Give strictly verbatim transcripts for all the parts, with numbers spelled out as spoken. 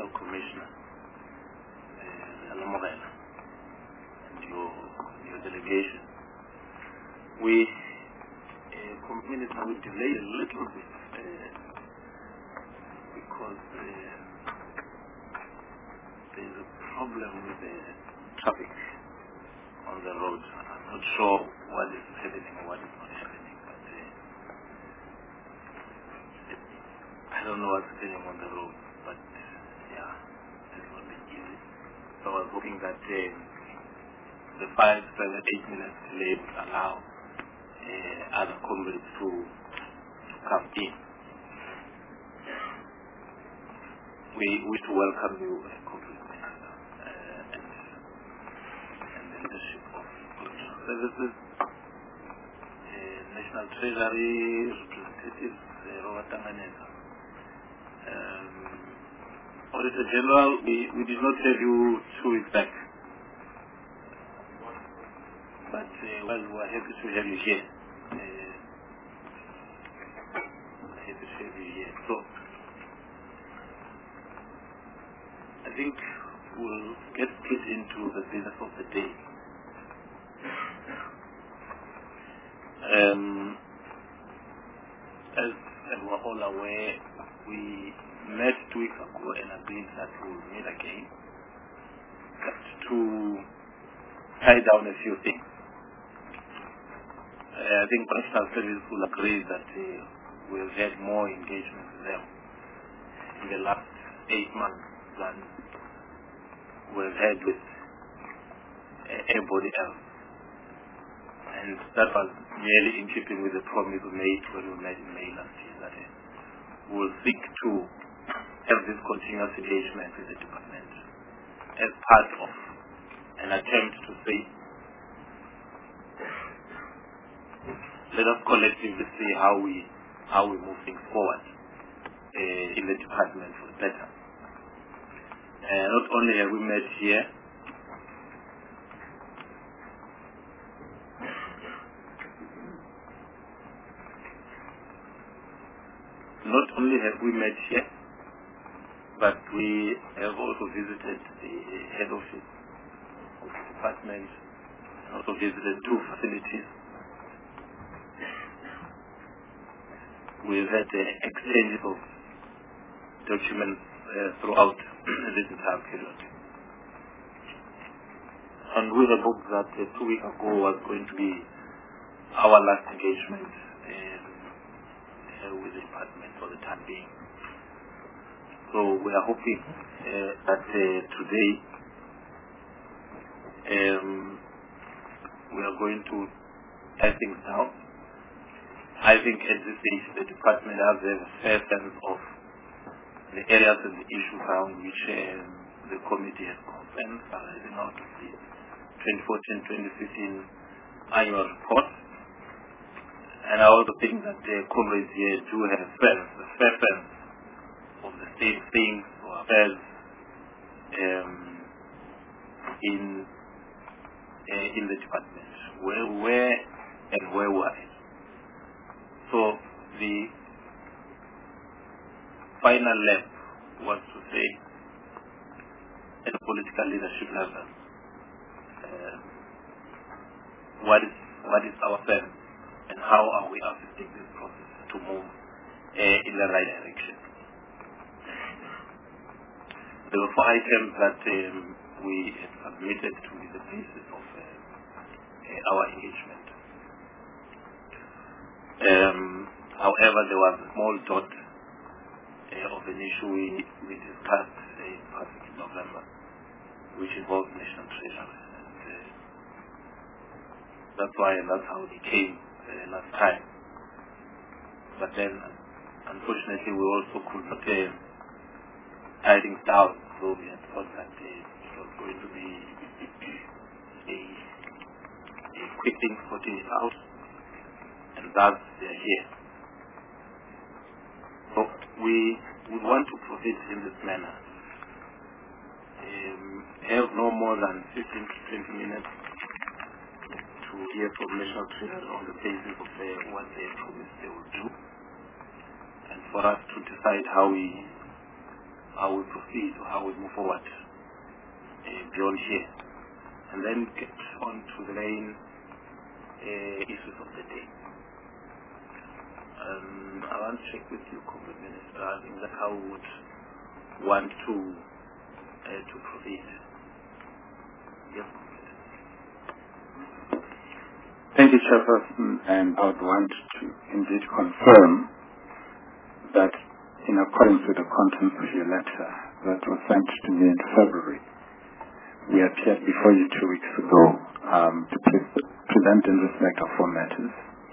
National Commissioner, uh, Alamorena, and your, your delegation. We, uh, community, we delayed a little bit uh, because uh, there's a problem with the traffic on the road. I'm not sure what is happening or what is not happening, but uh, it, I don't know what's happening on the road, but yeah, it's not been easy. So I was hoping that uh, the five, seven, eight minutes delay would allow uh, other comrades to, to come in. We wish to welcome you, uh, Comrade Minister, uh, and, and the leadership of Correctional Services, uh, National Treasury representatives, uh, Robert Tanganeza. Um, Auditor General, we, we did not have you two weeks back, but uh, well, we are happy to have you here. Uh, happy to have you here. So, I think we'll get straight into the business of the day. Um, as, as we're all aware, we met two weeks ago and agreed that we'll meet again just to tie down a few things. Uh, I think National Service will agree that uh, we've had more engagement with them in the last eight months than we've had with uh, anybody else. And that was merely in keeping with the promise we made when we met in May last year, that uh, we'll seek to have this continuous engagement with the department as part of an attempt to say, let us collectively see how we how we move things forward uh, in the department for the better. Uh, not only have we met here, not only have we met here, but we have also visited the head office of the department, and also visited two facilities. We've had uh, exchanges of documents uh, throughout this entire period. And we had hoped that uh, two weeks ago was going to be our last engagement um, uh, with the department for the time being. So we are hoping uh, that uh, today um, we are going to tie things down. I think at this stage the department has a fair sense of the areas and the issues around which um, the committee has concerns arising out of the twenty fourteen twenty fifteen annual report. And I also think that the comrades here do have a sense, a fair sense of the state of things or affairs um, in uh, in the department, where where and where we are. So the final lap was to say, at the political leadership level, uh, what is what is our sense and how are we assisting this process to move uh, in the right direction. There were four items that um, we had submitted to be the basis of uh, uh, our engagement. Um, however, there was a small dot uh, of an issue we, we discussed uh, in November, which involves National Treasury. And, uh, that's why and that's how it came uh, last time. But then, unfortunately, we also could not uh, tie things down, so we had thought that uh, it was going to be a, a quick thing sorting it out. And thus they are here. So we would want to proceed in this manner. Um, have no more than fifteen to twenty minutes to hear from National Treasury on the basis of uh, what they promised they will do, and for us to decide how we how we proceed or how we move forward uh, beyond here. And then get on to the main uh, issues of the day. Um, I want to check with you, Comrade Minister, I think that how we would want to uh, to proceed. Yes, Thank you, Chairperson, and I would want to indeed confirm that in accordance with the contents of your letter that was sent to me in February, we appeared before you two weeks ago um, to pre present in respect of four matters.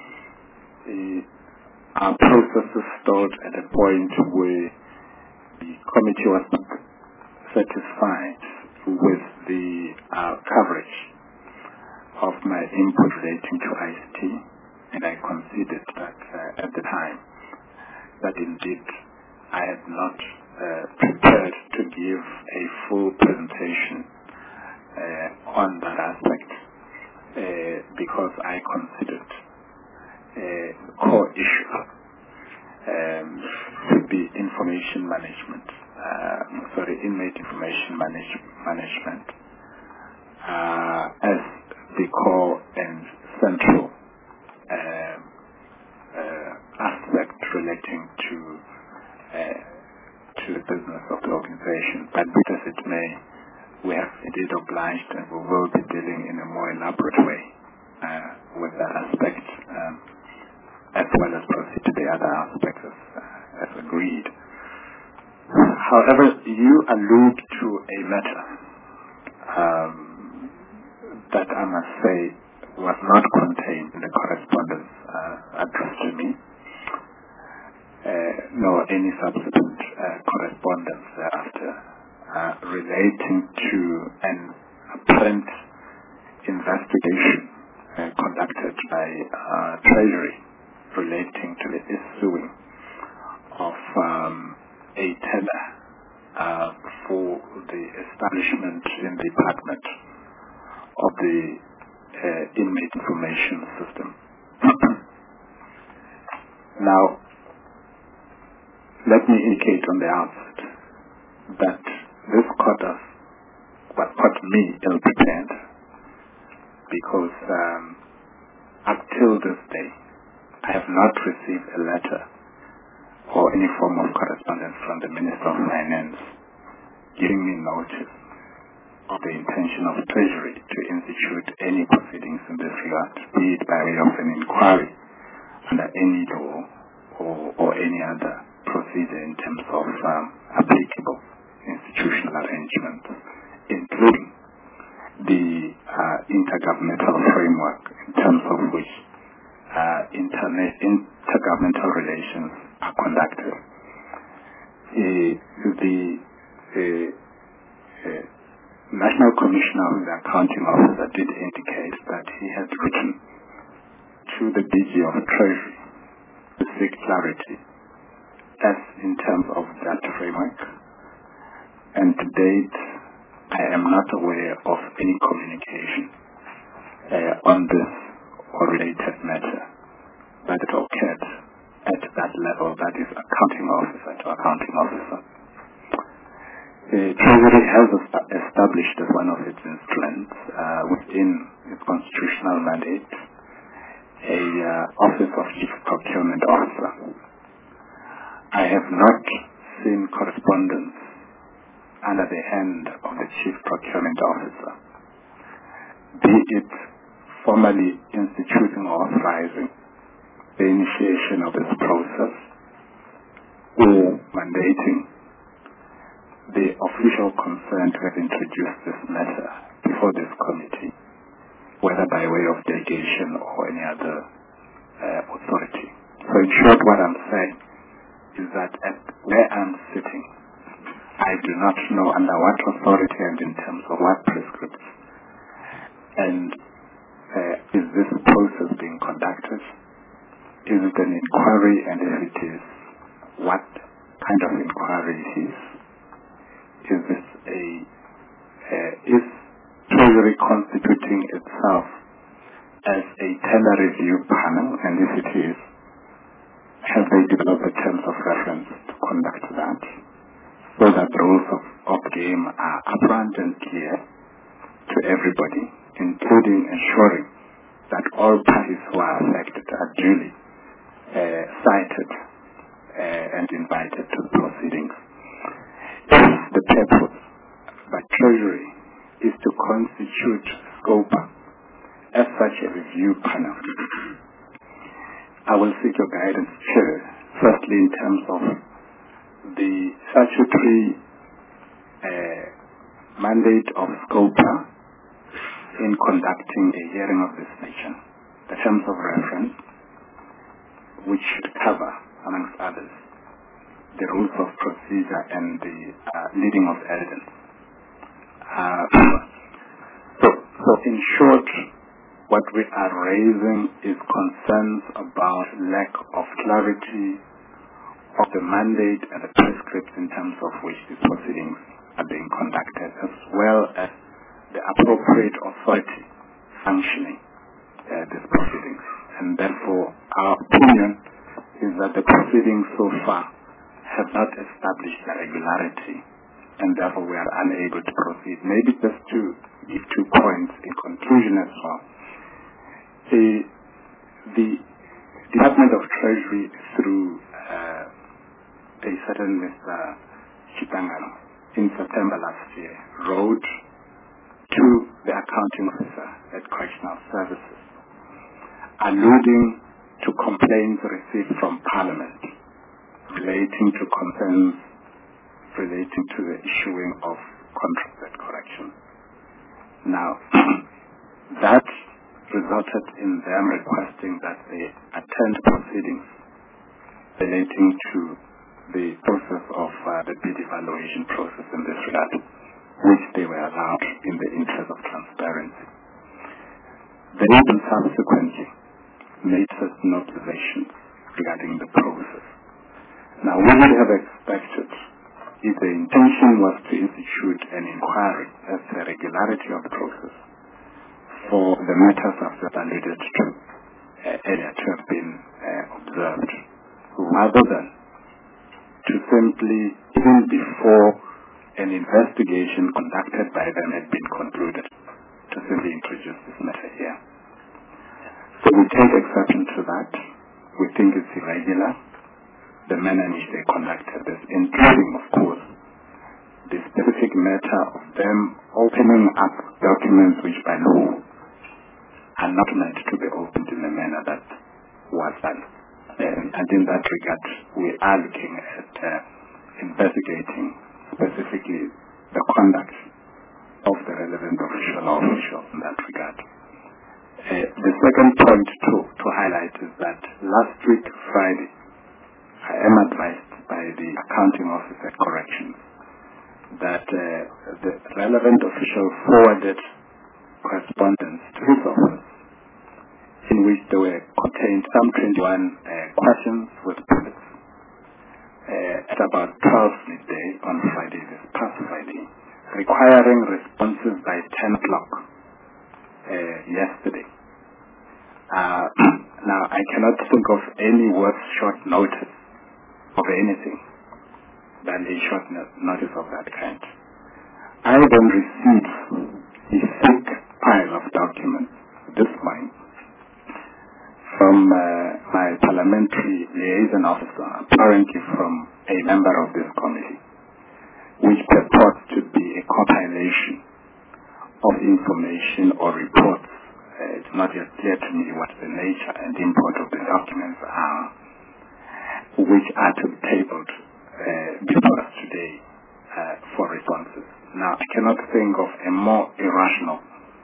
The, our processes stalled at a point where the committee was not satisfied with the uh, coverage of my input relating to I C T, and I considered that uh, at the time that indeed I had not uh, prepared to give a full presentation uh, on that aspect uh, because I considered uh, the core issue um, to be information management, uh, sorry, inmate information manage management uh, as the core and central uh, uh, aspect relating to uh, to the business of the organization. But be as it may, we have indeed obliged and we will be dealing in a more elaborate way uh, with that aspect, um, as well as proceed to the other aspects as, uh, as agreed. However, you allude to a matter um, that I must say was not contained in the correspondence uh, addressed to me, uh, nor any subsequent uh, correspondence thereafter, uh, relating to an apparent investigation uh, conducted by uh, Treasury relating to the issuing of um, a tender uh, for the establishment in the department of the uh, inmate information system. Now, let me indicate on the outset that this caught us, what caught me ill-prepared, because um, up till this day, I have not received a letter or any form of correspondence from the Minister of Finance giving me notice of the intention of Treasury to institute any proceedings in this regard, be it by way of an inquiry under any law or, or any other procedure in terms of um, applicable institutional arrangements, including the uh, intergovernmental framework in terms of which uh, internet, intergovernmental relations are conducted. Uh, the uh, uh, National Commissioner of the Accounting Officer did indicate that he had written to the D G of Treasury to seek clarity as in terms of that framework, and to date I am not aware of any communication uh, on this or related matter that it occurred at that level, that is accounting officer to accounting officer. The Treasury has established as one of its instruments uh, within its constitutional mandate a uh, Office of Chief Procurement Officer. I have not seen correspondence under the hand of the Chief Procurement Officer, be it formally instituting or authorizing the initiation of this process or mandating the official concerned who have introduced this matter before this committee, whether by way of delegation or any other uh, authority. So in short, what I'm saying is that at where I'm sitting, I do not know under what authority and in terms of what prescripts, and uh, is this process being conducted? Is it an inquiry, and if it is, what kind of inquiry it is? Is this a, uh, is Treasury constituting itself as a tender review panel, and if it is, have they developed the terms of reference to conduct that? so that the rules of, of game are upfront and clear to everybody, including ensuring that all parties who are affected are duly uh, cited uh, and invited to the proceedings. If the purpose by Treasury is to constitute SCOPA as such a review panel, I will seek your guidance, Chair, firstly in terms of the statutory uh, mandate of SCOPA in conducting a hearing of this nature, the terms of reference, which should cover, amongst others, the rules of procedure and the uh, leading of evidence. Uh, so, so in short, what we are raising is concerns about lack of clarity of the mandate and the prescripts in terms of which these proceedings are being conducted, as well as the appropriate authority functioning uh, these proceedings. And therefore, our opinion is that the proceedings so far have not established the regularity, and therefore we are unable to proceed. Maybe just to give two points in conclusion as well. The, the Department of Treasury, through uh, a certain Mister Chitangano, in September last year, wrote to the accounting officer at Correctional Services, alluding to complaints received from Parliament relating to concerns relating to the issuing of contracts at correction. Now, that resulted in them requesting that they attend proceedings relating to the process of uh, the bid evaluation process in this regard, which they were allowed in the interest of transparency. They even subsequently made certain observations regarding the process. Now, we would have expected, if the intention was to institute an inquiry as to the regularity of the process, for the matters I've just alluded to uh, earlier to have been uh, observed, rather than to simply, even before an investigation conducted by them had been concluded, to simply introduce this matter here. So we take exception to that. We think it's irregular, the manner in which they conducted this, including, of course, the specific matter of them opening up documents which by law are not meant to be opened in the manner that was done. And, and in that regard, we are looking at uh, investigating specifically the conduct of the relevant official or officials in that regard. Uh, the second point to, to highlight is that last week, Friday, I am advised by the accounting office at Corrections that uh, the relevant official forwarded correspondence to his office in which there were contained some twenty-one uh, questions with bullets uh, at about twelve midday on Friday, this past Friday, requiring responses by ten o'clock uh, yesterday. Uh, now, I cannot think of any worse short notice of anything than a short notice of that kind. I then received a thick pile of documents this morning from uh, my parliamentary liaison officer, apparently from a member of this committee, which purports to be a compilation of information or reports. Uh, it's not yet clear to me what the nature and import of the documents are, which are to be tabled uh, before us today uh, for responses. Now, I cannot think of a more irrational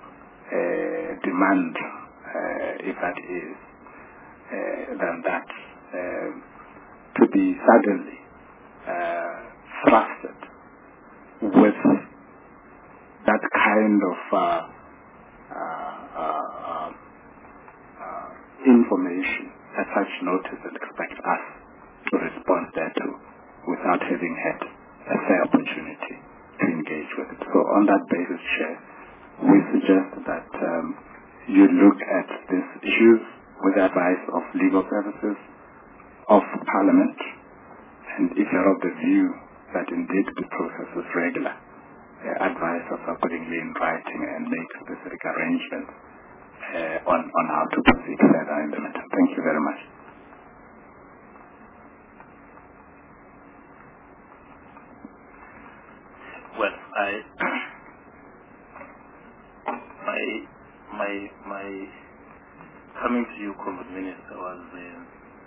uh, demand, uh, if that is, uh, than that, uh, to be suddenly uh, thrusted with that kind of uh, uh, uh, uh, information as such notice and expect us to respond thereto without having had a fair opportunity to engage with it. So on that basis, Chair, we suggest that um, you look at these issues with the advice of legal services, of Parliament, and if you're of the view that indeed the process is regular. Uh, advise us accordingly in writing and make specific arrangements uh, on, on how to proceed further in the matter. Thank you very much. Well, I my my my coming to you, Comrade Minister, was uh,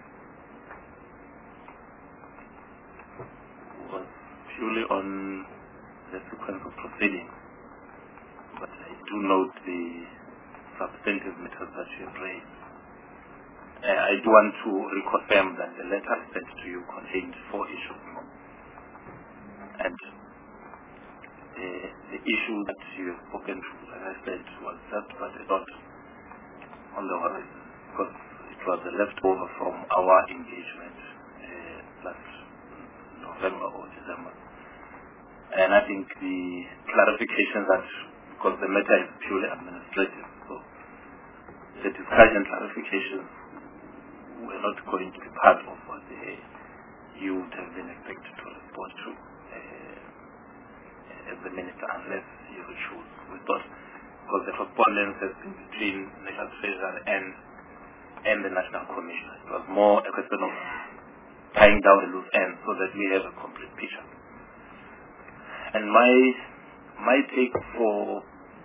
was purely on the sequence of proceedings, but I do note the substantive matters that you have raised. Uh, I do want to reconfirm that the letter sent to you contained four issues, and uh, the issue that you have spoken to, as I said, was just but not on the horizon, because it was a leftover from our engagement uh, last November or December. And I think the clarification that, because the matter is purely administrative, so the discussion clarifications were not going to be part of what the, you would have been expected to respond to uh, as the minister, unless you choose. We thought, because the correspondence has been between National Treasury and and the National Commission. It was more a question of tying down the loose ends so that we have a complete picture. And my my take for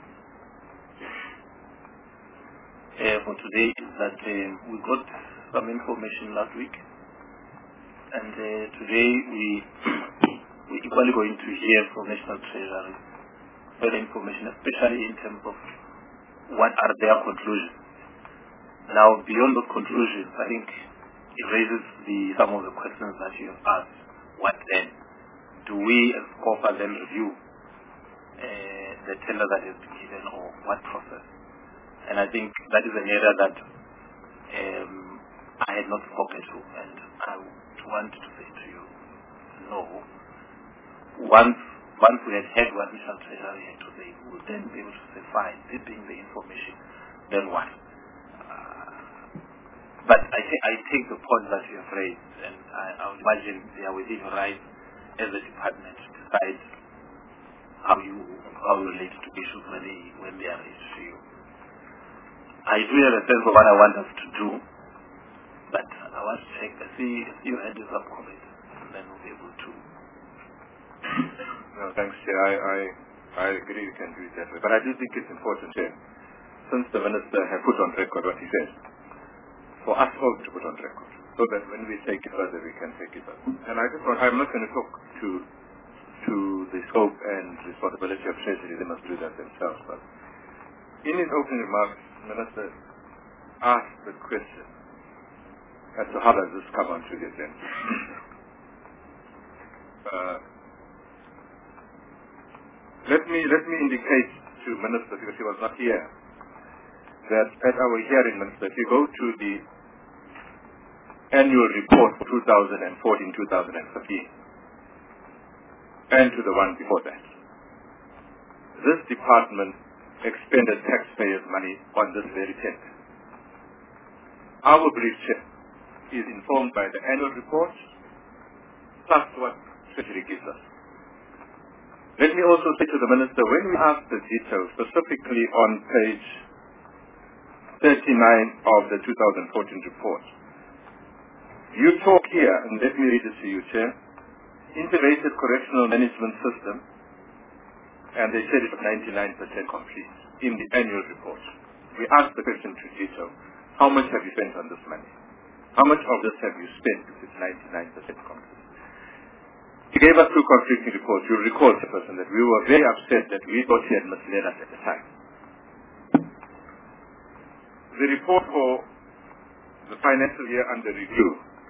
uh, for today is that um, we got some information last week, and uh, today we we're equally going to hear from National Treasury further information, especially in terms of what are their conclusions. Now, beyond those conclusions, I think it raises the some of the questions that you have asked. What then? Do we as COFA then review uh, the tender that has been given, or what process? And I think that is an area that um, I had not spoken to, and I would want to say to you, no. Once once we had heard what National Treasury had to say, we would then be able to say, fine, this being the information, then what? Uh, but I, th I take the point that you have raised, and I, I would imagine they are within your right as a department to decide how you how you relate to issues when they when they are raised to you. I do have a sense of what I want us to do, but I want to check. I see a few hands up comment, and then we'll be able to. No, thanks, Chair. I, I, I agree you can do it that way. But I do think it's important, Chair, since the Minister has put on record what he said, for us all to put on record, so that when we take it further, we can take it further. And I just want, I'm not going to talk to to the scope and responsibility of Treasury. They must do that themselves. But in his opening remarks, the Minister asked the question as to how does this come onto the agenda. uh, Let me let me indicate to Minister, because he was not here, that at our hearing, Minister, if you go to the annual report for two thousand fourteen two thousand fifteen and to the one before that, this department expended taxpayers' money on this very tender. Our brief check is informed by the annual report plus what Treasury gives us. Let me also say to the Minister, when we ask the details, specifically on page thirty-nine of the two thousand fourteen report, you talk here, and let me read it to you, Chair, integrated correctional management system, and they said it was ninety-nine percent complete in the annual report. We asked the question to detail, how much have you spent on this money? How much of this have you spent if it's ninety-nine percent complete? He gave us two conflicting reports. You'll recall, Chairperson, that we were very upset that we thought he had misled us at the time. The report for the financial year under review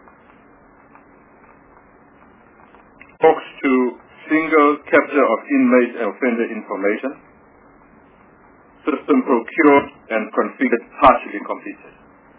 talks to single capture of inmate and offender information, system procured and configured partially completed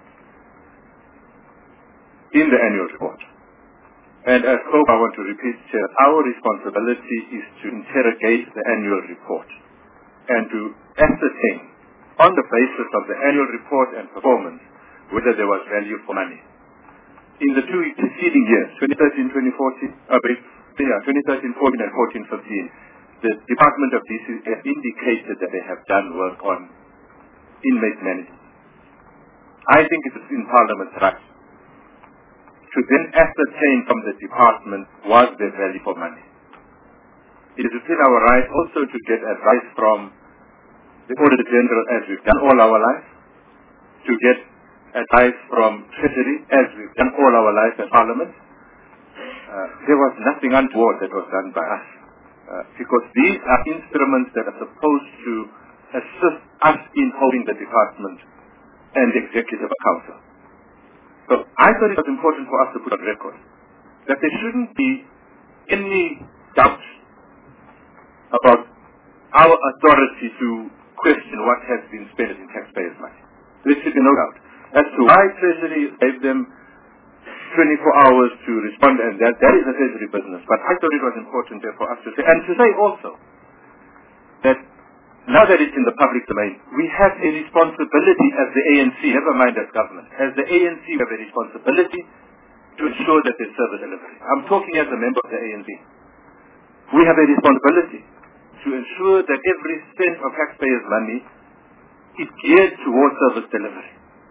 in the annual report. And as COPA, I want to repeat, Chair, our responsibility is to interrogate the annual report and to ascertain, on the basis of the annual report and performance, whether there was value for money. In the two preceding years, twenty thirteen twenty fourteen, uh, yeah, twenty thirteen, fourteen, and fourteen, fifteen, the Department of D C has indicated that they have done work on inmate management. I think it is in Parliament's right to then ascertain from the department was there value for money. It is within our right also to get advice from the Auditor General, as we've done all our life, to get advice from Treasury, as we've done all our life at Parliament. Uh, there was nothing untoward that was done by us, uh, because these are instruments that are supposed to assist us in holding the department and the executive council. So I thought it was important for us to put on record that there shouldn't be any doubt about our authority to question what has been spent in taxpayers' money. There should be no doubt as to why Treasury gave them twenty-four hours to respond, and that, that is a Treasury business. But I thought it was important there for us to say, and to say also that now that it's in the public domain, we have a responsibility as the A N C, never mind as government, as the A N C we have a responsibility to ensure that there's service delivery. I'm talking as a member of the A N C. We have a responsibility to ensure that every cent of taxpayers' money is geared towards service delivery.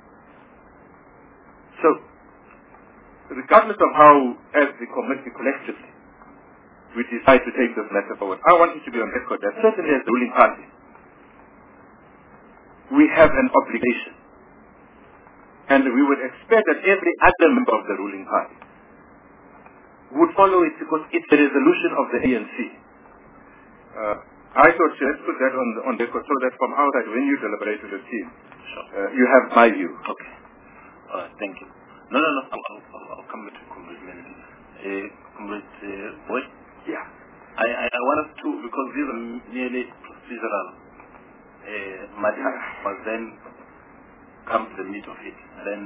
So, regardless of how, as the committee collectively, we decide to take this matter forward, I want it to be on record that certainly as the ruling party, we have an obligation. And we would expect that every other member of the ruling party would follow it because it's the resolution of the A N C. Uh, I thought, let's put that on, on record so that from outside, when you deliberate with the team, Sure. uh, you have my view. Okay. All right, thank you. No, no, no, I'll, I'll, I'll come back to Comrade Mendy. Uh, Comrade uh, Boy? Yeah. I, I, I want us to, because these are merely procedural uh, matters, but then come to the meat of it. Then,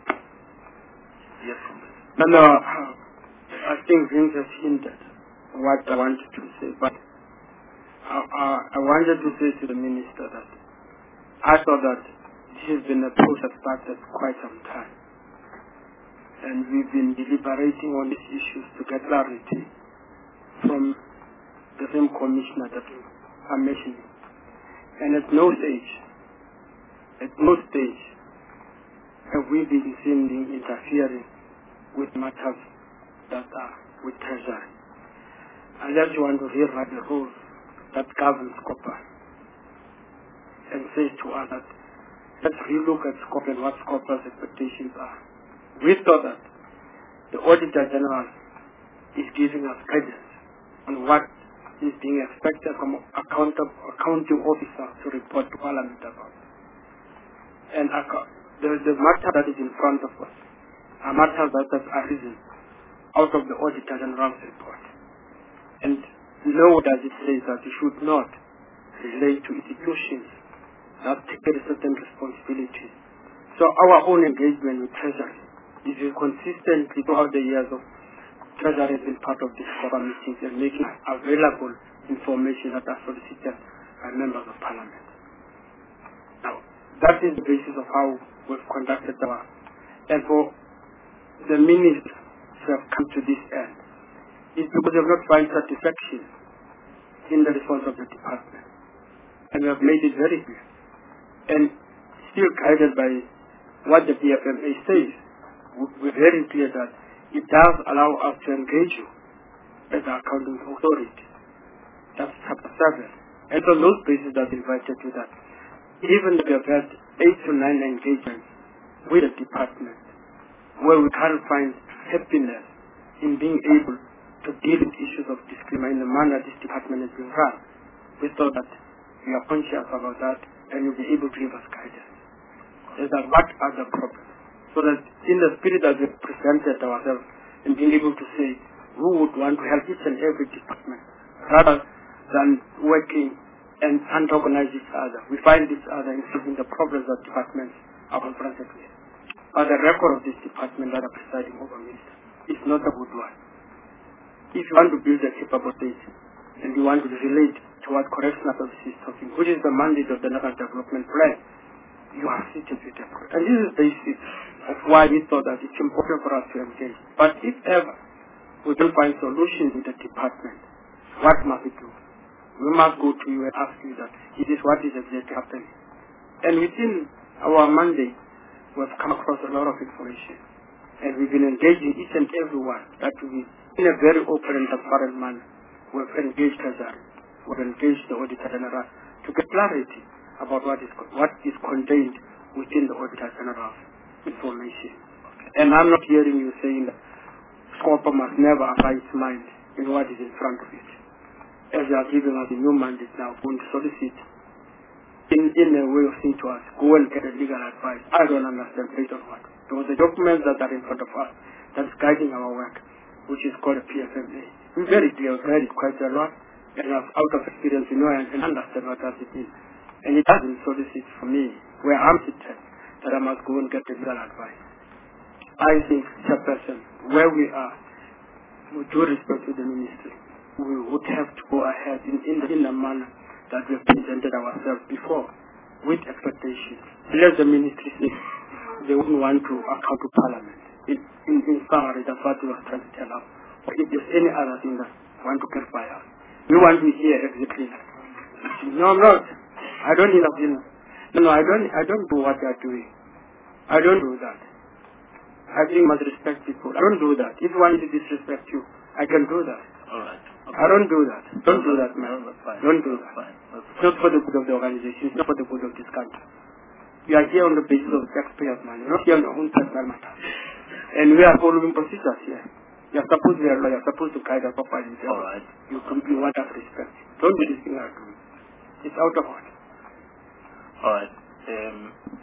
yes, Comrade. No, no, I think Vince has hinted what I wanted to say, but I, I, I wanted to say to the Minister that I thought that this has been a process started quite some time. And we've been deliberating on these issues to get clarity from the same commissioner that you are mentioning. And at no stage, at no stage have we been seen being interfering with matters that are with Treasury. I just want to rewrite the rules that govern Scopper and say to us that let's relook at Scopper and what Scopper's expectations are. We thought that the Auditor General is giving us guidance on what is being expected from account accounting officers to report to Parliament about. And the, the matter that is in front of us are matters that have arisen out of the Auditor General's report. And nowhere does it say that you should not relate to institutions that take a certain responsibility. So our own engagement with Treasury is consistently throughout the years of Treasury has been part of these Scopper meetings and making available information that are solicited by members of Parliament. Now, that is the basis of how we've conducted our. And for the ministers to have come to this end, is because they have not found satisfaction in the response of the department. And we have made it very clear. And still guided by what the D F M A says, we're very clear that it does allow us to engage you as the accounting authority. That's chapter seven. And on those bases that invited to that, even if we have had eight to nine engagements with the department, where we can't find happiness in being able to deal with issues of discrimination in the manner this department has been run, we thought that we are conscious about that and you'll be able to give us guidance. Is that what are the problems? So that in the spirit that we presented ourselves and being able to say who would want to help each and every department rather than working and antagonize each other. We find each other in solving the problems that departments are confronted with. But the record of this department that are presiding over minister is not a good one. If you want to build a capable state and you want to relate to what correctional services is talking, which is the mandate of the National Development Plan, you are seated with them. And this is the basis of why we thought that it's important for us to engage. But if ever we don't find solutions in the department, what must we do? We must go to you and ask you that this is what is exactly happening. And within our mandate, we've come across a lot of information. And we've been engaging each and every one that we, in a very open and transparent manner, we've engaged Treasury, we've engaged the Auditor General to get clarity about what is what is contained within the Auditor General's information. And I'm not hearing you saying that Scopa must never apply its mind in what is in front of it. As you are giving us a new mandate now, going to solicit in, in a way of saying to us, go and get a legal advice. I don't understand based on what. Those are documents that are in front of us that's guiding our work, which is called a P F M A. We're very clear, read it quite a lot, and I've, out of experience, you know, and, and understand what does it mean. And it doesn't solicit for me, where I'm sitting, that I must go and get a legal advice. I think, Chairperson, where we are, with due respect to the ministry, we would have to go ahead in, in, the, in the manner that we have presented ourselves before, with expectations. Let the ministry say they wouldn't want to account to Parliament. In, in, in summary, that's what we are trying to tell us. Or if there's any other thing that want to get by us. We want to hear exactly that. No, I'm not. I don't need a dinner. No, no, I don't, I don't do what they are doing. I don't do that. I think must respect people. I don't do that. If you want to disrespect you, I can do that. All right. Okay. I don't do that. Don't do that, man. No, that's fine. Don't do that's that. Fine. That's It's not for the good of the organization. It's not for the good of this country. We are here on the basis of taxpayers' money, not here on our own personal matter. And we are following procedures here. You are supposed to be a lawyer. You are supposed to guide us properly. All right. You, you want us respect. Don't do this thing I do. It's out of order. All right. Um,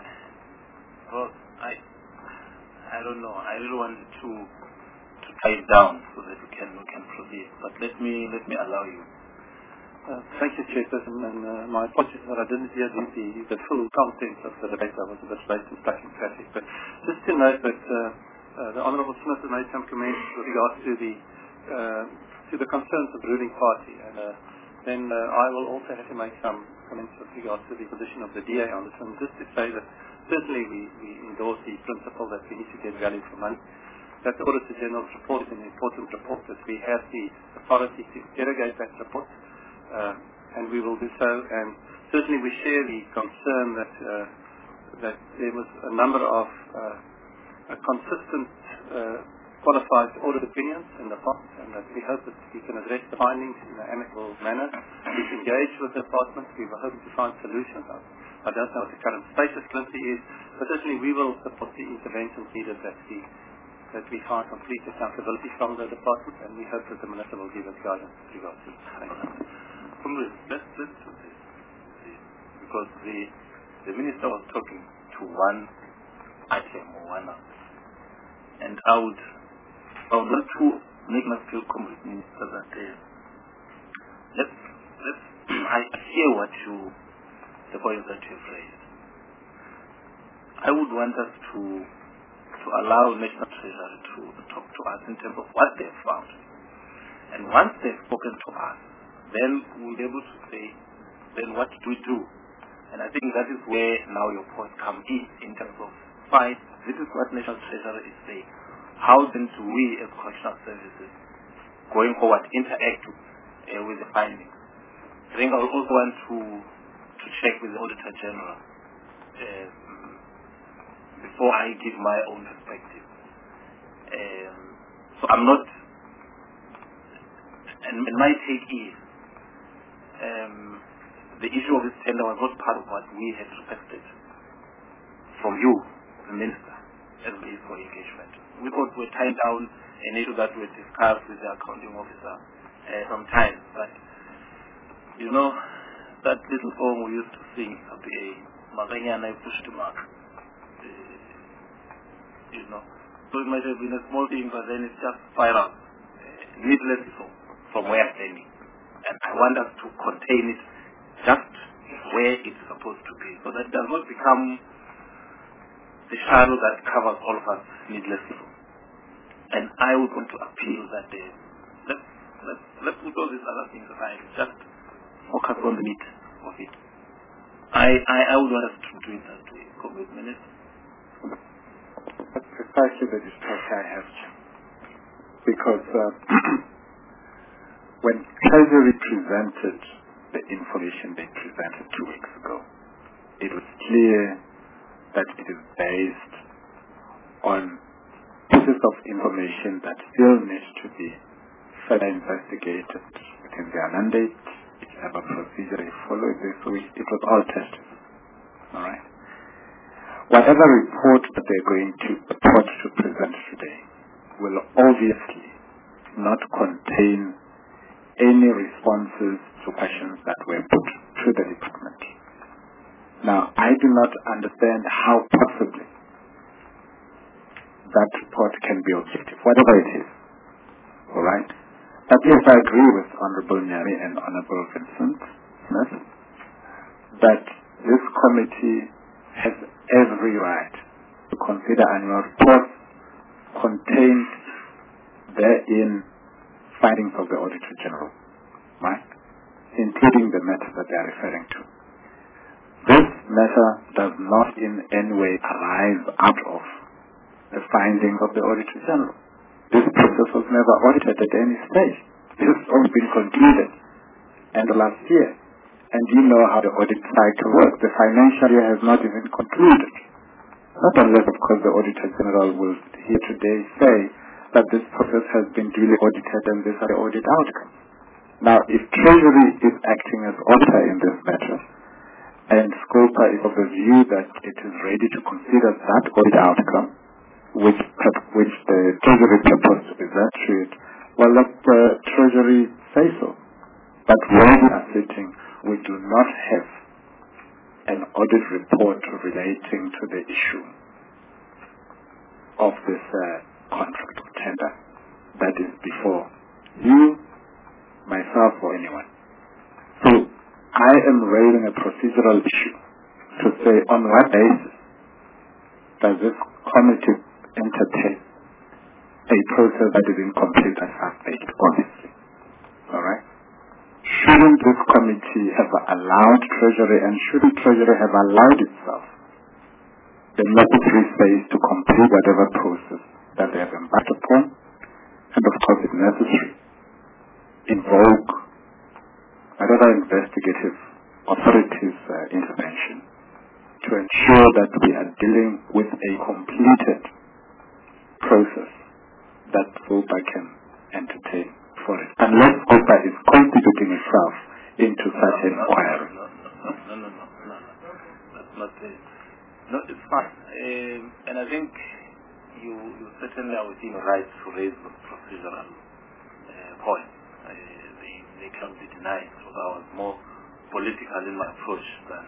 well, I, I don't know. I really wanted to to tie it down so that we can we can proceed. But let me let me allow you. Uh, thank you, Chairperson, and uh, my apologies that I didn't hear the, the, the full content of the debate. I was a bit late and stuck in traffic. But just to note that uh, uh, the Honourable Smith has made some comments with regards to the uh, to the concerns of the ruling party, and uh, then uh, I will also have to make some comments with regards to the position of the D A on this one. Just to say that certainly we, we endorse the principle that we need to get value for money. That the Auditor General's report is an important report, that we have the authority to interrogate that report. Uh, and we will do so, and certainly we share the concern that uh, that there was a number of uh, consistent uh, qualified audit opinions in the past, and that we hope that we can address the findings in an amicable manner. We've engaged with the department. We were hoping to find solutions. I don't know what the current status currently is, but certainly we will support the interventions needed that we that we find complete accountability from the department, and we hope that the Minister will give us guidance with regards to this. Let's, let's do this. Because the, the Minister was talking to one item or one aspect. And I would, I would like to make my feel come with Minister that uh, let's, let's, I hear what you, the points that you've raised. I would want us to, to allow National Treasury to talk to us in terms of what they've found. And once they've spoken to us, then we'll be able to say, then what do we do? And I think that is where now your point comes in, in terms of, fine, this is what National Treasury is saying. How then do we as correctional services, going forward, interact uh, with the findings? I think I also want to, to check with the Auditor General um, before I give my own perspective. Um, so I'm not, and, and my take is, Um, the issue of this tender was not part of what we had requested from you, the Minister, as it is for engagement. We thought we were tying down an issue that we discussed with the accounting officer uh, sometimes, but you know, that little song we used to sing at the Maganyana push to mark. Uh, you know, so it might have been a small thing, but then it's just spiral, uh, needlessly so, from where I'm standing. And I want us to contain it just where it's supposed to be, so that it does not become the shadow that covers all of us needlessly. And I would want to appeal that uh, let's, let's, let's put all these other things aside, just focus on the meat of it. I, I, I would want us to do it that way, commitment. That's precisely the discussion I have. because uh, when Treasury presented the information they presented two weeks ago, it was clear that it is based on pieces of information that still needs to be further investigated within their mandate, whichever procedure they follow, so it was all tested. All right. Whatever report that they're going to purport to present today will obviously not contain any responses to questions that were put to the department. Now, I do not understand how possibly that report can be objective, whatever it is. All right? But yes, I agree with Honorable Nyari and Honorable Vincent Smith that this committee has every right to consider annual reports contained therein findings of the Auditor General, right? Including the matter that they are referring to. This matter does not in any way arise out of the findings of the Auditor General. This process was never audited at any stage. This has only been concluded end of last year. And you know how the audit cycle works. The financial year has not even concluded. Not unless, of course, the Auditor General will here today say that this process has been duly audited and these are the audit outcomes. Now, if Treasury is acting as auditor in this matter, and SCOPA is of the view that it is ready to consider that audit outcome, which which the Treasury proposed to present to it, well, let the Treasury say so. But where we are sitting, we do not have an audit report relating to the issue of this uh, contract or tender that is before you, myself, or anyone. So I am raising a procedural issue to say on what basis does this committee entertain a process that is incomplete and half-baked, obviously. All right? Shouldn't this committee have allowed Treasury, and shouldn't Treasury have allowed itself the necessary space to complete whatever process that they have embarked upon, and of course, if necessary, invoke whatever investigative authorities' uh, intervention to ensure that we are dealing with a completed process that SCOPA can entertain for it. Unless SCOPA is constituting itself into such an inquiry. No, no, no, no, no, no, no. That's not it. No, it's fine. Um, and I think you, you certainly are within your rights to raise the procedural uh, points. Uh, they, they can't be denied. So I was more political in my approach than.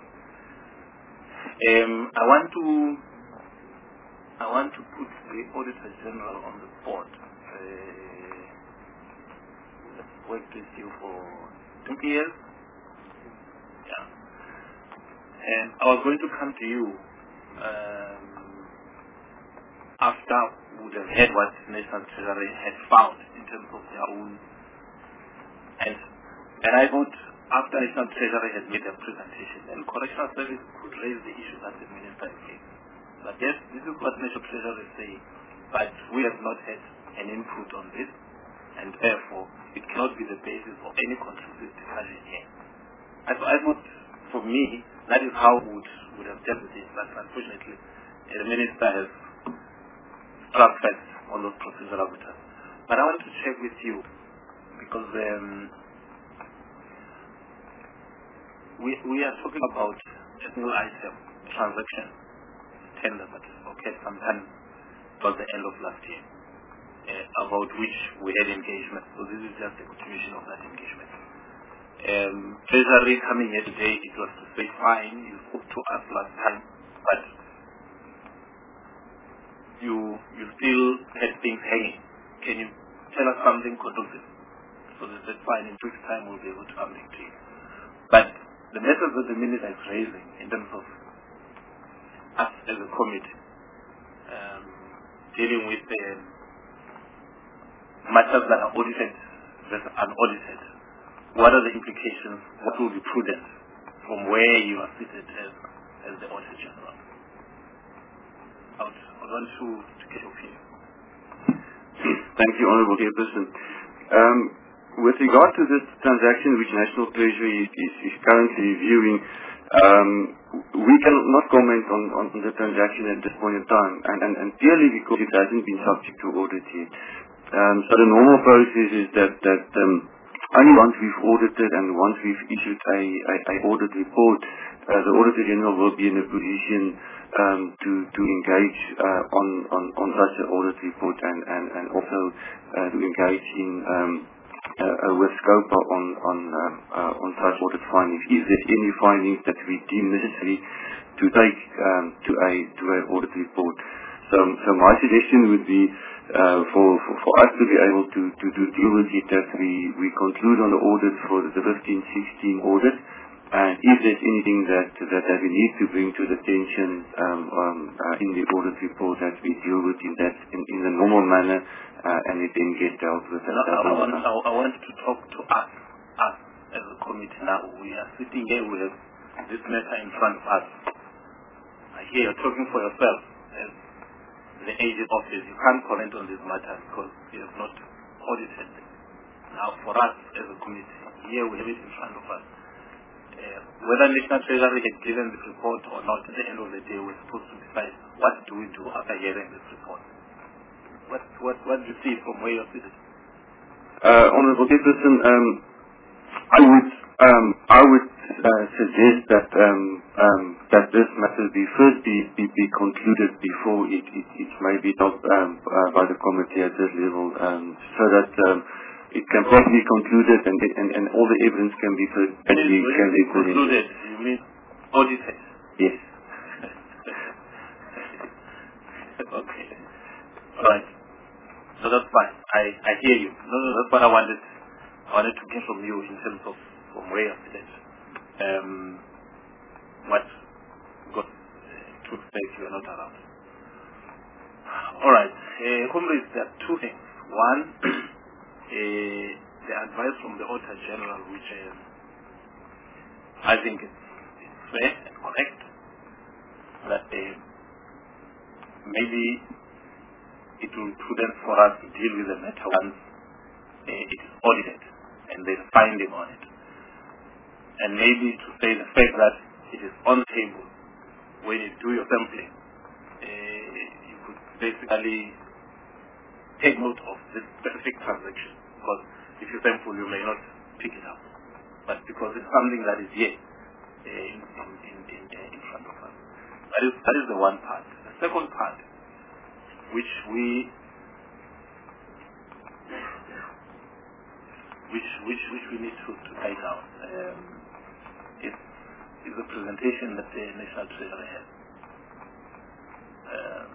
Um, I want to. I want to put the Auditor General on the board. Uh, I've worked with you for twenty years. Yeah. And I was going to come to you um, after we would have heard what National Treasury had found in terms of their own. And, and I thought after National Treasury had made their presentation, then Correctional Service could raise the issue that the Minister is raising. But yes, this is what National Treasury is saying, but we have not had an input on this, and therefore it cannot be the basis of any constructive discussion here. I, th I thought, for me, that is how we would, would have dealt with it, but unfortunately, the Minister has struck first on those procedural matters. But I want to check with you, because um, we, we are talking about a single item, transaction, tender that occurred sometime towards the end of last year, uh, about which we had engagement. So this is just a continuation of that engagement. Um, Treasury coming here today, it was to say, fine, you spoke to us last time, but you you still had things hanging. Can you tell us something conducive? So they said, fine, in two weeks' time we'll be able to come back to you. But the matters that the Minister is raising in terms of us as a committee, um, dealing with the matters that are audited versus unaudited, what are the implications? What will be prudent from where you are seated as, as the Auditor General? I would, I would want to, to get your opinion. Thank you, Honourable Chairperson. Um, with regard to this transaction which National Treasury is, is, is currently reviewing, um, we cannot comment on, on the transaction at this point in time, and, and, and purely because it hasn't been subject to audit yet. Um, so the normal process is that, that um, only once we've audited and once we've issued a, a, a audit report, uh, the Auditor General will be in a position um, to, to engage uh, on, on, on such an audit report and, and, and also uh, to engage in um, uh, with scope on, on, um, uh, on such audit findings. If there's any findings that we deem necessary to take um, to a to an audit report. So, so my suggestion would be uh, for, for for us to be able to to, to deal with it that we we conclude on the audit for the fifteen sixteen audit, and if there's anything that that, that we need to bring to the attention um, um, uh, in the audit report, that we deal with in that in, in the normal manner, uh, and it then get dealt with. At no, that I, I, want, time. I, I want to talk to us, us as a committee now. We are sitting here, we have this matter in front of us. I hear you're talking for yourself as the agent office. You can't comment on this matter because you have not audited. Now, for us as a committee, here we have it in front of us. Uh, whether National Treasury had given this report or not, at the end of the day, we're supposed to decide what do we do after hearing this report. What what what do you see from where you're sitting? Uh, Honourable Chairperson, um, I would um, I would uh, suggest that um, um, that this matter be first be, be, be concluded before it it, it may be dealt um, uh, by the committee at this level, um, so that um, it can properly be concluded and, and and all the evidence can be can be can be concluded. You mean audited? Yes. Okay. All right. So that's fine. I, I hear you. No, no, that's what I wanted. I wanted to get from you in terms of from where you're sitting. Um, what got uh, to say you are not around. All right. Uh, comrades, there are two things. One, uh, the advice from the Auditor General, which is, I think it's, it's fair and correct, that uh, maybe it will be prudent for us to deal with the matter once uh, it is audited and there's finding on it. And maybe to say the fact that it is on the table when you do your sampling, uh, you could basically take note of this specific transaction, because if you sample you may not pick it up. But because it's something that is here uh, in, in, in, in, in front of us. That is, that is the one part. The second part, which we which which which we need to, to tie down um, is is the presentation that the National Treasury has. Um,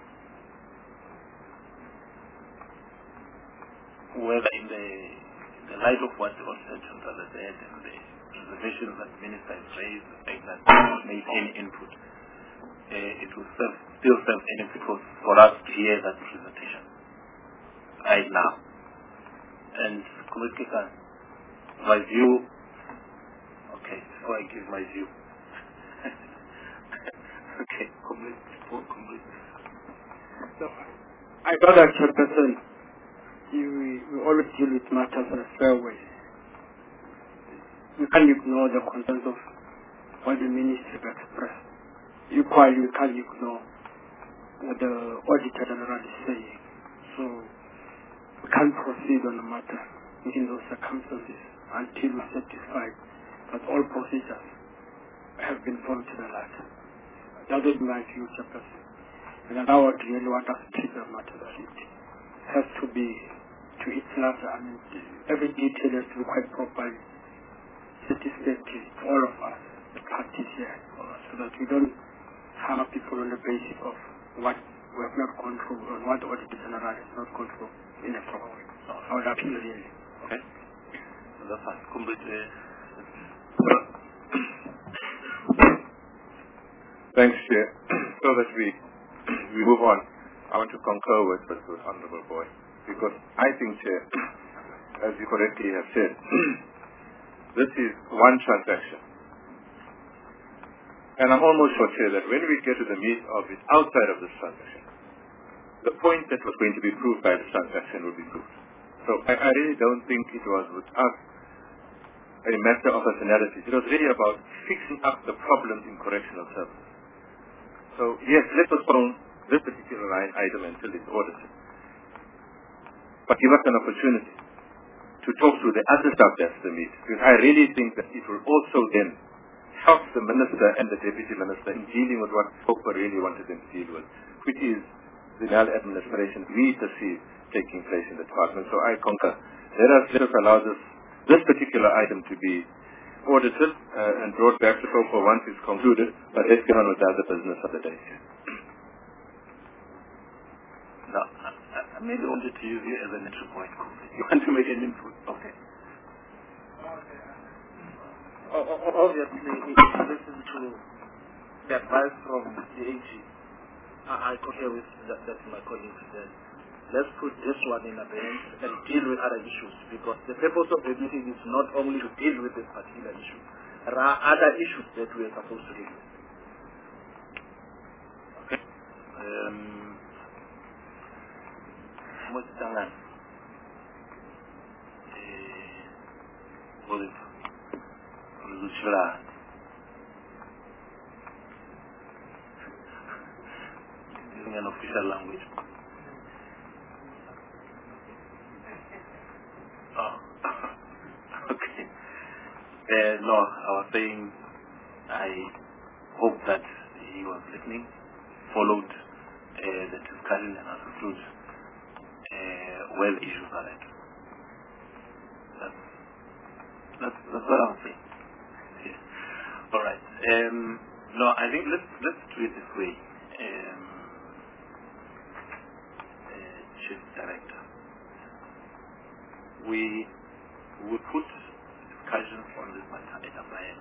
whether in the in the light of what the Auditor General has said and the reservations that the Minister has raised, the fact that they have not made any input, Uh, it will serve, still serve any purpose for us to hear that presentation right now. And Commissioner, my view, okay, before I give my view, okay, complete, complete. So, I got that, Chairperson. You, we always deal with matters in a fair way. We can't ignore the concerns of what the Ministry have expressed. Equally, we can't ignore what the Auditor General is saying. So, we can't proceed on the matter in those circumstances until we're satisfied that all procedures have been followed to the letter. That is my view, Chairperson. And I would really want us to treat the matter that it has to be to its letter. I mean, every detail has to be quite properly satisfactory to all of us, the parties here, so that we don't harm people on the basis of what we have not gone through and what the Auditor General has not gone through in a proper way. So I would appeal really. Okay. So that's fine. Completely. Thanks, Chair. So that we we move on, I want to concur with what the Honourable Boy, because I think, Chair, as you correctly have said, this is one transaction. And I'm almost sure, Chair, that when we get to the meat of it outside of this transaction, the point that was going to be proved by the transaction would be proved. So I, I really don't think it was with us a matter of personality. It was really about fixing up the problems in correctional services. So yes, let us postpone this particular line item until it's audited. But give us an opportunity to talk to the other subjects to meet. Because I really think that it will also then help the minister and the deputy minister in dealing with what Copa really wanted them to deal with, which is the maladministration we perceive taking place in the department. So I concur. Let us, let us allow this, this particular item to be audited uh, and brought back to Copa once it's concluded, but let's get on with the other business of the day. No, I, I maybe wanted to use you as an entry point. You want to make an input? Okay. Obviously, if you listen to the advice from the A G, I, I concur with that, that my colleagues said. Let's put this one in abeyance and deal with other issues, because the purpose of the meeting is not only to deal with this particular issue. There are other issues that we are supposed to deal with. Okay. Um, Mutangan. What is Luchra? Using an official language. Oh, okay. Uh, no, I was saying I hope that he was listening, followed uh, the discussion and understood uh, where the issues are at. That's, that's, that's what I was saying. Yeah. All right. Um, no, I think let's let's do it this way. Um, uh, Chief Director. We would put discussions on this matter at a time.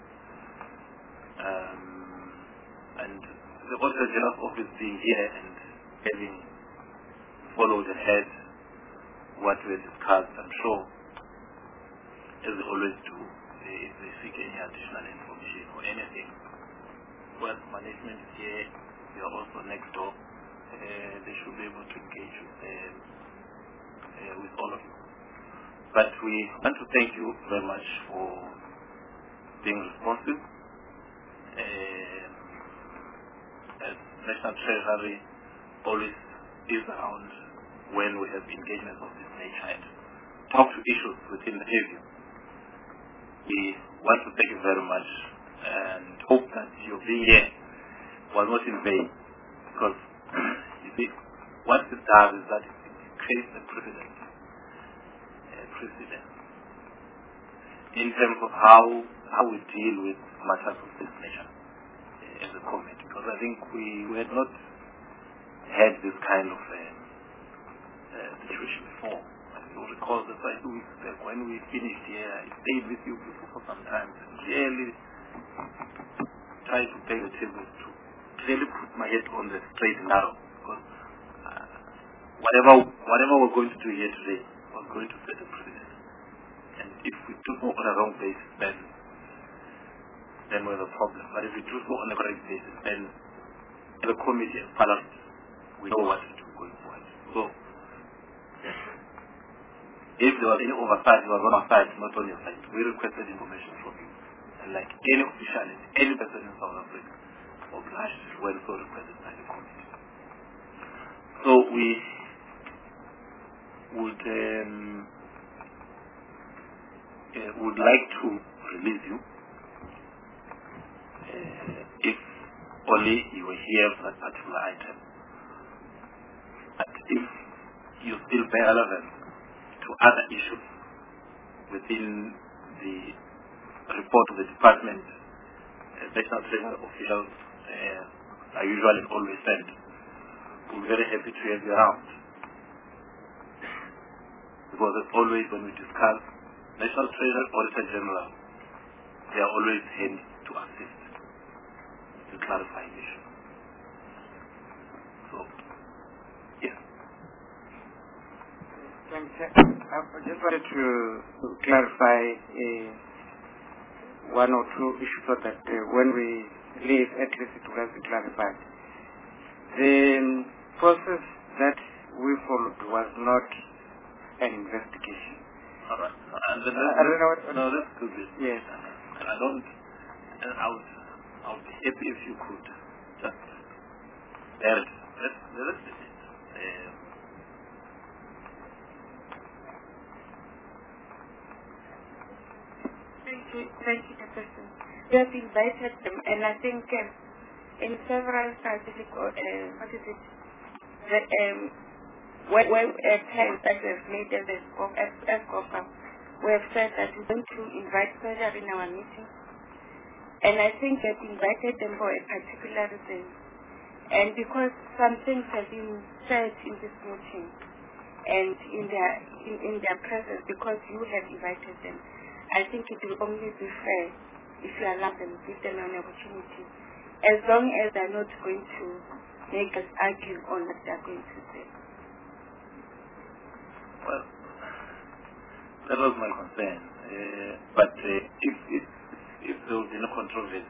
Um, and the Auditor General's office being here and having followed and heard what we discussed, I'm sure, as they always do, they, if they seek any additional information or anything, well, management is here, we are also next door, uh, they should be able to engage with, um, uh, with all of you. But we want to thank you very much for being responsive. Um, as National Treasury always is around when we have engagements of this nature and talk to issues within the review. We want to thank you very much and hope that your being here was not in vain, because you see, what it does is that it creates a precedent. Precedent in terms of how how we deal with matters of this nature uh, as a committee, because I think we, we had not had this kind of uh, uh, situation before. You recall that like two weeks back when we finished here, I stayed with you before for some time and really tried to take the table to really put my head on the straight and narrow, because uh, whatever whatever we're going to do here today was going to set a precedent. And if we do so on a wrong basis, then then we have a problem. But if we do so on a correct basis, then the committee and parliament, we know what to do going forward. So if there was any oversight, there was oversight not on your side. We requested information from you. And like any officiality, any person in South Africa, obliged when so requested by the committee. So we would um, uh, would like to release you uh, if only you were here for that particular item. But if you still bear relevance to other issues within the report of the department, uh, national treasury officials uh, are usually always sent. We're very happy to have you around. Because as always when we discuss National Treasury Auditor General, they are always handy to assist in clarifying issues. So, yeah. Thanks. I just wanted to clarify uh, one or two issues so that uh, when we leave, at least it will be clarified. The process that we followed was not an investigation. All right. And then Uh, I don't know what... No, that's good. Yes. And I don't... And I would, I would be happy if you could just bear it. Let's, let's do it. Um, Thank you, thank you, Jefferson. We have invited them, and I think um, in several scientific, uh, what is it, the, um, where, where uh, plans that we have made as a scope, as, as scope, we have said that we're going to invite Soja in our meeting, and I think we've invited them for a particular reason, and because some things have been said in this meeting, and in their in, in their presence, because you have invited them, I think it will only be fair if you allow them, give them an opportunity, as long as they're not going to make us argue on what they're going to say. well, that was my concern. Uh, but uh, if, if, if there will be no controversy,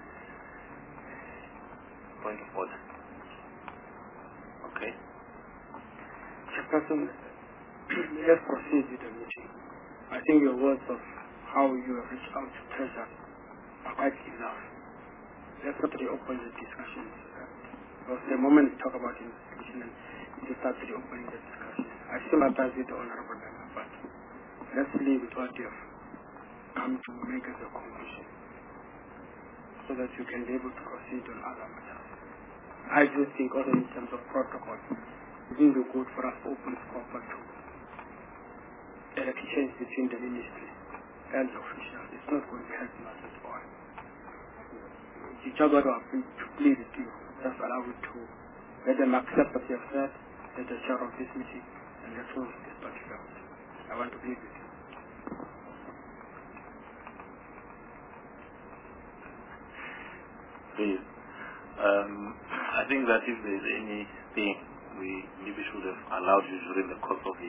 point of order. Okay? Chairperson, let's proceed with the meeting. I think your words of how you have reached out to Treasure are quite enough. Let's not reopen the discussions. Because the moment we talk about investigation, we start reopening the discussion. I sympathize with the Honorable Member, but let's leave with what you have come to make as a conclusion, so that you can be able to proceed on other matters. I do think also in terms of protocol, it will be good for us to open scope to exchange between the ministry and the officials. It's not going to help us at all. The job that I've been to plead with you, just allow it to let them accept what you have said, let the chair of this meeting, and let's move this particular meeting. I want to plead with you. Please. Um, I think that if there's anything we maybe should have allowed you during the course of the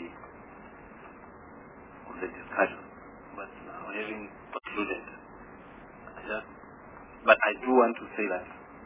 of the discussion, but now having concluded, I just, but I do want to say that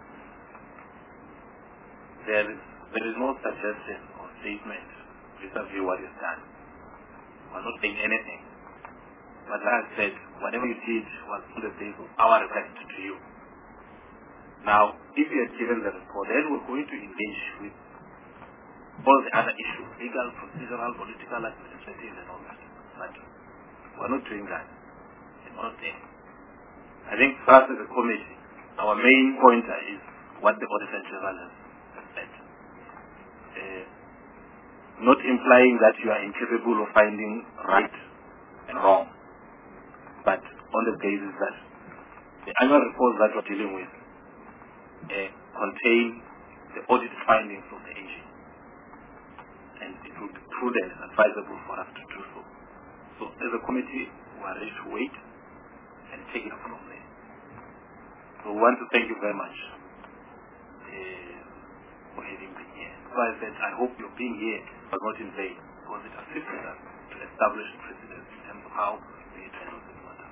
there is there is no suggestion or statement vis-a-vis what is done. We're not saying anything, but like I said, whatever you did was on the basis of our request to you. Now, if you had given the report, then we're going to engage with all the other issues, legal, procedural, political, administrative, and all that. But we're not doing that. We're not doing. I think for us as a committee, our main pointer is what the Auditor General has said. Uh, not implying that you are incapable of finding right and wrong, but on the basis that the annual reports that we're dealing with Uh, contain the audit findings of the agency, and it would be prudent and advisable for us to do so. So as a committee, we are ready to wait and take it from there. So we want to thank you very much uh, for having been here. So I said, I hope your being here was not in vain, because it assisted us to establish precedents in terms of how we handle this matter.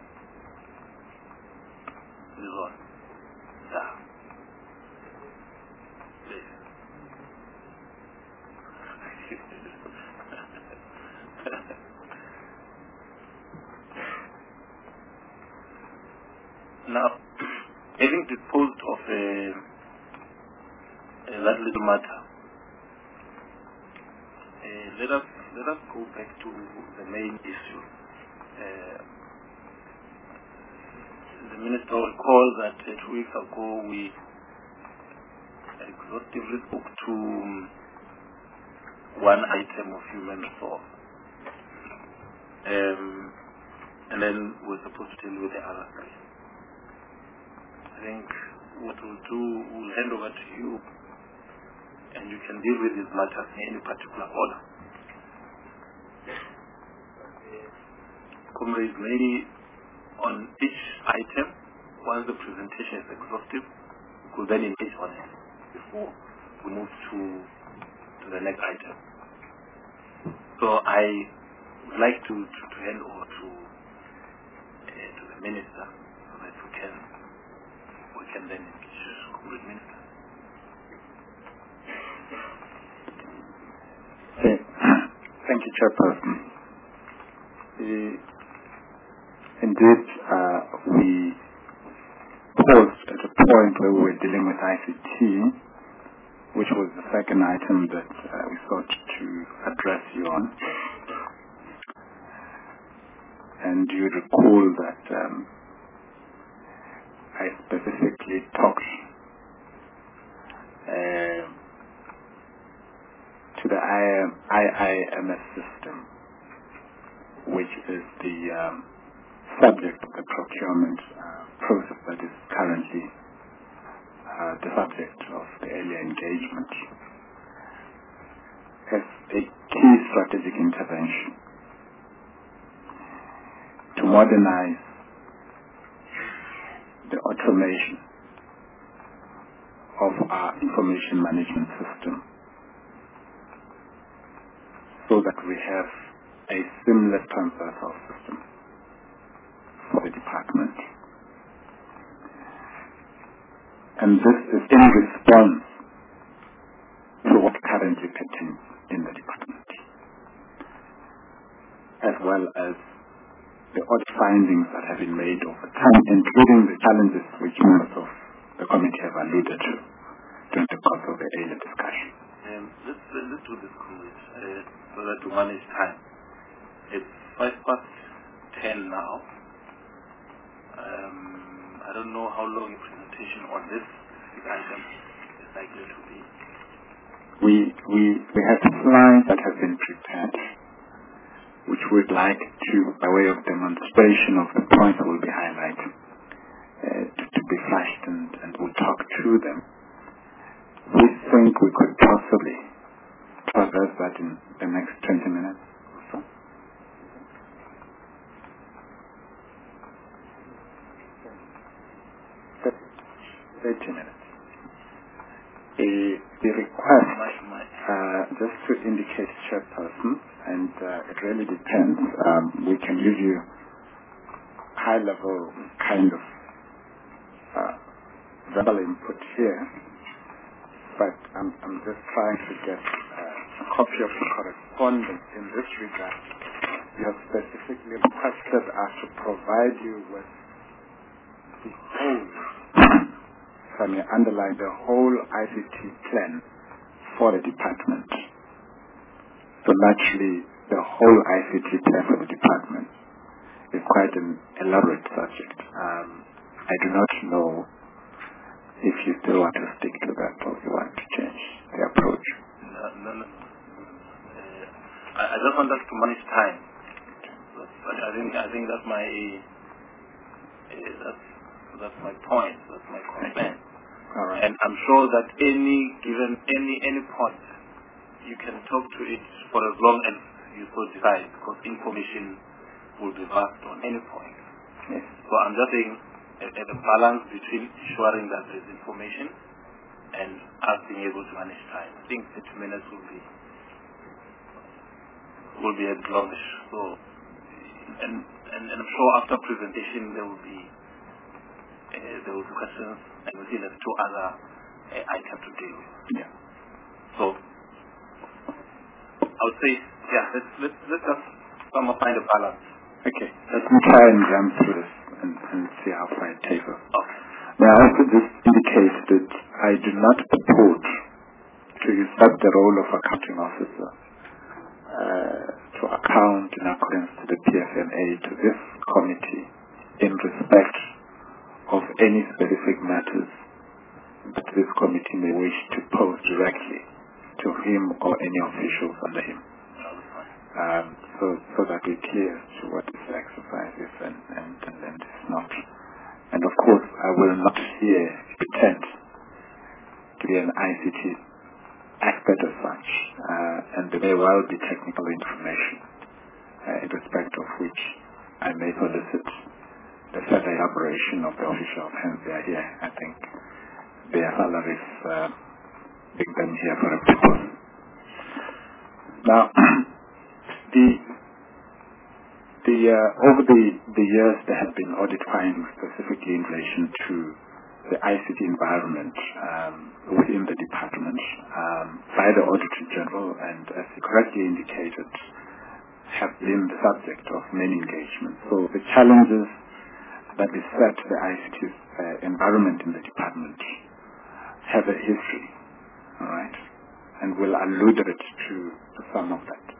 This is all. Yeah. Now, having disposed of uh, uh, that little matter, uh, let us let us go back to the main issue. Uh, the minister recalled that uh, two weeks ago we exhaustively spoke to um, one item of human resource, um, and then we're supposed to deal with the other three. I think what we'll do, we'll hand over to you, and you can deal with these matters in any particular order. Comrades, maybe on each item, once the presentation is exhaustive, we could then engage on it before we move to to the next item. So I would like to, to, to hand over to uh, to the minister so that we can we can then engage with the minister. Thank you, Chairperson. Uh, indeed, uh, we paused at a point where we were dealing with I C T, which was the second item that uh, we sought to address you on. And you recall that um, I specifically talked uh, to the I I M S system, which is the um, subject of the procurement uh, process that is currently uh, the subject of the earlier engagement, as a key strategic intervention to modernize the automation of our information management system so that we have a seamless transversal system for the department. And this is in response to what currently pertains in the department, as well as the odd findings that have been made over time, including the challenges which members of the committee have alluded to during the course of the earlier discussion. Um, let's, let's do this quickly, uh, so that to manage time. It's five past ten now. Um, I don't know how long a presentation on this specific item is likely to be. We, we, we have slides that have been prepared, which we'd like to, by way of demonstration of the points that will be highlighted, uh, to, to be flashed, and, and we'll talk through them. We think we could possibly traverse that in the next twenty minutes or so. thirty minutes. A, the request, uh, just to indicate chairperson, and uh, it really depends. Um, we can give you high-level kind of uh, verbal input here, but I'm, I'm just trying to get uh, a copy of the correspondence in this regard. You have specifically requested us to provide you with the whole, if I may underline, the whole I C T plan for the department. So naturally, the whole I C T plan for the department is quite an elaborate subject. Um, I do not know if you still want to stick to that or you want to change the approach. No, no, no. Uh, I, I just want us to manage time. But I think I think that's my uh, that's that's my point. That's my concern. All right. And I'm sure that any given any any point, you can talk to it for as long as you so decide, because information will be vast on any point. Yes. So I'm just saying a, a balance between ensuring that there's information and us being able to manage time. I think thirty minutes will be will be a bit longish. So and, and and I'm sure after presentation there will be uh, there will be questions, and we still have two other uh, items to deal with. Yeah. So I would say, yeah, let's let's let's just somehow find a balance. Okay. Let me try and jump through this and, and see how far it takes us. Okay. May I also just indicate that I do not purport to usurp the role of accounting officer uh, to account in accordance to the P F M A to this committee in respect of any specific matters that this committee may wish to pose directly to him or any officials under him. Um, so, so that we're clear as to what this exercise is and, and, and, and it's not. And of course, I will not here pretend to be an I C T expert as such, uh, and there may well be technical information uh, in respect of which I may solicit the further elaboration of the officials, hence they are here. I think their salaries uh, bring them here for a purpose. Now, the the uh, over the, the years there have been audit findings specifically in relation to the I C T environment um, within the department um, by the Auditor General, and as you correctly indicated, have been the subject of many engagements. So the challenges that beset the I C T uh, environment in the department have a history, all right, and will allude it to, to some of that.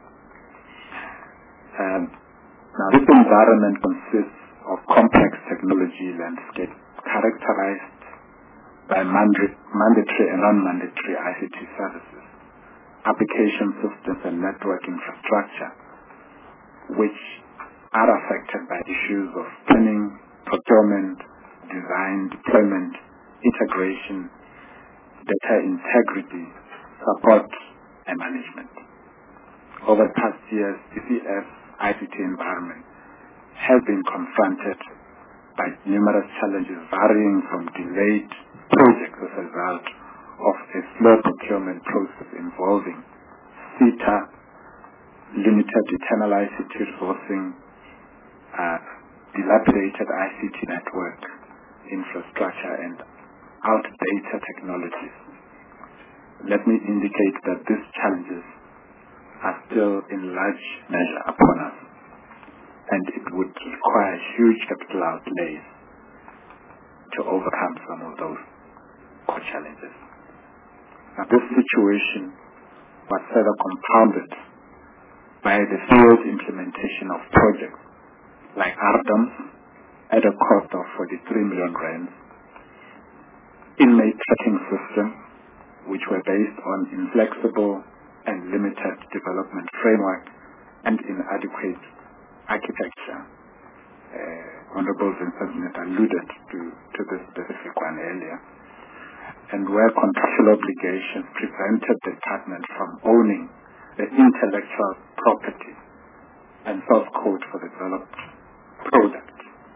Um, now, this environment consists of complex technology landscape characterized by mandatory and non-mandatory I C T services, application systems and network infrastructure, which are affected by issues of planning, procurement, design, deployment, integration, data integrity, support, and management. Over the past years, D C F I C T environment has been confronted by numerous challenges varying from delayed projects as a result of a slow procurement process involving CETA, limited internal I C T resourcing, uh, dilapidated I C T network infrastructure, and outdated technologies. Let me indicate that these challenges are still in large measure upon us, and it would require huge capital outlays to overcome some of those core challenges. Now, this situation was further compounded by the field implementation of projects like R D O M S at a cost of forty-three million rands, inmate tracking system, which were based on inflexible and limited development framework and inadequate architecture. Uh, Honorable Vincent Smith alluded to, to this specific one earlier, and where contractual obligations prevented the department from owning the intellectual property and source code for the developed product,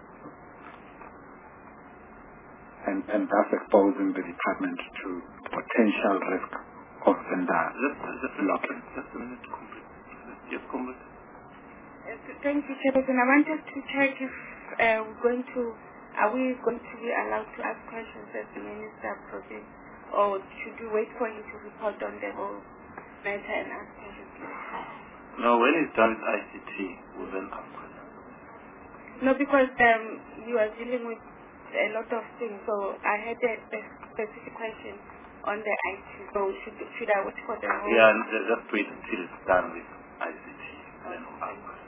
and, and thus exposing the department to potential risk of vendor blocking. Just a minute to complete. Yes, complete. Thank you, Chairperson. I wanted to check if uh, we're going to, are we going to be allowed to ask questions as the Minister proceeds, or should we wait for him to report on the whole matter and ask questions? No, when it's done with I C T, we'll then ask questions. No, because um, you are dealing with a lot of things, so I had a specific question on the I T, so should, should I wait for the whole? Yeah, just wait until it's done with I C T, and then we'll ask questions.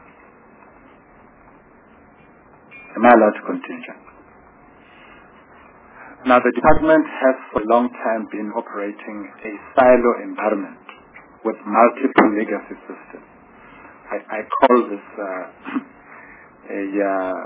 Am I allowed to continue? Now, the department has for a long time been operating a silo environment with multiple legacy systems. I, I call this uh, a, uh,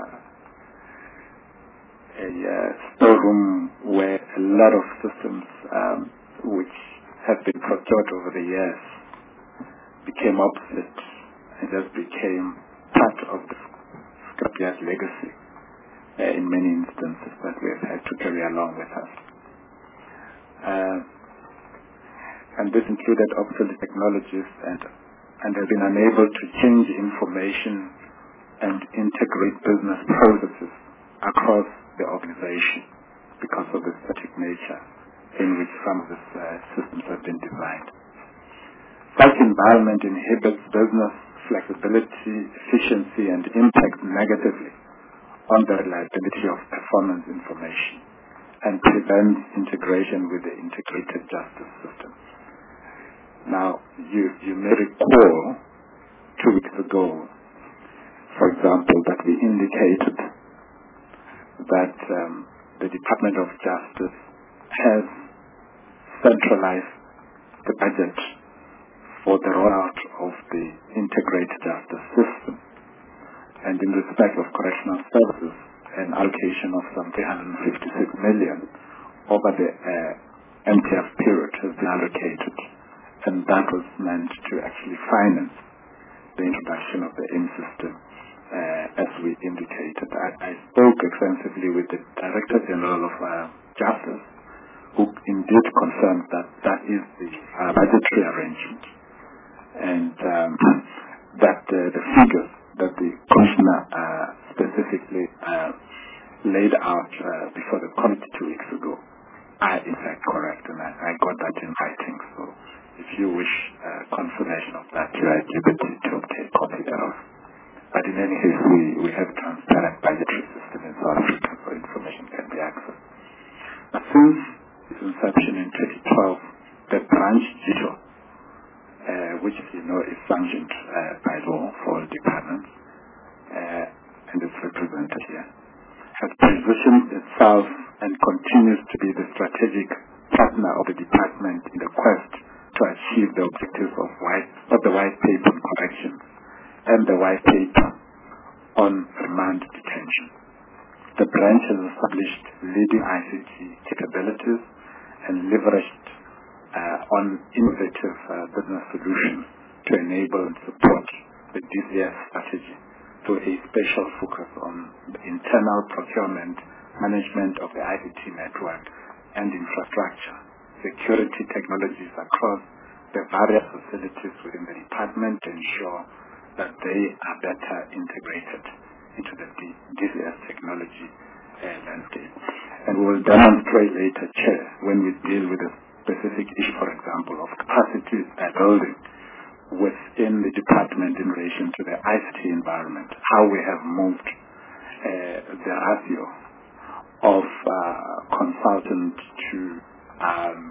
a uh, storeroom where a lot of systems um, which have been procured over the years became obsolete and just became part of the scrapyard legacy uh, in many instances that we have had to carry along with us. Uh, and this included obsolete technologies and, and have been unable to change information and integrate business processes across the organization because of the static nature in which some of these uh, systems have been designed. Such environment inhibits business flexibility, efficiency, and impacts negatively on the reliability of performance information and prevents integration with the integrated justice system. Now, you, you may recall two weeks ago, for example, that we indicated that um, the Department of Justice has centralized the budget for the rollout of the integrated justice system, and in respect of correctional services, an allocation of some three hundred fifty-six million over the uh, M T F period has been allocated, and that was meant to actually finance the introduction of the I N system, uh, as we indicated. I, I spoke extensively with the Director General of uh, Justice, who indeed confirmed that that is the uh, budgetary arrangement, and um, that uh, the figures that the Commissioner uh, specifically uh, laid out uh, before the committee two weeks ago are in fact correct, and I, I got that in writing. So if you wish uh, confirmation of that, you are at liberty to obtain a copy thereof. But in any case, we, we have a transparent budgetary system in South Africa, so information can be accessed. Now, since its inception in twenty twelve, the branch G I T O, uh, which you know is sanctioned uh, by law for all departments, uh, and is represented here, has positioned itself and continues to be the strategic partner of the department in the quest to achieve the objectives of, white, of the white paper on corrections and the white paper on remand detention. The branch has established leading I C T capabilities and leveraged uh, on innovative uh, business solutions to enable and support the D C S strategy through a special focus on the internal procurement, management of the I C T network and infrastructure, security technologies across the various facilities within the department to ensure that they are better integrated into the D C S technology uh, landscape. And we will demonstrate later, Chair, when we deal with a specific issue, for example, of capacity building within the department in relation to the I C T environment, how we have moved uh, the ratio of uh, consultant to um,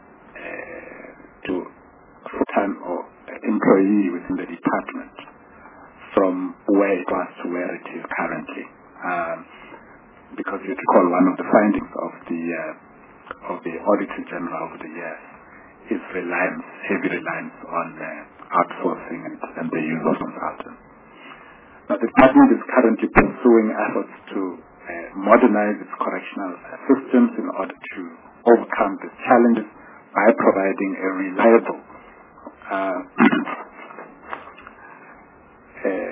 uh, to full-time or employee within the department from where it was to where it is currently. Um, because you recall one of the findings of the uh, of the Auditor General of the year is reliance, heavy reliance on uh, outsourcing and, and the use of consultants. Now, the department is currently pursuing efforts to uh, modernize its correctional systems in order to overcome these challenges by providing a reliable, uh, uh,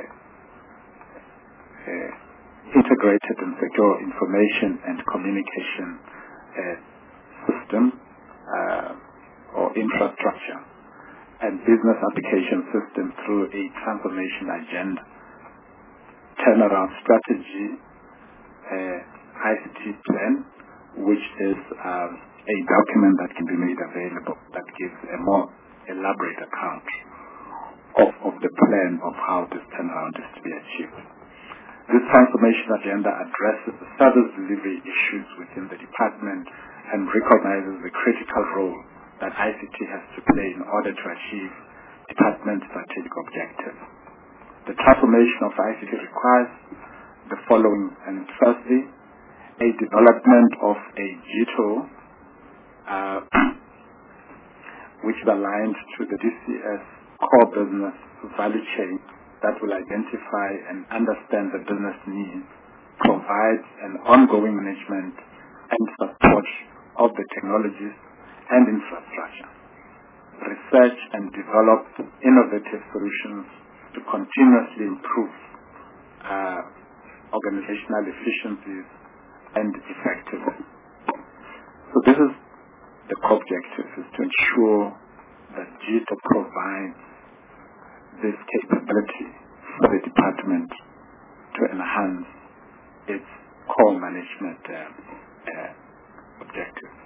uh, integrated and secure information and communication uh, system uh, or infrastructure and business application system through a transformation agenda, turnaround strategy, uh, I C T plan, which is um, a document that can be made available that gives a more elaborate account of, of the plan of how this turnaround is to be achieved. This transformation agenda addresses the service delivery issues within the department and recognizes the critical role that I C T has to play in order to achieve department strategic objectives. The transformation of I C T requires the following, and firstly, a development of a G I T O uh, which is aligned to the D C S core business value chain that will identify and understand the business needs, provide an ongoing management and support of the technologies and infrastructure, research and develop innovative solutions to continuously improve uh, organizational efficiencies and effectiveness. So this is the core objective, is to ensure that G I T O provides this capability for the department to enhance its core management uh, uh, objectives.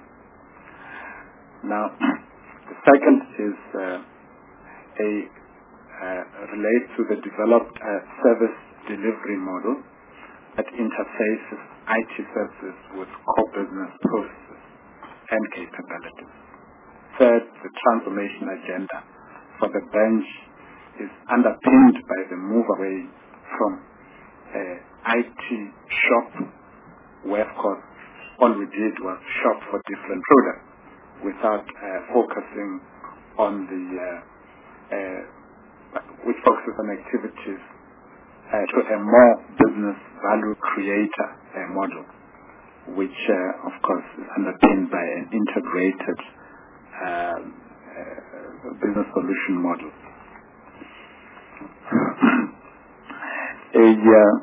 Now, the second is uh, a uh, relates to the developed uh, service delivery model that interfaces I T services with core business processes and capabilities. Third, the transformation agenda for the bench is underpinned by the move away from uh, I T shop, where of course all we did was shop for different products without uh, focusing on the, uh, uh, which focuses on activities uh, to a more business value creator uh, model, which uh, of course is underpinned by an integrated uh, uh, business solution model. a, uh,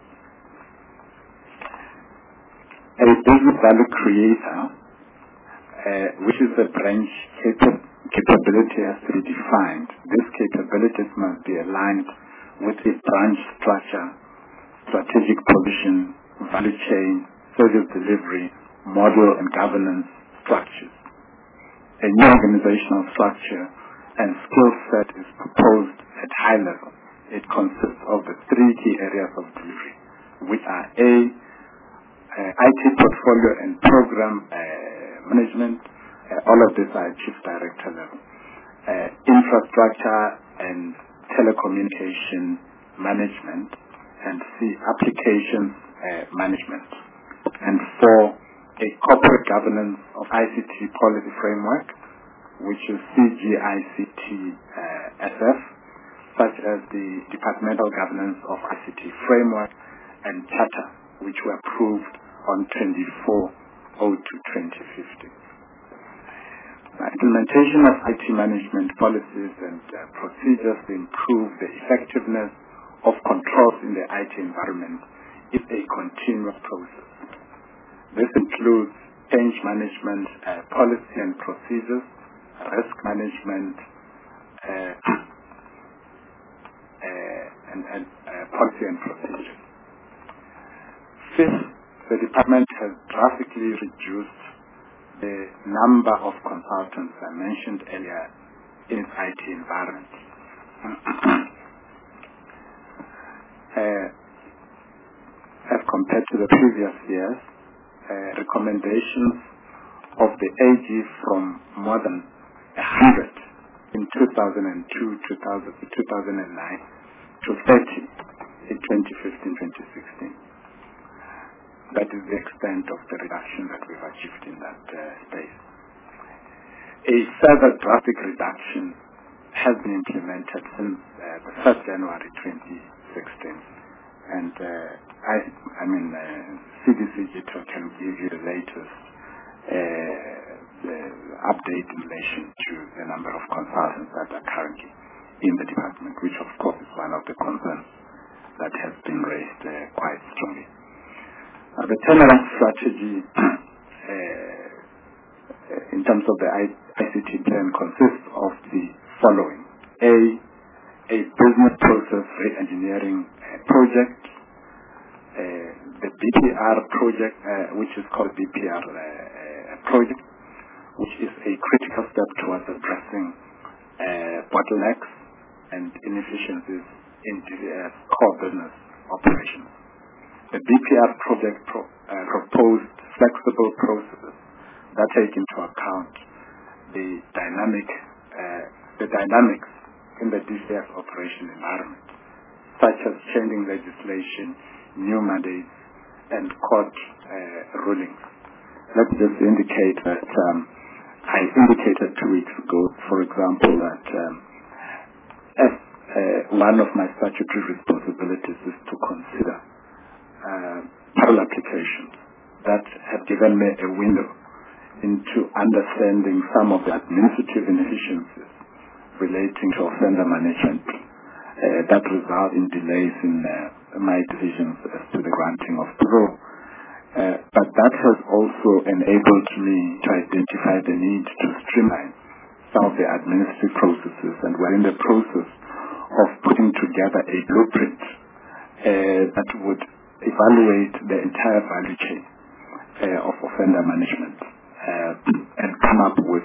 a business value creator, uh, which is a branch cap- capability, has to be defined. These capabilities must be aligned with the branch structure, strategic position, value chain, service delivery, model and governance structures. A new organizational structure and skill set is proposed at high level. It consists of the three key areas of delivery, which are A, uh, I T portfolio and program uh, management. Uh, all of these are at chief director level. Uh, infrastructure and telecommunication management, and C, applications uh, management. And four, a corporate governance of I C T policy framework, which is C G I C T uh, S F, such as the departmental governance of I C T framework and charter, which were approved on twenty-four oh two twenty fifteen. The implementation of I T management policies and uh, procedures to improve the effectiveness of controls in the I T environment is a continuous process. This includes change management uh, policy and procedures, risk management, uh, uh, and, and uh, policy and procedures. Fifth, the department has drastically reduced the number of consultants I mentioned earlier in its I T environment. uh, as compared to the previous years, uh, recommendations of the A G from more than one hundred in two thousand two, two thousand nine to thirty in twenty fifteen twenty sixteen. That is the extent of the reduction that we've achieved in that uh, space. A further drastic reduction has been implemented since uh, the first of January twenty sixteen. And uh, I, I mean, uh, C D C Digital can give you the latest uh, the update in relation to the number of consultants that are currently in the department, which of course is one of the concerns that has been raised uh, quite strongly. Uh, the turnaround strategy uh, in terms of the I C T plan consists of the following. A, a business process re-engineering uh, project, uh, the B P R project, uh, which is called B P R uh, project, which is a critical step towards addressing uh, bottlenecks and inefficiencies in D V S core business operations. The B P R project pro, uh, proposed flexible processes that take into account the dynamic, uh, the dynamics in the D C S operation environment, such as changing legislation, new mandates, and court uh, rulings. Let me just indicate that um, I indicated two weeks ago, for example, that um, as uh, one of my statutory responsibilities is to consider Uh, parallel applications that have given me a window into understanding some of the administrative inefficiencies relating to offender management uh, that result in delays in uh, my decisions as to the granting of parole. Uh, but that has also enabled me to identify the need to streamline some of the administrative processes, and we're in the process of putting together a blueprint uh, that would evaluate the entire value chain uh, of offender management uh, and come up with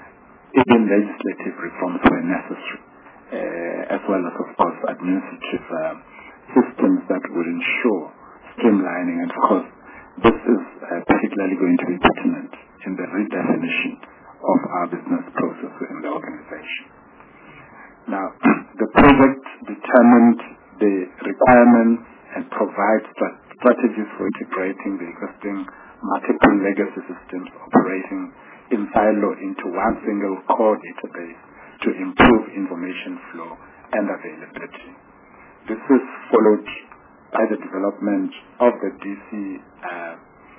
even legislative reforms where necessary, uh, as well as, of course, administrative uh, systems that would ensure streamlining. And, of course, this is uh, particularly going to be pertinent in the redefinition of our business processes in the organization. Now, the project determined the requirements and provide strat- strategies for integrating the existing multiple legacy systems operating in silo into one single core database to improve information flow and availability. This is followed by the development of the D C, uh,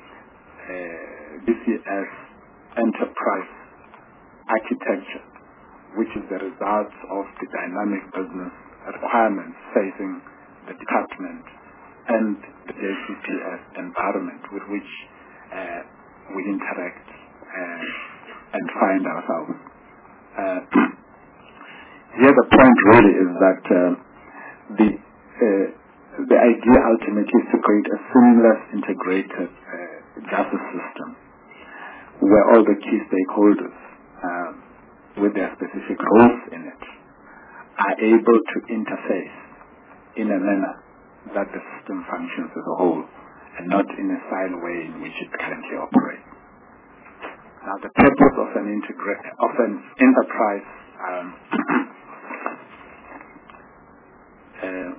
uh, D C S enterprise architecture, which is the result of the dynamic business requirements facing the department and the J C P S environment with which uh, we interact uh, and find ourselves. Uh, here the point really is that uh, the uh, the idea ultimately is to create a seamless, integrated uh, justice system where all the key stakeholders, um, with their specific roles in it, are able to interface in a manner that the system functions as a whole and not in a silo way in which it currently operates. Now, the purpose of an, integra- of an enterprise um, uh,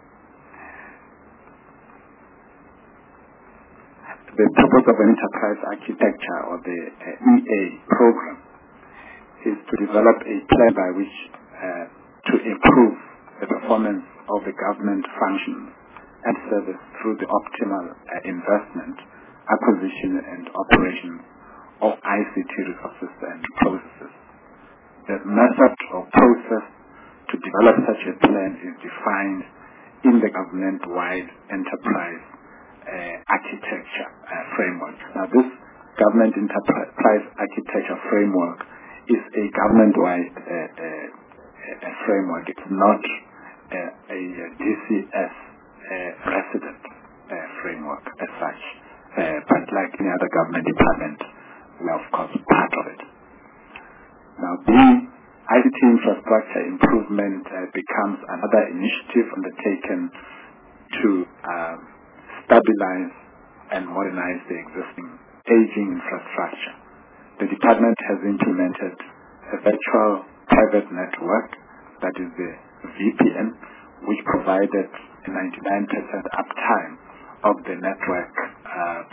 the purpose of an enterprise architecture, or the uh, E A program, is to develop a plan by which uh, to improve the performance of the government functions and service through the optimal uh, investment, acquisition and operation of I C T resources and processes. The method or process to develop such a plan is defined in the government-wide enterprise uh, architecture uh, framework. Now, this government enterprise architecture framework is a government-wide uh, uh, uh, framework. It's not uh, a D C S uh, resident uh, framework as such, uh, but like any other government department, we are of course part of it. Now, the I C T infrastructure improvement uh, becomes another initiative undertaken to uh, stabilize and modernize the existing aging infrastructure. The department has implemented a virtual private network, that is the V P N, which provided a ninety-nine percent uptime of the network, uh,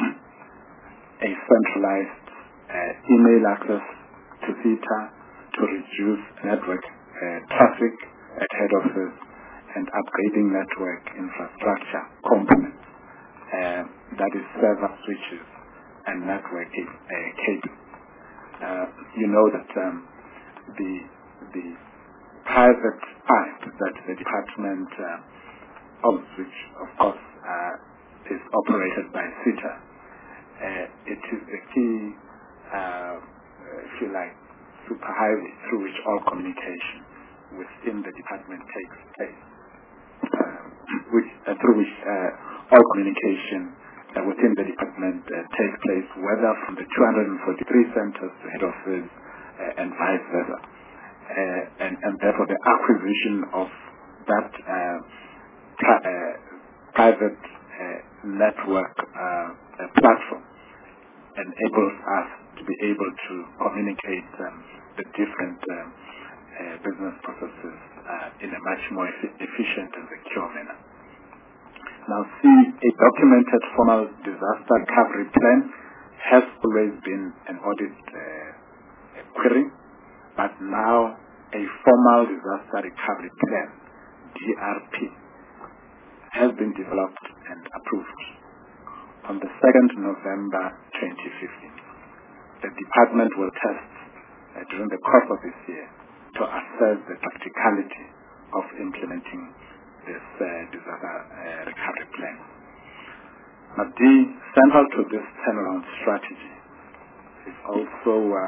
a centralized uh, email access to CETA to reduce network uh, traffic at head office, and upgrading network infrastructure components, uh, that is server switches and network uh, cables. Uh, you know that um, the the private pipe that the department uh, owns, which of course uh, is operated by CETA, uh, it is the key, uh, if you like, superhighway through which all communication within the department takes place, uh, which, uh, through which uh, all communication uh, within the department uh, takes place, whether from the two hundred forty-three centers to head office uh, and vice versa. Uh, and, and therefore the acquisition of that uh, pri- uh, private uh, network uh, uh, platform enables us to be able to communicate um, the different um, uh, business processes uh, in a much more efi- efficient and secure manner. Now, see, a documented formal disaster recovery plan has always been an audit uh, query, but now a formal disaster recovery plan, D R P, has been developed and approved. On the second of November twenty fifteen, the department will test uh, during the course of this year to assess the practicality of implementing this uh, disaster uh, recovery plan. Now, the central to this turnaround strategy is also uh,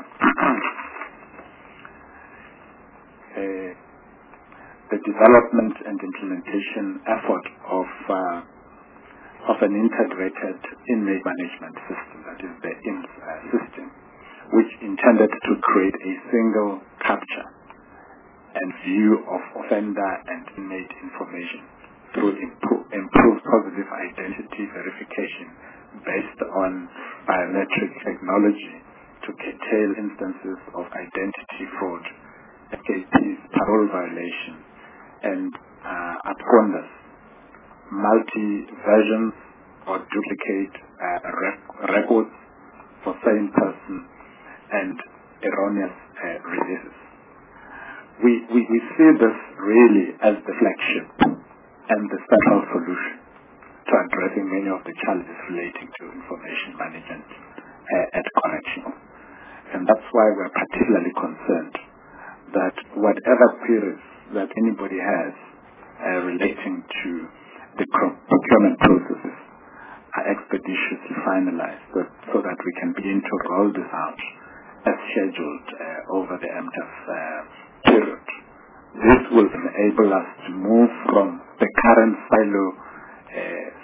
uh, the development and implementation effort of uh, of an integrated inmate management system, that is the I M S uh, system, which intended to create a single capture and view of offender and inmate information through impo- improved positive identity verification based on biometric technology to curtail instances of identity fraud, F K Ps, parole violation, and uh, absconders, multi-versions or duplicate uh, rec- records for same person, and erroneous uh, releases. We, we, we see this really as the flagship and the central solution to addressing many of the challenges relating to information management uh, at correctional. And that's why we're particularly concerned that whatever queries that anybody has uh, relating to the procurement processes are expeditiously finalized so, so that we can begin to roll this out as scheduled uh, over the M T A F uh, period. This will enable us to move from the current silo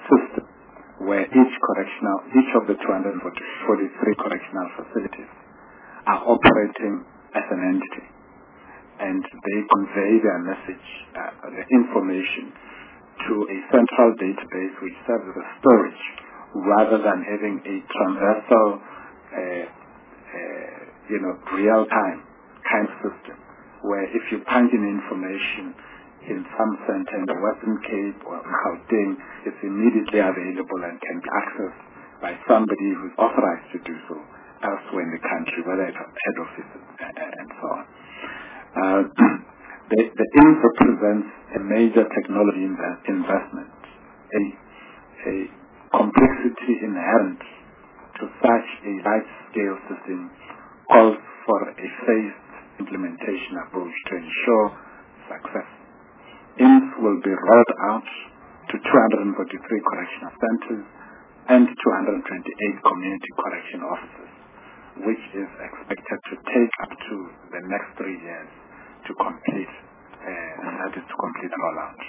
system where each correctional, each of the two hundred forty-three correctional facilities are operating as an entity, and they convey their message, uh, the information, to a central database which serves as a storage, rather than having a transversal, uh, uh, you know, real-time kind of system, where if you punch in information in some center in the Western Cape or Gauteng, it's immediately available and can be accessed by somebody who's authorized to do so elsewhere in the country, whether it's head office and so on. Uh, the, the I N S represents a major technology invest, investment, a, a complexity inherent to such a large-scale system calls for a phased implementation approach to ensure success. I N S will be rolled out to two hundred forty-three correctional centers and two hundred twenty-eight community correction offices, which is expected to take up to the next three years to complete, uh, and that is to complete the rollout.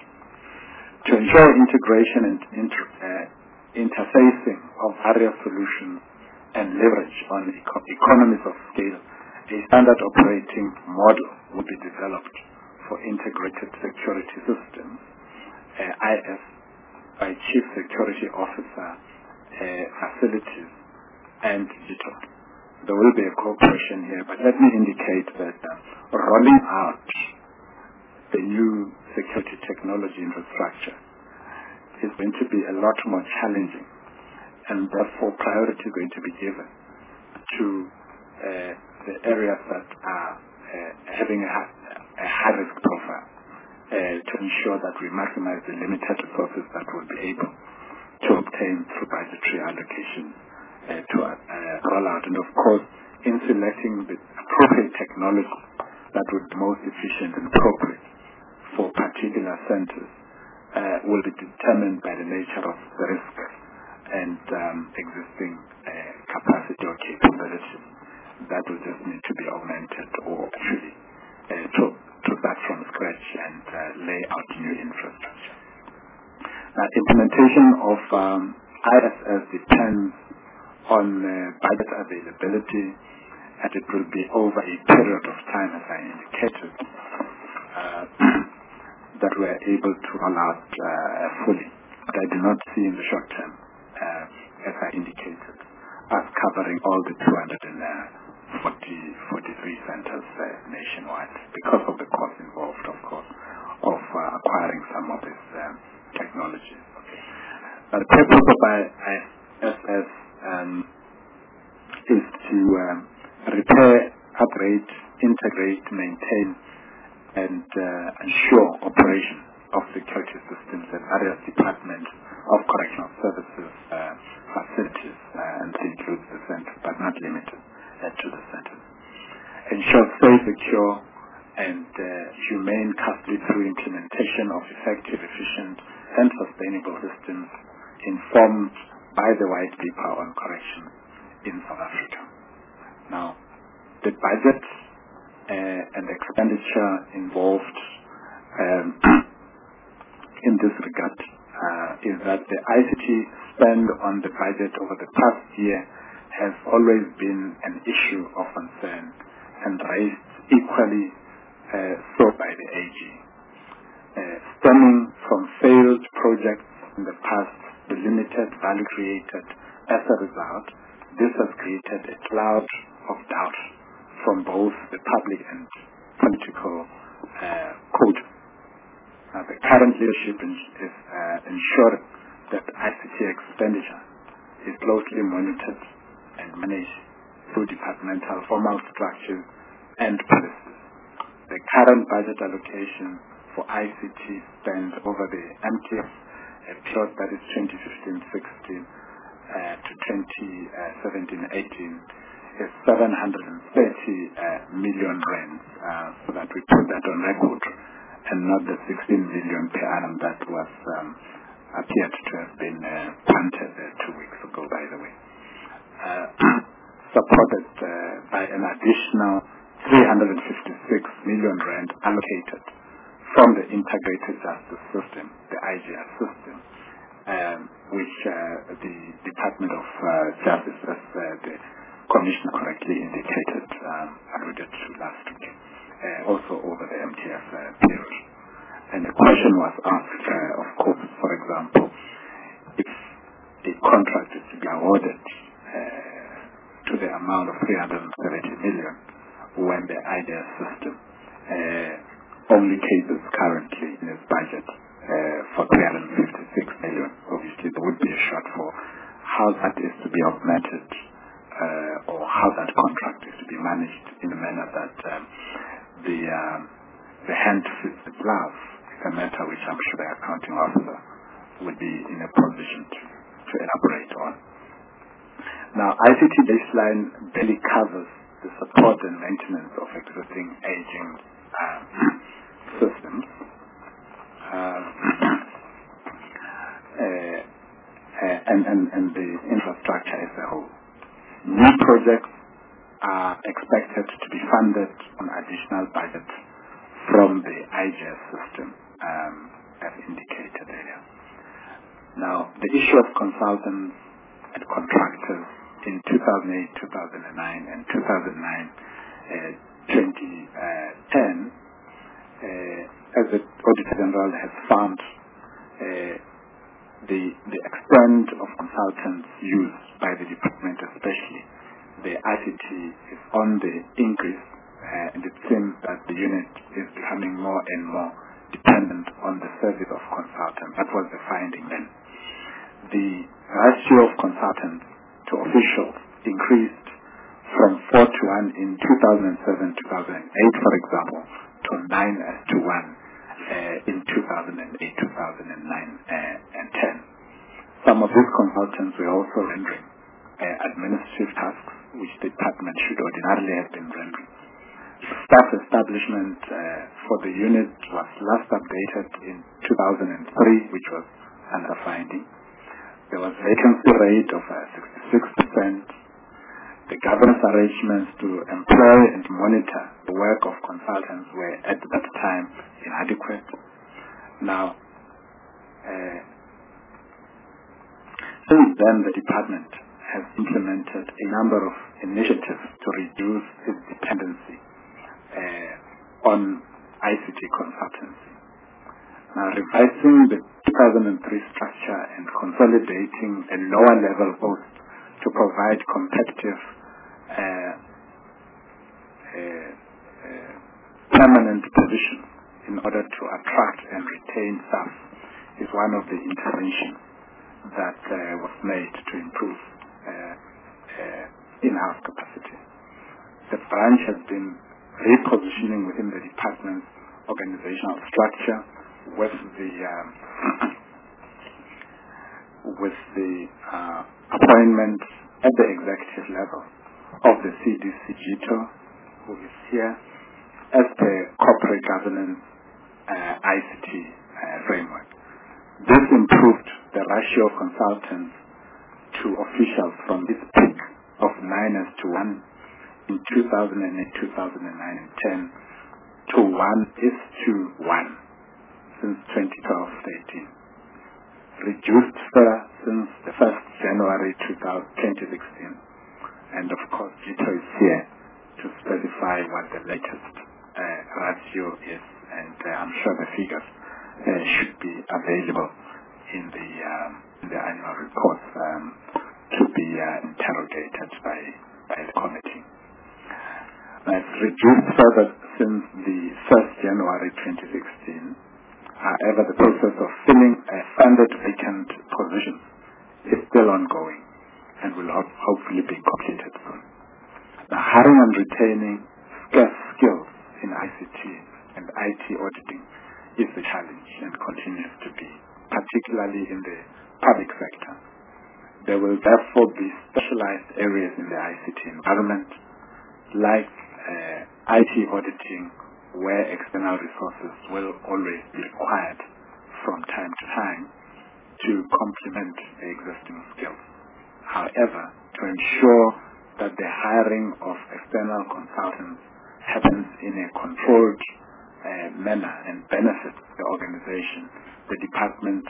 To ensure integration and inter, uh, interfacing of various solutions and leverage on eco economies of scale, a standard operating model will be developed for integrated security systems, uh, I S, by Chief Security Officer, uh, facilities, and digital. There will be a cooperation here, but let me indicate that uh, rolling out the new security technology infrastructure is going to be a lot more challenging, and therefore priority is going to be given to uh, the areas that are uh, having a, a high risk profile, uh, to ensure that we maximize the limited resources that we'll be able to obtain through budgetary allocation uh, to uh, roll out. And of course, in selecting the appropriate technology that would be most efficient and appropriate for particular centers uh, will be determined by the nature of the risk and um, existing uh, capacity or capabilities that will just need to be augmented or actually uh, to, to start from scratch and uh, lay out new infrastructure. Now, implementation of um, I S S depends on uh, budget availability, and it will be over a period of time, as I indicated, uh, that we are able to roll out uh, fully. But I do not see in the short term, uh, as I indicated, us covering all the two hundred forty-three centers uh, nationwide because of the cost involved, of course, of uh, acquiring some of these um, technologies. Okay. Now, the purpose of I S S um, is to um, repair, upgrade, integrate, maintain, and uh, ensure operation of security systems at various departments of correctional services, uh, facilities, uh, and this includes the center, but not limited uh, to the centers. Ensure safe, secure, and uh, humane custody through implementation of effective, efficient, and sustainable systems informed by the white paper on correction in South Africa. Now, the budget uh, and expenditure involved um, in this regard uh, is that the I C T spend on the budget over the past year has always been an issue of concern and raised equally uh, so by the A G. Uh, stemming from failed projects in the past, the limited value created as a result, this has created a cloud of doubt from both the public and political uh, code. Now, the current leadership is uh, ensuring that I C T expenditure is closely monitored and managed through departmental formal structures and policies. The current budget allocation for I C T spend over the M T F period, that is twenty fifteen sixteen uh, to twenty seventeen eighteen, is seven hundred thirty uh, million rands, uh, so that we put that on record, and not the sixteen billion per annum that was um, appeared to have been uh, planted uh, two weeks ago, by the way. Uh, supported uh, by an additional three hundred fifty-six million rand allocated from the integrated justice system, the I G S system, um, which uh, the Department of uh, Justice, as uh, the Commissioner correctly indicated, um, alluded to last week, uh, also over the M T F uh, period. And the question was asked, uh, of course, for example, if a contract is to be awarded uh, to the amount of three hundred seventy million when the I D A S system uh, only cases currently in its budget uh, for three hundred fifty-six million. Obviously, there would be a shortfall. How that is to be augmented uh, or how that contract is to be managed in a manner that um, the, um, the hand fits the glove is a matter which I'm sure the accounting officer would be in a position to, to elaborate on. Now, I C T baseline barely covers the support and maintenance of existing aging um, systems. Uh, uh, and, and, and the infrastructure as a whole. New projects are expected to be funded on additional budget from the I G S system, um, as indicated earlier. Now, the issue of consultants and contractors in two thousand eight, two thousand nine, and two thousand nine, uh, twenty ten, uh, as the Auditor General has found, uh, the, the extent of consultants used by the department, especially the I C T, is on the increase, uh, and it seems that the unit is becoming more and more dependent on the service of consultants. That was the finding then. The ratio of consultants to officials increased from four to one in two thousand seven, two thousand eight, for example, to nine as to one uh, in two thousand eight, two thousand nine, uh, and ten. Some of these consultants were also rendering uh, administrative tasks, which the department should ordinarily have been rendering. Staff establishment uh, for the unit was last updated in two thousand three, which was another finding. There was vacancy rate of uh, sixty-six percent. The governance arrangements to employ and monitor the work of consultants were at that time inadequate. Now, uh, since then the department has implemented a number of initiatives to reduce its dependency uh, on I C T consultancy. Now, revising the two thousand three structure and consolidating a lower level post to provide competitive uh, uh, uh, permanent positions in order to attract and retain staff is one of the interventions that uh, was made to improve uh, uh, in-house capacity. The branch has been repositioning within the department's organizational structure with the um, with the uh, appointment at the executive level of the C D C Gito, who is here, as the corporate governance uh, I C T uh, framework. This improved the ratio of consultants to officials from this peak of nine as to one in two thousand eight, two thousand nine, and ten to one is to one since twenty twelve to eighteen. Reduced further since the first January twenty sixteen. And of course, Gito is here to specify what the latest uh, ratio is, and uh, I'm sure the figures uh, should be available in the, um, in the annual reports um, to be uh, interrogated by, by the committee. Uh, it's reduced further since the first January twenty sixteen. However, the process of filling a funded vacant position is still ongoing and will ho hopefully be completed soon. Now, hiring and retaining scarce skills in I C T and I T auditing is a challenge and continues to be, particularly in the public sector. There will therefore be specialized areas in the I C T environment, like uh, I T auditing, where external resources will always be required from time to time to complement the existing skills. However, to ensure that the hiring of external consultants happens in a controlled uh, manner and benefits the organization, the department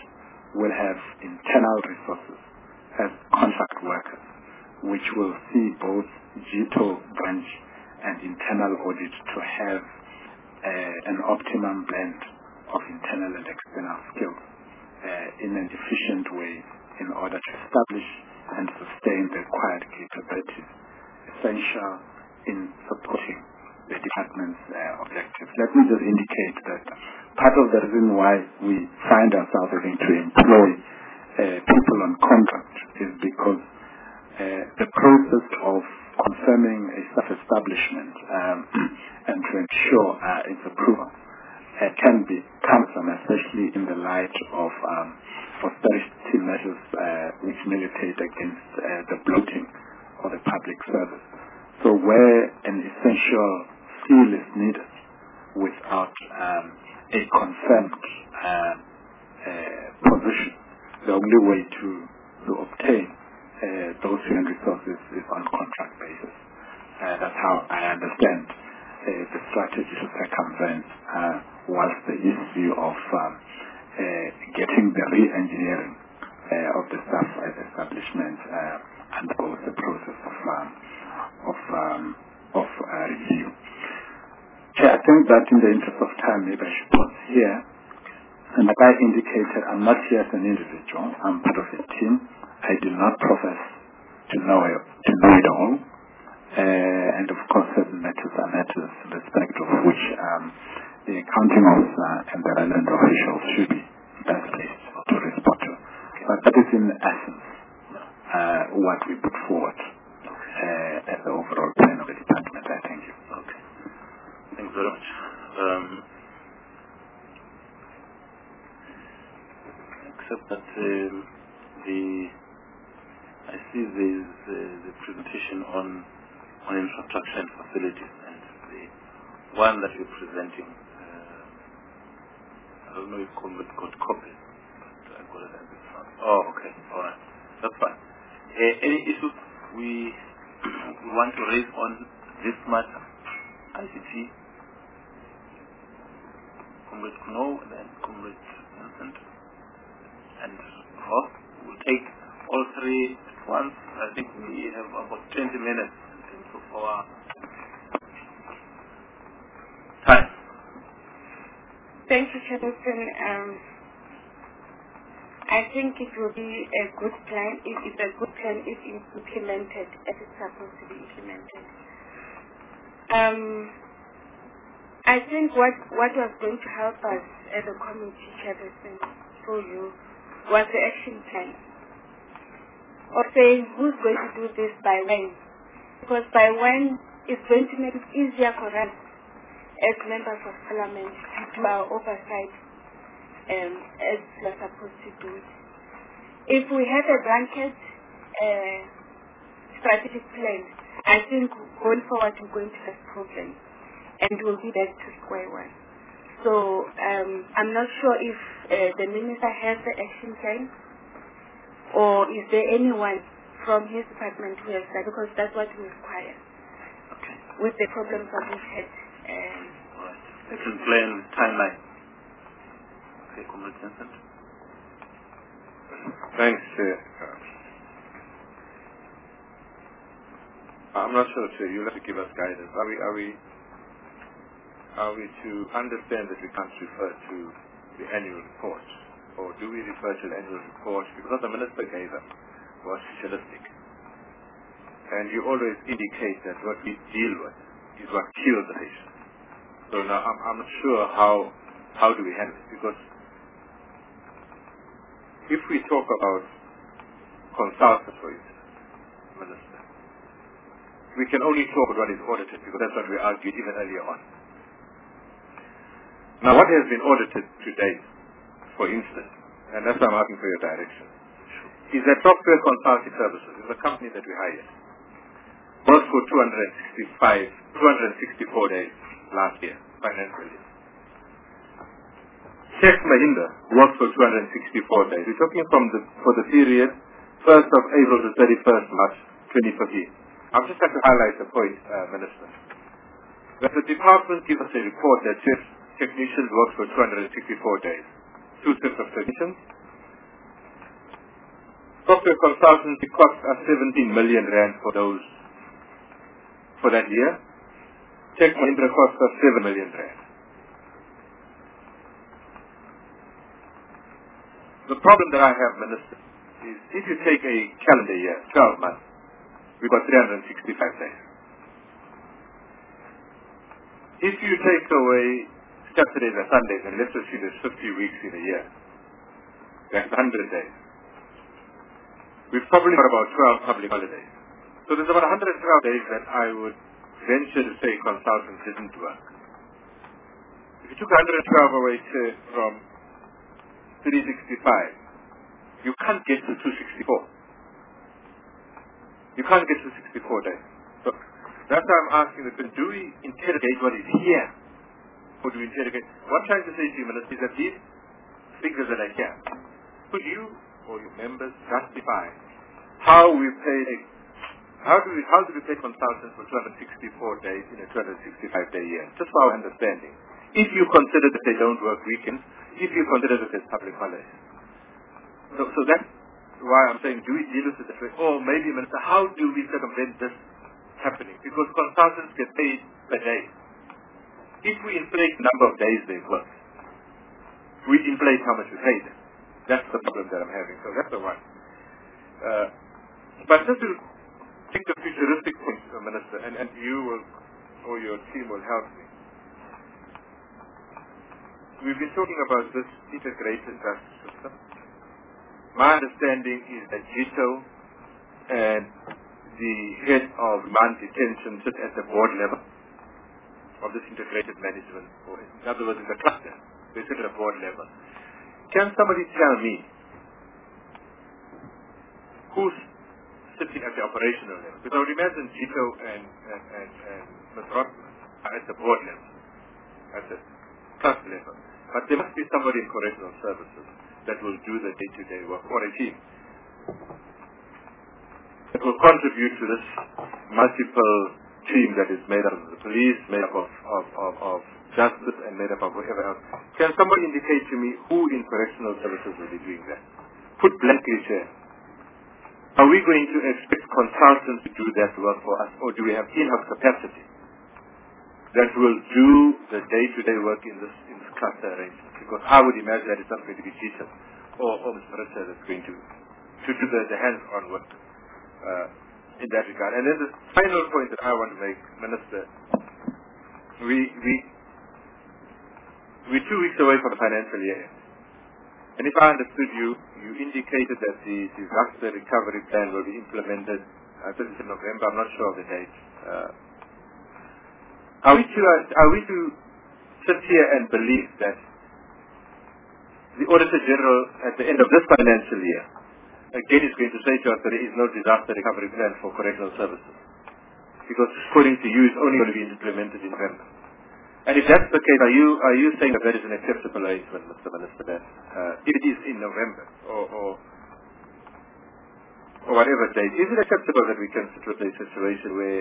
will have internal resources as contract workers, which will see both GITO branch and internal audit to have uh, an optimum blend of internal and external skills uh, in an efficient way in order to establish and sustain the required capabilities essential in supporting the department's uh, objectives. Let me just indicate that part of the reason why we find ourselves having to employ uh, people on contract is because uh, the process of confirming a self-establishment um, and to ensure uh, its approval uh, can be cumbersome, especially in the light of um, austerity measures uh, which militate against uh, the bloating of the public service. So where an essential skill is needed without um, a confirmed uh, uh, position, the only way to, to obtain uh, those human resources is on contract basis. Uh, that's how I understand uh, the strategy to circumvent uh, was the issue of um, uh, getting the re-engineering uh, of the staff establishment uh, undergoes the process of um, of um, of uh, review. Okay, I think that in the interest of time, maybe I should pause here. And like I indicated, I'm not here as an individual. I'm part of a team. I do not profess to know it, to know it all. Uh, and of course, certain matters are matters in respect of which um, the accounting officer and the relevant officials should be best placed to respond to. But that is in essence uh, what we put forward uh, as the overall plan of the department. I thank you. Okay. Thanks very much. Um, except that um, the I see there's uh, the presentation on on infrastructure and facilities, and the one that you're presenting. Uh, I don't know if Comrade got copies, but I got it at the front. Oh, okay. All right. That's fine. Uh, any issues we we want to raise on this matter? I C T. Comrade Kuno, and then Comrade Vincent, and Ross. We'll take all three at once. I think we have about twenty minutes in terms of our time. Thank you, Chairperson. Um, I think it will be a good plan if it's a good plan if it's implemented as it's supposed to be implemented. Um, I think what, what was going to help us as a committee, Chairperson, for you was the action plan. Or saying who's going to do this by when. Because by when it's going to make it easier for us as members of parliament to do our oversight um, as we're supposed to do it. If we have a blanket uh, strategic plan, I think going forward we're going to have problems and we'll be back to square one. So um, I'm not sure if uh, the minister has the action plan, or is there anyone from his department who has that, because that's what we require. Okay. With the problems that we've had. Um, Alright. Action plan, timeline. Okay, Comrade Vincent. Thanks, Chair. I'm not sure, Chair. You'll have to give us guidance. Are we, are we, are we to understand that we can't refer to the annual report? Or do we refer to the annual report? Because what the Minister gave us was socialistic. And you always indicate that what we deal with is what kills the nation. So now I'm, I'm not sure how, how do we handle it? Because if we talk about consultants, for instance, Minister, we can only talk about what is audited, because that's what we argued even earlier on. Now, what has been audited to date, for instance, and that's why I'm asking for your direction, is that Software Consulting Services is a company that we hired. Worked for two hundred sixty-five, two hundred sixty-four days last year, financially. Sheikh Mahinda worked for two hundred sixty-four days. We're talking from the, for the period first of April to thirty-first March twenty fifteen. I'm just going to highlight the point, uh, Minister. When the department gives us a report that says technicians work for two hundred sixty-four days, two sets of technicians, Software consultancy cost us seventeen million rand for those, for that year. Tech Mahindra cost us seven million rand. The problem that I have, Minister, is if you take a calendar year, twelve months, we've got three hundred sixty-five days. If you take away Saturdays and Sundays, and let's assume there's fifty weeks in a year, that's one hundred days. We've probably got about twelve public holidays. So there's about one hundred twelve days that I would venture to say consultants didn't work. If you took one hundred twelve away to, from three sixty-five, you can't get to two sixty-four. You can't get to sixty-four days. So that's why I'm asking the question, do we interrogate what is here? Or do we interrogate? What I'm trying to say to you, Minister, is that these figures that are here, could you or your members justify how we pay, how do we, how do we pay consultants for two hundred sixty-four days in a two hundred sixty-five day year? Just for our understanding. If you consider that they don't work weekends, if you consider that there's public holidays. So, so that's why I'm saying, do we deal with it that way? Or maybe, Minister, how do we circumvent this happening? Because consultants get paid per day. If we inflate the number of days they work, we inflate how much we pay them. That's the problem that I'm having. So that's the one. Uh, but just to think the futuristic point, uh, Minister, and, and you will, or your team will help me. We've been talking about this integrated justice system. My understanding is that GITO and the head of remand detention sit at the board level of this integrated management, or in other words, in the cluster. They sit at the board level. Can somebody tell me who's sitting at the operational level? Because I would imagine GITO and, and, and, and Miz Rothman are at the board level, at the cluster level. But there must be somebody in correctional services that will do the day-to-day work, or a team that will contribute to this multiple team that is made up of the police, made up of, of, of, of justice, and made up of whatever else. Can somebody indicate to me who in correctional services will be doing that? Put blankly here. Are we going to expect consultants to do that work for us, or do we have in-house capacity that will do the day-to-day work in this, in this cluster arrangement? Because I would imagine that it's not going to be teachers or, or Miz Marissa that's going to, to do the, the hands-on work uh, in that regard. And then the final point that I want to make, Minister, we, we, we're two weeks away from the financial year. And if I understood you, you indicated that the disaster recovery plan will be implemented, I think it's in November, I'm not sure of the date. Uh, Are we to, are we to sit here and believe that the Auditor General at the end of this financial year again is going to say to us that there is no disaster recovery plan for correctional services? Because according to you, it's only going to be implemented in November. And if that's the case, are you are you saying that that is an acceptable arrangement, Mister Minister, that uh, if it is in November or, or or whatever date, is it acceptable that we can sit with a situation where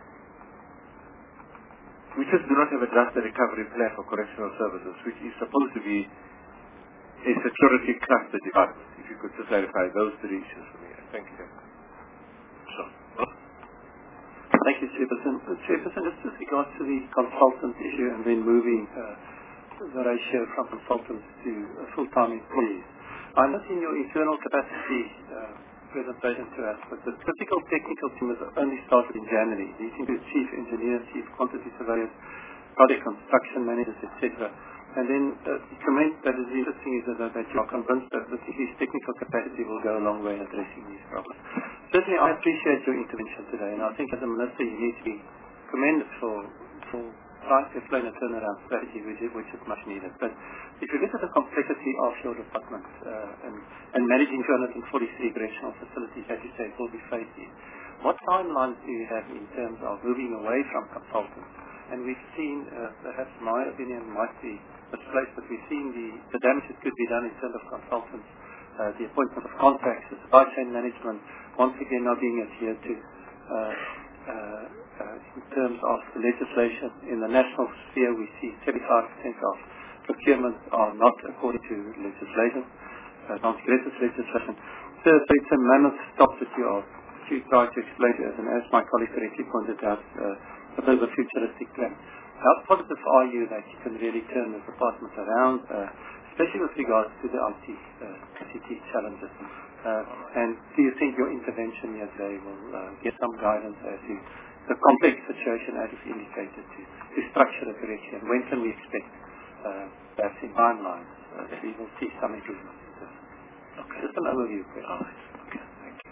we just do not have a disaster recovery plan for correctional services, which is supposed to be a security cluster department? If you could just clarify those three issues for me. Thank you. Sure. Thank you, Chairperson. Uh, Chairperson, just with regard to the consultant issue and then moving uh, the ratio from consultants to uh, full-time employees. I know in your internal capacity uh, presentation to us, but the critical technical team has only started in January. These include chief engineers, chief quantity surveyors, project construction managers, et cetera. And then uh, the comment that is interesting is that, that you are convinced that this technical capacity will go a long way in addressing these problems. Certainly, I appreciate your intervention today, and I think as a minister you need to be commended for, for trying to explain a turnaround strategy, which is, which is much needed. But if you look at the complexity of your department uh, and, and managing two hundred forty-three correctional facilities, as you say, will be faced in, what timelines do you have in terms of moving away from consultants? And we've seen, uh, perhaps my opinion might be misplaced, but we've seen the, the damage that could be done in terms of consultants, uh, the appointment of contracts, the supply chain management, once again not being adhered to. Uh, uh, uh, in terms of the legislation in the national sphere, we see seventy-five percent of procurements are not according to legislation, uh, non-secretive legislation. So, so it's a mammoth stop that you are you try to explain to us, and as my colleague correctly pointed out, uh, a bit of a futuristic plan. How positive are you that you can really turn this department around, uh, especially with regards to the I T, uh, I C T challenges? Uh, and do you think your intervention here today will uh, get some guidance as to the complex situation as is indicated to, to structure it correctly? And when can we expect, uh, perhaps in timelines, uh, that we will see some improvements? Okay. Just an overview, please. All right. Okay. Thank you.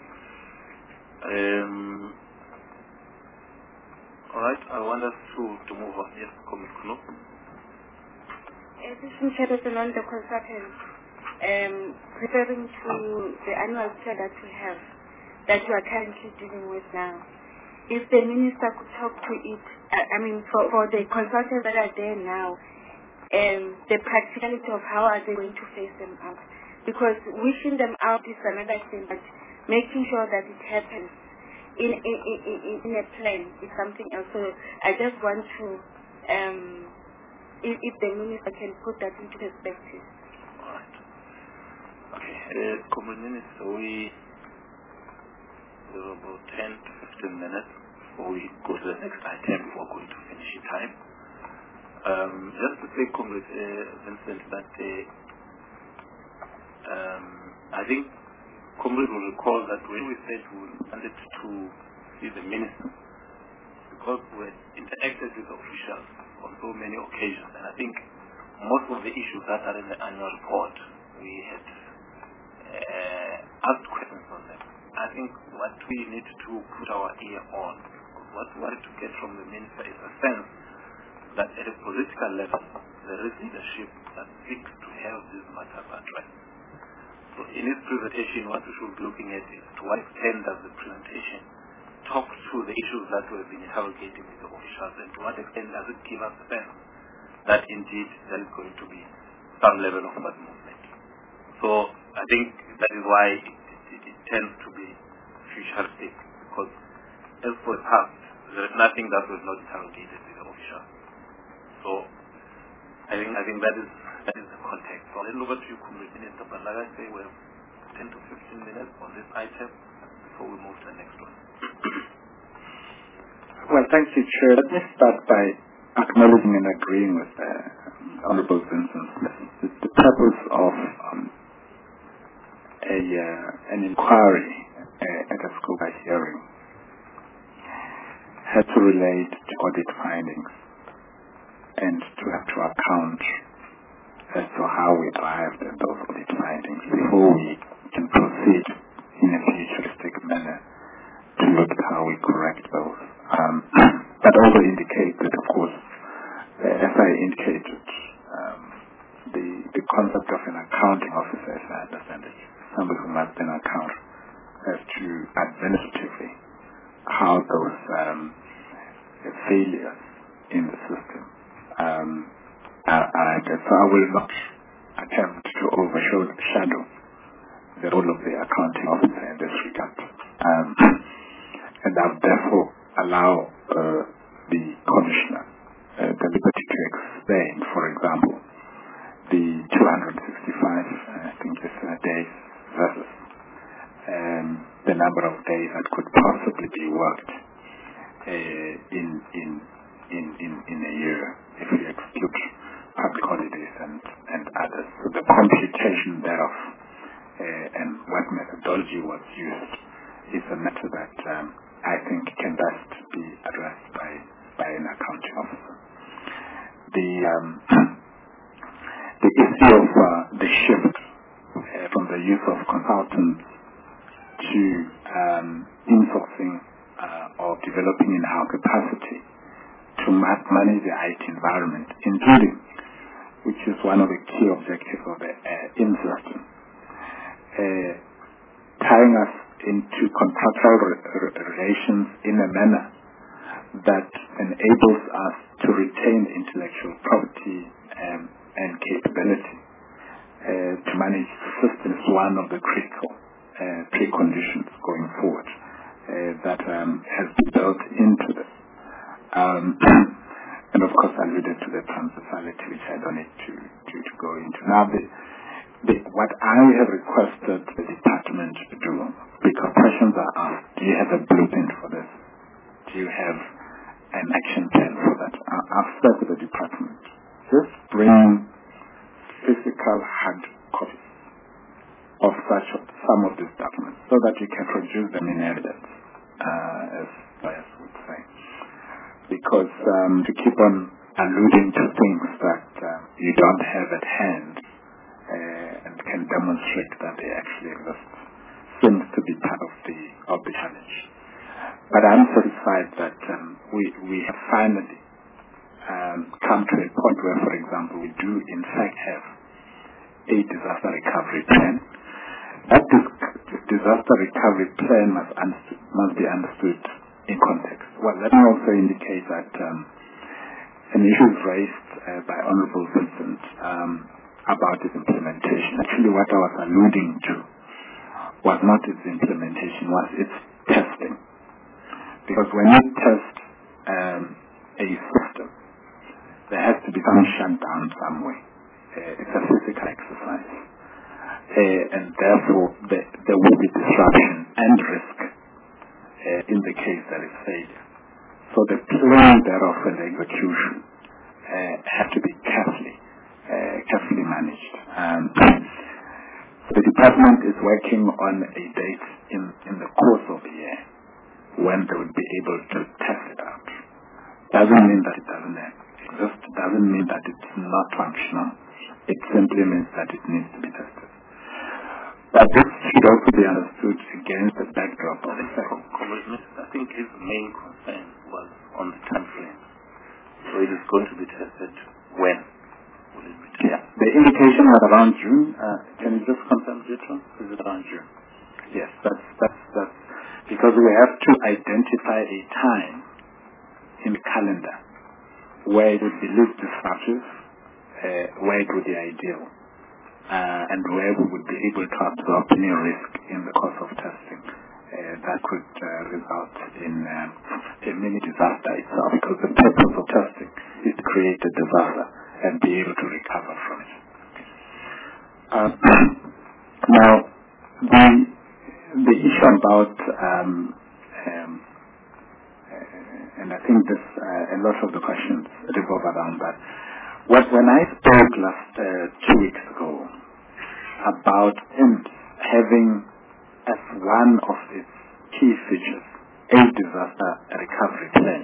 Um, all right. I want us to, to move on. Yes, Comrade Kuno. Assistant Chairperson on the consultant, um, referring to the annual plan that we have, that you are currently dealing with now. If the minister could talk to it, I, I mean, for, for the consultants that are there now, um, the practicality of how are they going to face them out. Because wishing them out is another thing, but making sure that it happens in, in, in, in a plan is something else. So I just want to, um, if, if the minister can put that into perspective. All right. Okay. Uh, Comrade Minister, we have about ten to fifteen minutes before we go to the next item before going to finish in time. Um, just to say, Comrade uh, Vincent, that uh, Um, I think Comrade will recall that when we said we wanted to see the minister, because we interacted with officials on so many occasions, and I think most of the issues that are in the annual report, we had uh, asked questions on them. I think what we need to put our ear on, what we wanted to get from the minister is a sense that at a political level, there is leadership that seeks to have these matters addressed. So in his presentation, what we should be looking at is to what extent does the presentation talk to the issues that we have been interrogating with the officials, and to what extent does it give us a sense that indeed there is going to be some level of that movement. So I think that is why it, it, it tends to be futuristic, because as for the past, there is nothing that was not interrogated with the officials. So I think I think that is that is the context. So I'll hand over to you, Comrade Minister, but like I say, we have ten to fifteen minutes on this item before we move to the next one. Well, thank you, Chair. Let me start by acknowledging and agreeing with uh, Honourable Vincent Smith. The, the purpose of um, a uh, an inquiry uh, at a scope-by hearing had to relate to audit findings and to have to account as to how we arrived at those audit findings before we can proceed in a futuristic manner to look at how we correct those. Um, that also indicates that, of course, uh, as I indicated, um, the, the concept of an accounting officer, as I understand it, somebody who must then account as to administratively how those um, failures in the system um, are, are addressed. So I will not attempt to overshadow the role of the accounting officer in this regard. Um, and I would therefore allow uh, the Commissioner uh, the liberty to explain, for example, the two hundred sixty-five, I think it's uh, days versus um, the number of days that could possibly be worked uh, in, in, in, in, in a year if we exclude public holidays and, and others. So the computation thereof uh, and what methodology was used is a matter that um, I think can best be addressed by, by an accounting officer. The, um, the issue of uh, the shift uh, from the use of consultants to um, insourcing uh, or developing in-house capacity to ma- manage the I T environment, including, which is one of the key objectives of the uh, in-system, uh, tying us into contractual re- re- relations in a manner that enables us to retain intellectual property um, and capability uh, to manage the system is one of the critical uh, preconditions going forward uh, that um, has been built into this. Um, and of course, I alluded to the transversality, which I don't need to, to, to go into. Now, the, the, what I have requested the department to do are asked, do you have a blueprint for this? Do you have an action plan for that? I, I've said to the department, just bring physical hard copies of such some of these documents so that you can produce them in evidence, uh, as lawyers would say. Because um, to keep on alluding to things that uh, you don't have at hand uh, and can demonstrate that they actually exist seems to be part of the of the challenge. But I'm satisfied that um, we we have finally um, come to a point where, for example, we do in fact have a disaster recovery plan. That disaster recovery plan must, must be understood in context. Well, let me also indicate that um, an issue is raised uh, by Honorable Vincent um, about its implementation. Actually, what I was alluding to was not its implementation, was its testing. Because when you test um, a system, there has to be some shutdown somewhere. Uh, it's a physical exercise. Uh, and therefore, the, there will be disruption and risk uh, in the case there is failure. So the plan thereof and the execution uh, have to be carefully, uh, carefully managed. Um, the department is working on a date in, in the course of the year when they would be able to test it out. Doesn't mean that it doesn't exist. Doesn't mean that it's not functional. It simply means that it needs to be tested. But this should also be understood against the backdrop of the fact. I think his main concern was on the time frame. So it is going to be tested when will it be tested? Yeah. The indication was around June. Uh, can you just confirm, Jitro? Is it around June? Yes, that's, that's, that's because we have to identify a time in the calendar where it would be least disruptive, uh, where it would be ideal, uh, and where we would be able to absorb any risk in the course of testing. Uh, that could uh, result in um, a mini disaster itself, because the purpose of testing is to create a disaster and be able to recover from it. Uh, now, the the issue about um, um, uh, and I think this uh, a lot of the questions revolve around that. What when I spoke last uh, two weeks ago about I M S having as one of its key features a disaster recovery plan,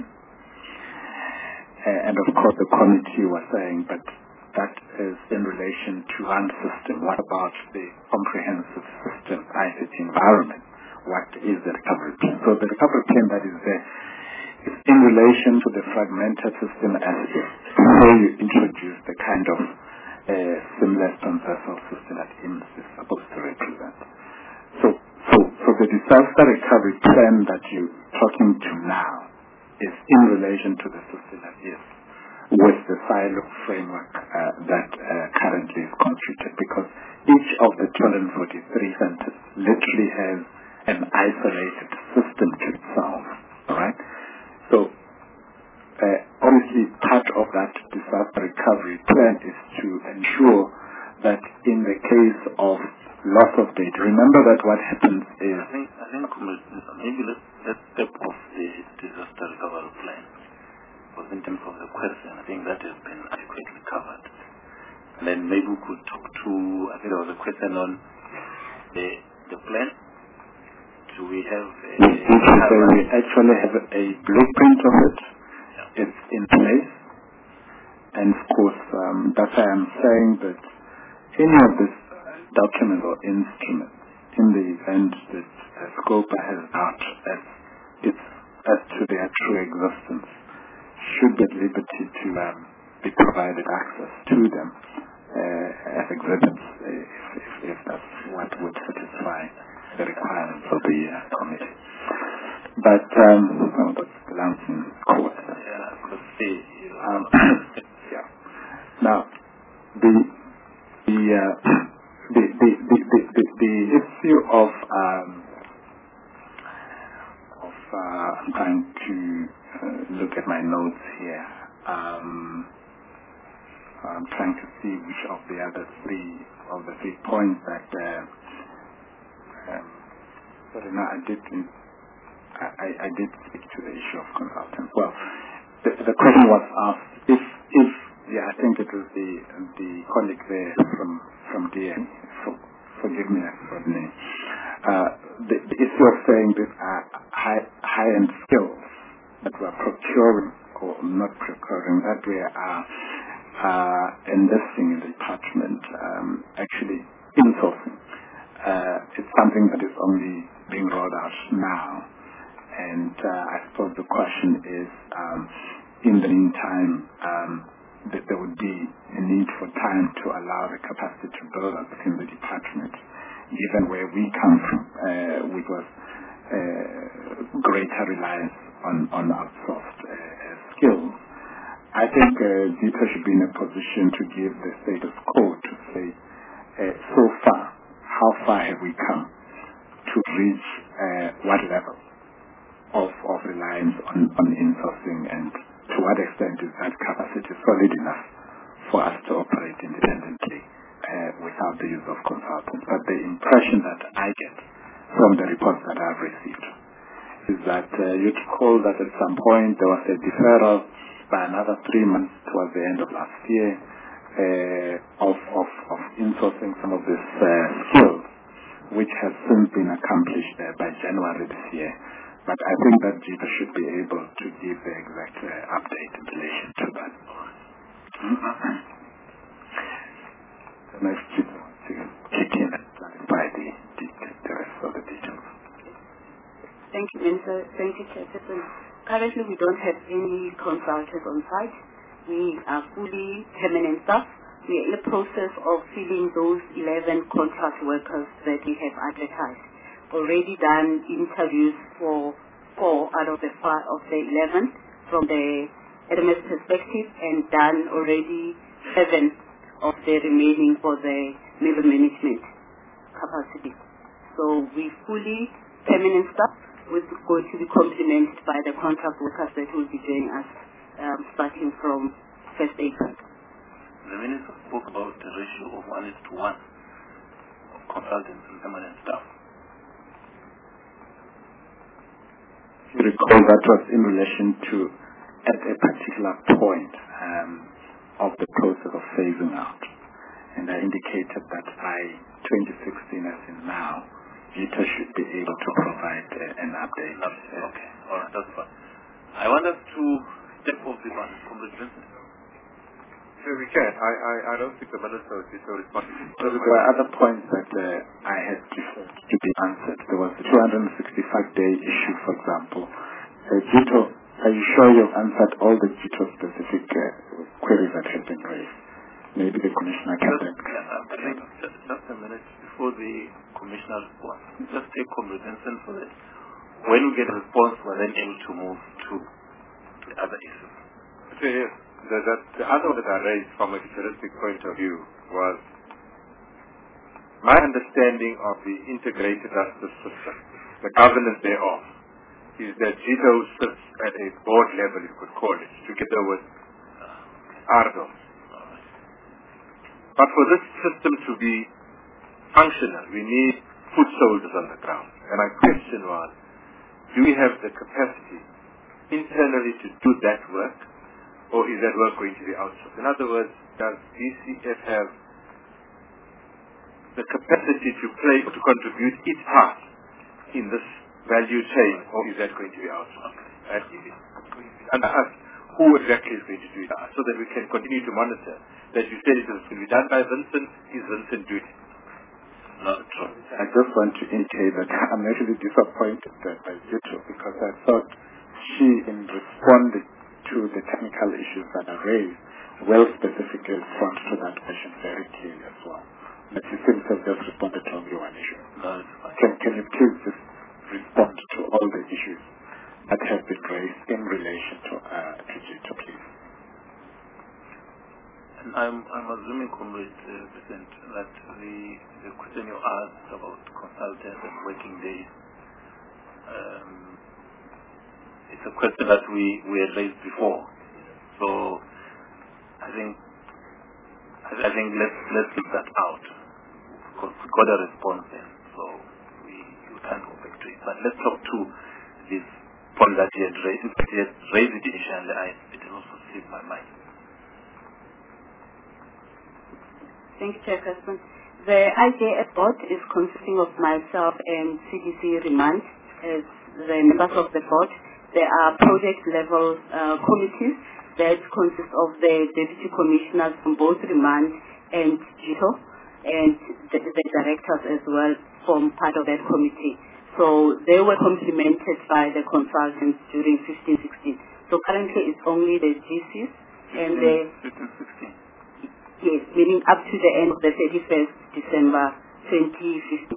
uh, and of course the committee was saying, but that is in relation to one system. What about the comprehensive system I C T environment? What is the recovery plan? So the recovery plan that is there is in relation to the fragmented system as it is, before you introduce the kind of uh, seamless transversal system that I M S is supposed to represent. So, so, so the disaster recovery plan that you're talking to now is in relation to the system that is, with the silo framework uh, that uh, currently is constituted, because each of the two hundred forty-three centers literally has an isolated system to itself. All right. So uh, obviously, part of that disaster recovery plan is to ensure that in the case of loss of data, remember that what happens is I think I think maybe let's, let's step off the disaster recovery plan. Because in terms of the question, I think that has been adequately covered. And then maybe we could talk to, I think there was a question on the the plan. Do we have a... We, we actually have a blueprint of it. Yeah. It's in place. And of course, um, that's why I'm saying that any of this document or instrument, in the event that a scoper has doubt as, it's, as to their true existence, should be at liberty to um, be provided access to them uh, as exhibits, if, if, if that's what would satisfy the requirements of the uh, committee. But, um, well, that's the Lansing court. Yeah, could see. Um, yeah. Now, the the, uh, the, the, the, the, the, the issue of um, of uh, I'm trying to uh, look at my notes here. Um, I'm trying to see which of the other three of the three points that uh, um, Sorry, no, I did. I, I, I did speak to the issue of consultants. Well, the, the question was asked if if yeah, I think it was the the colleague there from from D N. For, forgive me for the name. Uh, the, the issue of saying that uh, high high end skills that we're procuring or not procuring, that we are uh, investing in the department, um, actually insourcing. Uh, it's something that is only being rolled out now. And uh, I suppose the question is, um, in the meantime, um, that there would be a need for time to allow the capacity to build up within the department, given where we come from, uh, which was uh, greater reliance on, on outsourced uh, skills. I think uh, DEPA should be in a position to give the status quo to say, uh, so far, how far have we come to reach uh, what level of, of reliance on, on insourcing, and to what extent is that capacity solid enough for us to operate independently uh, without the use of consultants. But the impression that I get from the reports that I've received is that uh, you'd recall that at some point there was a deferral by another three months towards the end of last year uh, of, of, of insourcing some of these uh, skills, which has since been accomplished uh, by January this year. But I think that DEPA should be able to give the exact uh, update in relation to that. The next DEPA wants to kick in and clarify the, the, the rest of the details. Thank you, Minister. Thank you, Chairperson. Currently, we don't have any consultants on site. We are fully permanent staff. We are in the process of filling those eleven contract workers that we have advertised. Already done interviews for four out of the five of the eleven from the L M S perspective, and done already seven of the remaining for the middle management capacity. So we fully permanent staff with going to be complemented by the contract workers that will be joining us um, starting from first April. The Minister spoke about the ratio of one is to one of consultants and permanent staff. You recall that was in relation to at a particular point um, of the process of phasing out. And I indicated that by twenty sixteen, as in now, DEPA should be able to provide uh, an update. Okay, all right, that's fine. I want us to step off the line, Comrade Vincent. Sure, we can. I, I, I don't think the Minister would be so responsible. So there were other points that uh, I had preferred to be answered. There was the two hundred sixty-five day issue, for example. Uh, GITO, are you sure you've answered all the GITO-specific uh, queries that have been raised? Maybe the Commissioner can just, yeah, I think just, just a minute before the Commissioner responds. Just take Comrade Vincent for that. When we get a response, we're then able to move to the other issues. So, yes. The, the, the other one that I raised from a futuristic point of view was my understanding of the integrated justice system, the governance thereof, is that GITO sits at a board level, you could call it, together with ARDO. But for this system to be functional, we need foot soldiers on the ground. And my question was, do we have the capacity internally to do that work? Or is that work going to be outsourced? In other words, does D C F have the capacity to play or to contribute its part in this value chain, or is that going to be outsourced? And, and us, who exactly is going to do it, so that we can continue to monitor that you said it is going to be done by Vincent, is Vincent doing it? Not true. I just want to indicate that I'm actually disappointed by GITO, because I thought she, in responding to the technical issues that are raised, will specifically respond to that question very clearly as well. But she seems to have just responded to only one issue. No, it's fine. Can, can you please just respond to all the issues that have been raised in relation to uh, to GITO, please? And I'm, I'm assuming, Comrade uh, Vincent, that the, the question you asked about consultants and working days, um, it's a question that we, we had raised before. So I think I think let's let's leave that out, because we got a response then, so we, we can't go back to it. But let's talk to this point that he had raised. In fact, he had raised it initially. I, it also slipped my mind. Thank you, Chairperson. The I J S board is consisting of myself and C D C Remand as the members of the board. There are project-level uh, committees that consist of the deputy commissioners from both Remand and GITO, and the, the directors as well form part of that committee. So they were complemented by the consultants during fifteen sixteen. So currently it's only the G Cs and the fifteen sixteen. Yes, meaning up to the end of the thirty-first December twenty fifteen.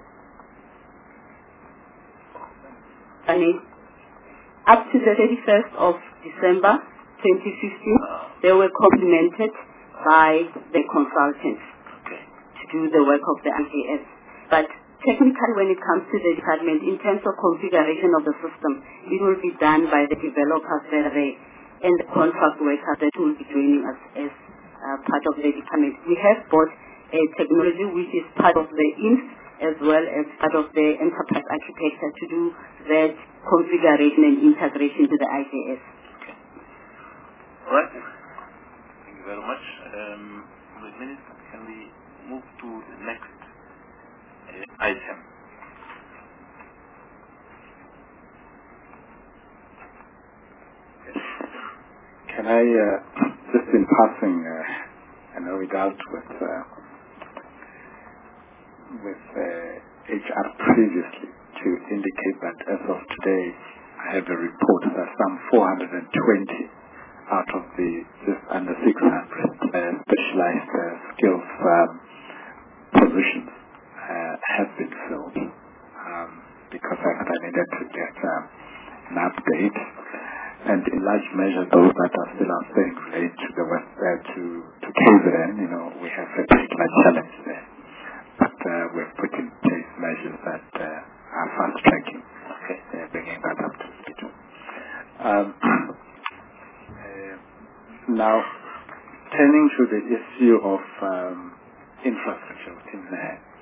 I mean, up to the thirty-first of December twenty fifteen, they were complemented by the consultants to do the work of the I J S. But technically, when it comes to the department, in terms of configuration of the system, it will be done by the developers there and the contract workers that will be joining us as uh, part of the department. We have bought a technology which is part of the I N F as well as part of the enterprise architecture to do that configuration and integration to the I J S. Okay. All right. Thank you very much. Um, Minister, can we move to the next uh, item? Can I, uh, just in passing, uh, I know we dealt with uh, with uh, H R previously to indicate that as of today, I have a report that some four hundred twenty out of the just under six hundred uh, specialized uh, skills um, positions uh, have been filled, um, because I, I needed to get um, an update. And in large measure, those that are still outstanding relate to the West, uh, to to K Z N. You know, we have a particular challenge there, but uh, we've put in place measures that uh, are fast tracking, okay, uh, bringing that up to speed. Um, uh, now, turning to the issue of um, infrastructure within the,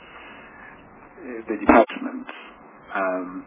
uh, the department. Um,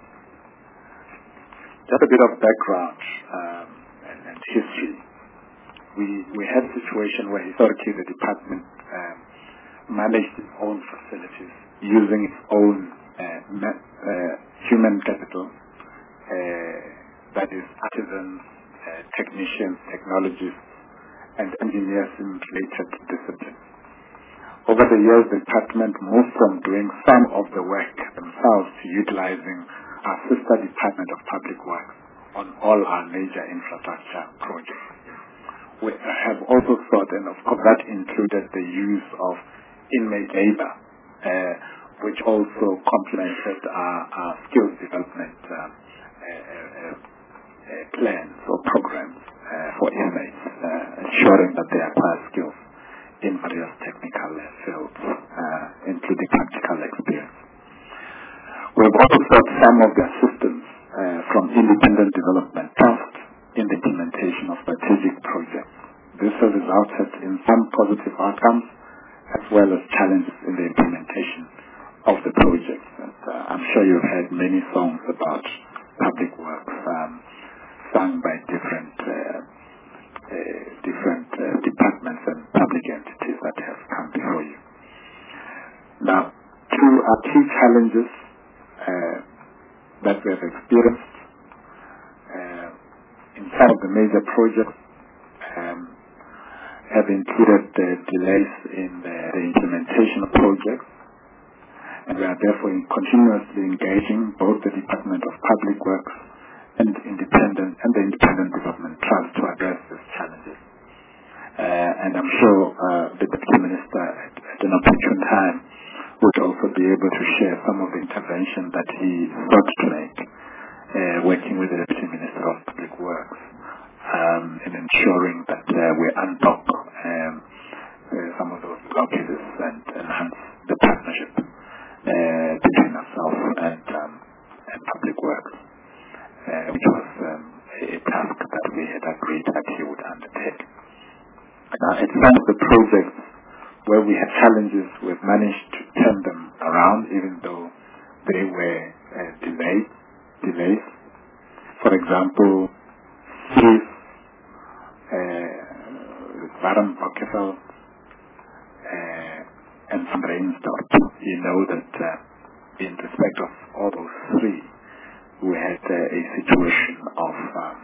Just a bit of background um, and, and history. We we had a situation where historically the department um, managed its own facilities using its own uh, ma- uh, human capital, uh, that is artisans, uh, technicians, technologists, and engineers in related disciplines. Over the years, the department moved from doing some of the work themselves to utilizing our sister Department of Public Works on all our major infrastructure projects. We have also sought, and of course that included the use of inmate labor, uh, which also complemented our, our skills development uh, uh, uh, uh, plans or programs uh, for inmates, uh, ensuring that they acquire skills in various technical fields, uh, including practical experience. We've also sought some of the assistance uh, from independent development trust in the implementation of strategic projects. This has resulted in some positive outcomes as well as challenges in the implementation of the projects. And, uh, I'm sure you've heard many songs about public works um, sung by different uh, uh, different uh, departments and public entities that have come before you. Now, two are key challenges Uh, that we have experienced uh, in some of the major projects um, have included the delays in the, the implementation of projects, and we are therefore in continuously engaging both the Department of Public Works and independent and the Independent Development Trust to address these challenges. Uh, and I'm sure uh, the Deputy Minister at, at an opportune time would also be able to share some of the intervention that he sought to make, uh, working with the Deputy Minister of Public Works, um, in ensuring that uh, we unblock um, uh, some of those blockages and enhance the partnership uh, between ourselves and, um, and Public Works, uh, which was um, a task that we had agreed that he would undertake. Now, in some of the projects where we had challenges, we've managed to turn them around, even though they were uh, uh, delay, delays. For example, Swiss, uh, Varam Bockefell, uh, and Van Reinsdorp, you know that uh, in respect of all those three, we had uh, a situation of um,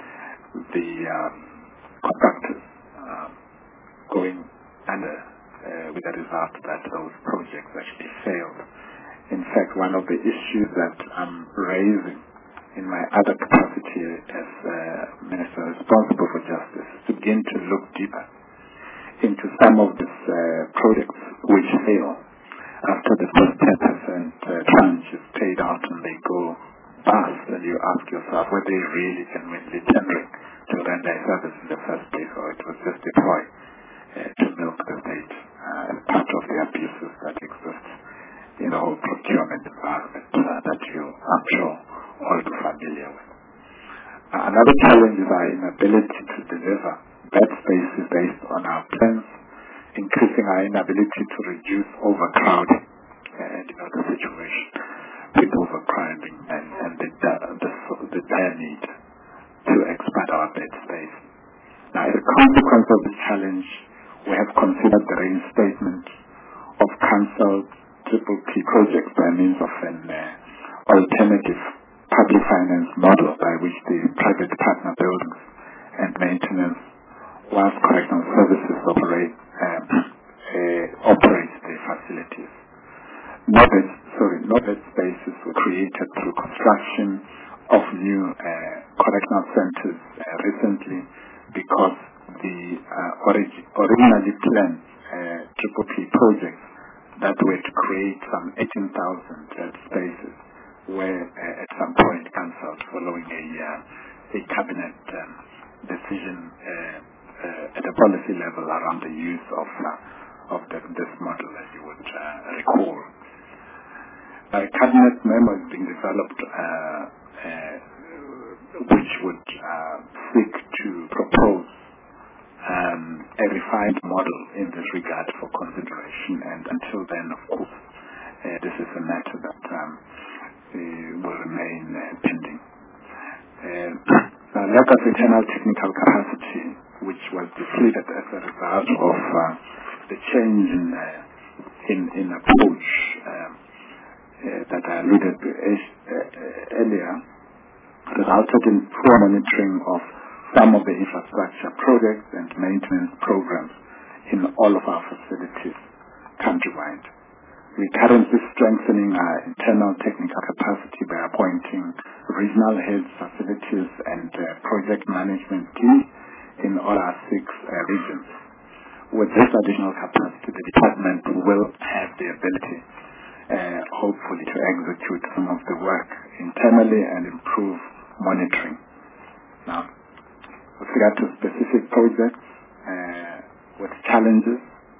the um, contractors um, going under uh, with the result that those projects actually failed. In fact, one of the issues that I'm raising in my other capacity as uh, Minister responsible for justice is to begin to look deeper into some of these uh, projects which fail after the first ten percent uh, tranche is paid out and they go past, and you ask yourself whether they really genuinely tendering to render a service in the first place, or it was just deployed uh, to milk the state uh, as part of the abuses that exist in the whole procurement environment uh, that you, I'm sure, all too familiar with. Uh, another challenge is our inability to deliver bed spaces based on our plans, increasing our inability to reduce overcrowding and, you know, the situation with overcrowding and, and the, the, the dire need to expand our bed space. Now, as a consequence of this challenge, we have considered the reinstatement of cancelled triple P projects by means of an uh, alternative public finance model by which the private partner buildings and maintenance, whilst correctional services operate um, uh, operates the facilities. No bed, sorry, no bed spaces were created through construction of new uh, correctional centers uh, recently because the uh, orig- originally planned uh, triple P projects that were to create some eighteen thousand bed spaces were uh, at some point cancelled following a, uh, a cabinet um, decision uh, uh, at a policy level around the use of uh, of the, this model, as you would uh, recall. A cabinet memo is being developed uh, uh, which would uh, seek to propose um, a refined model in this regard for consideration, and until then, of course, uh, this is a matter that um, uh, will remain uh, pending. Uh, the lack of internal technical capacity, which was depleted as a result of uh, the change in, uh, in, in approach um, uh, that I alluded to uh, earlier, resulted in poor monitoring of some of the infrastructure projects and maintenance programs in all of our facilities countrywide. We're currently strengthening our internal technical capacity by appointing regional heads, facilities, and uh, project management teams in all our six uh, regions. With this additional capacity, the department will have the ability, uh, hopefully, to execute some of the work internally and improve monitoring. Now, with regard to specific projects uh, with challenges,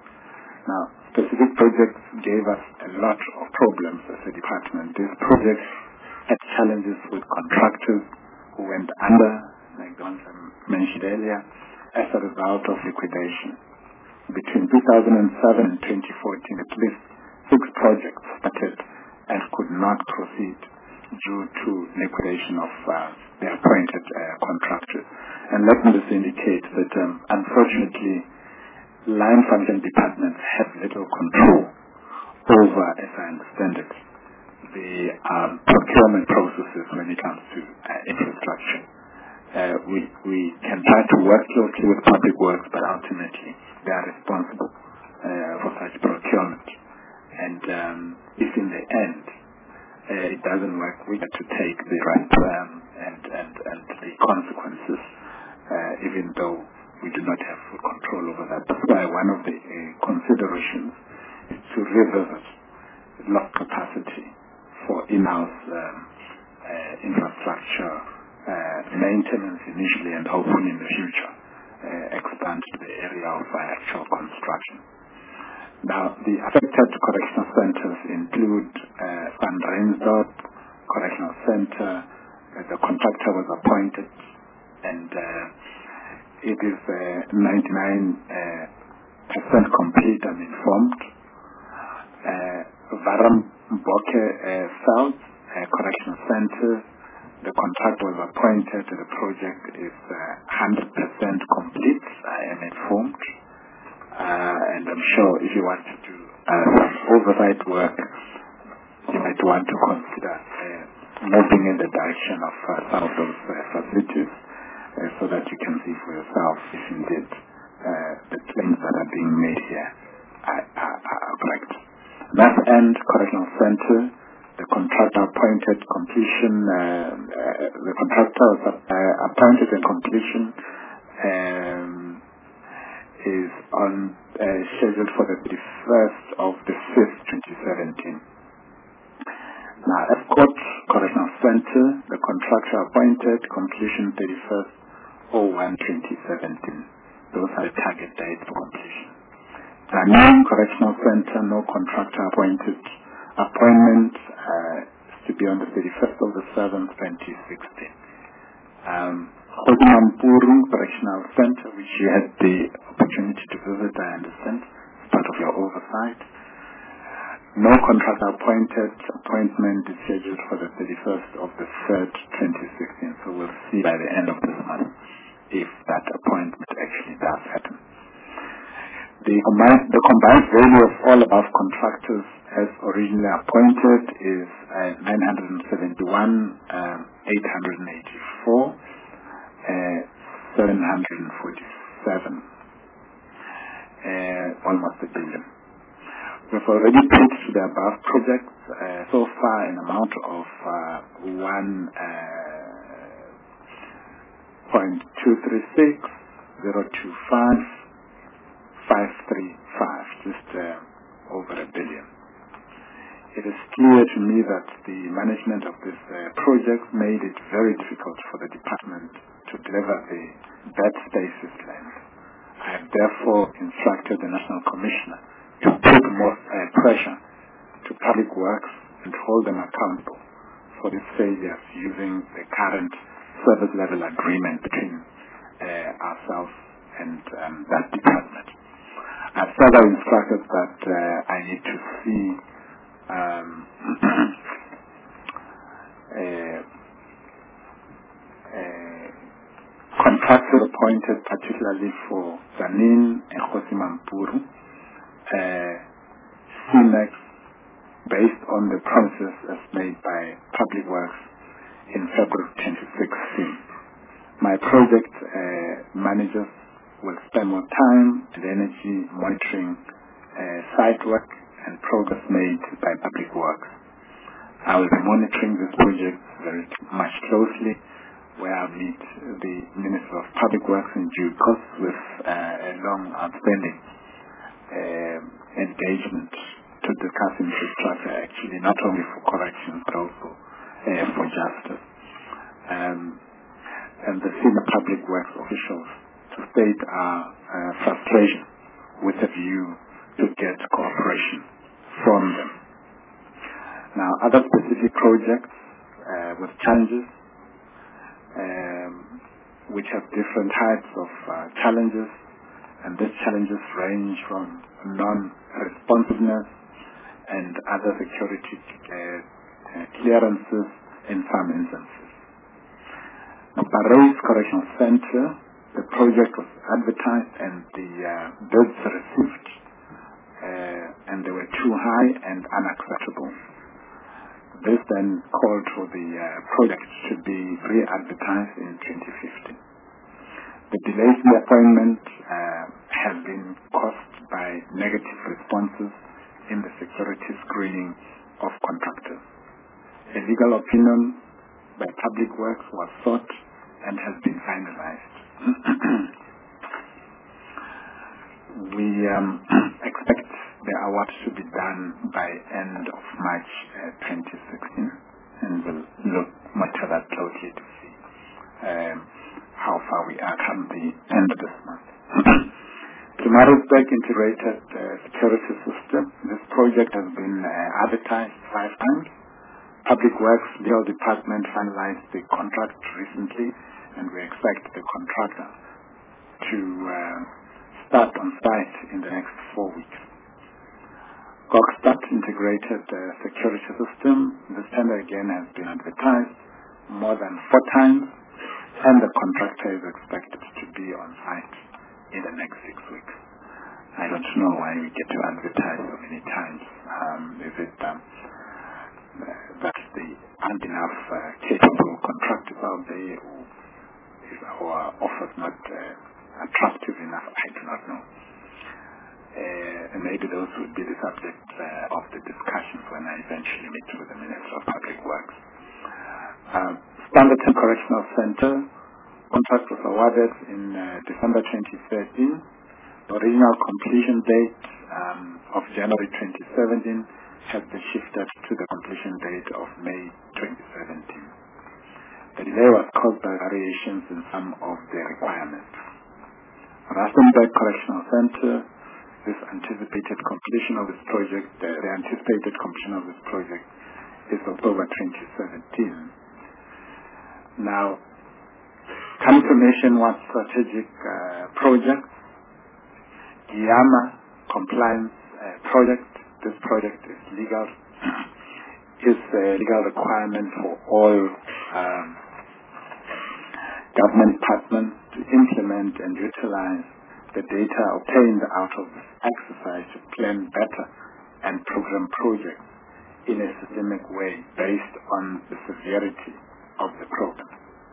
now, specific projects gave us a lot of problems as a department. These projects had challenges with contractors who went under, like Don mentioned earlier, as a result of liquidation. Between two thousand seven and twenty fourteen, at least six projects started and could not proceed due to liquidation of uh, the appointed uh, contractors. And let me just indicate that, um, unfortunately, line function departments have little control over, as I understand it, the um, procurement processes when it comes to uh, infrastructure. Uh, we, we can try to work closely with public works, but ultimately they are responsible uh, for such procurement. And um, if in the end uh, it doesn't work, we have to take the right um, and, and, and the consequences, uh, even though we do not have full control over that. That's why one of the uh, considerations is to revisit lock capacity for in-house um, uh, infrastructure uh, maintenance initially, and hopefully in the future uh, expand to the area of uh, actual construction. Now, the affected correctional centers include uh, Van Reinsdorp Correctional Center. Uh, the contractor was appointed, and uh, it is uh, ninety-nine percent uh, complete, I'm informed. Uh, Varam Boke uh, South, uh, uh, Correctional Center. The contractor was appointed. The project is uh, one hundred percent complete, I am informed. Uh, and I'm sure if you want to do uh, some oversight work, you might want to consider uh, moving in the direction of uh, some of those uh, facilities uh, so that you can see for yourself if indeed uh, the claims that are being made here are, are, are correct. That end, Correctional Center, the contractor appointed completion, uh, uh, the contractor was uh, appointed and completion um, is on uh, scheduled for the thirty-first of the fifth, twenty seventeen. Now, Epcot Correctional Center, the contractor appointed, completion thirty-first oh one twenty seventeen. Those are the target dates for completion. Zanin Correctional Center, no contractor appointed. Appointment uh, is to be on the thirty-first of the seventh, twenty sixteen. Um, Mampuru Correctional Center, which you had the opportunity to visit, I understand, as part of your oversight. No contractor appointed. Appointment is scheduled for the thirty-first of the third, twenty sixteen. So we'll see by the end of this month if that appointment actually does happen. The combined, the combined value of all above contractors as originally appointed is uh, nine hundred seventy-one, um, eight hundred eighty-four, uh, seven hundred forty-seven, uh, almost a billion. We've already paid to the above projects uh, so far an amount of uh, one point two three six zero two five five three five, just uh, over a billion. It is clear to me that the management of this uh, project made it very difficult for the department to deliver the bed spaces land. I have therefore instructed the National Commissioner to put more uh, pressure to Public Works and hold them accountable for these failures using the current service level agreement between uh, ourselves and um, that department. I've further instructed that uh, I need to see um, uh, uh, contractors appointed particularly for Zanin and Khosi Mampuru, uh, C M E X, based on the promises as made by Public Works in February twenty sixteen. My project uh, managers will spend more time and energy monitoring uh, site work and progress made by Public Works. I will be monitoring this project very much closely, where I meet the Minister of Public Works in due course with uh, a long outstanding uh, engagement to discuss infrastructure, actually not only for corrections but also uh, for justice. Um, and the senior Public Works officials to state our uh, frustration with a view to get cooperation from them. Now, other specific projects uh, with challenges um, which have different types of uh, challenges, and these challenges range from non-responsiveness and other security uh, uh, clearances in some instances. Now, Barre's Correctional Center, the project was advertised and the uh, bids received, uh, and they were too high and unacceptable. This then called for the uh, project to be re-advertised in twenty fifteen. The delays in the appointment uh, have been caused by negative responses in the security screening of contractors. A legal opinion by Public Works was sought and has been finalized. We um, expect the award to be done by end of March uh, twenty sixteen, and we'll look monitor that closely to see um, how far we are come the end of this month. The Maritzburg Integrated uh, Security System, this project has been uh, advertised five times. Public Works Legal Department finalized the contract recently, and we expect the contractor to uh, start on site in the next four weeks. GOGSTAT integrated uh, security system. This tender again has been advertised more than four times, and the contractor is expected to be on site in the next six weeks. I don't know why we get to advertise so many times. Um, is it um, uh, that the aren't enough uh, capable contractors out there, or is our offers not uh, attractive enough? I do not know. Uh, and maybe those would be the subject uh, of the discussions when I eventually meet with the Minister of Public Works. Uh, Standerton Correctional Center contract was awarded in uh, December twenty thirteen. The original completion date um, of January twenty seventeen has been shifted to the completion date of May twenty seventeen. The delay was caused by variations in some of the requirements. Rustenburg Correctional Center, this anticipated completion of this project, uh, the anticipated completion of this project is October twenty seventeen. Now, confirmation what strategic uh, projects, Giyama compliance uh, project. This project is legal, is a legal requirement for all um, government departments to implement and utilize the data obtained out of this exercise to plan better and program projects in a systemic way based on the severity of the program.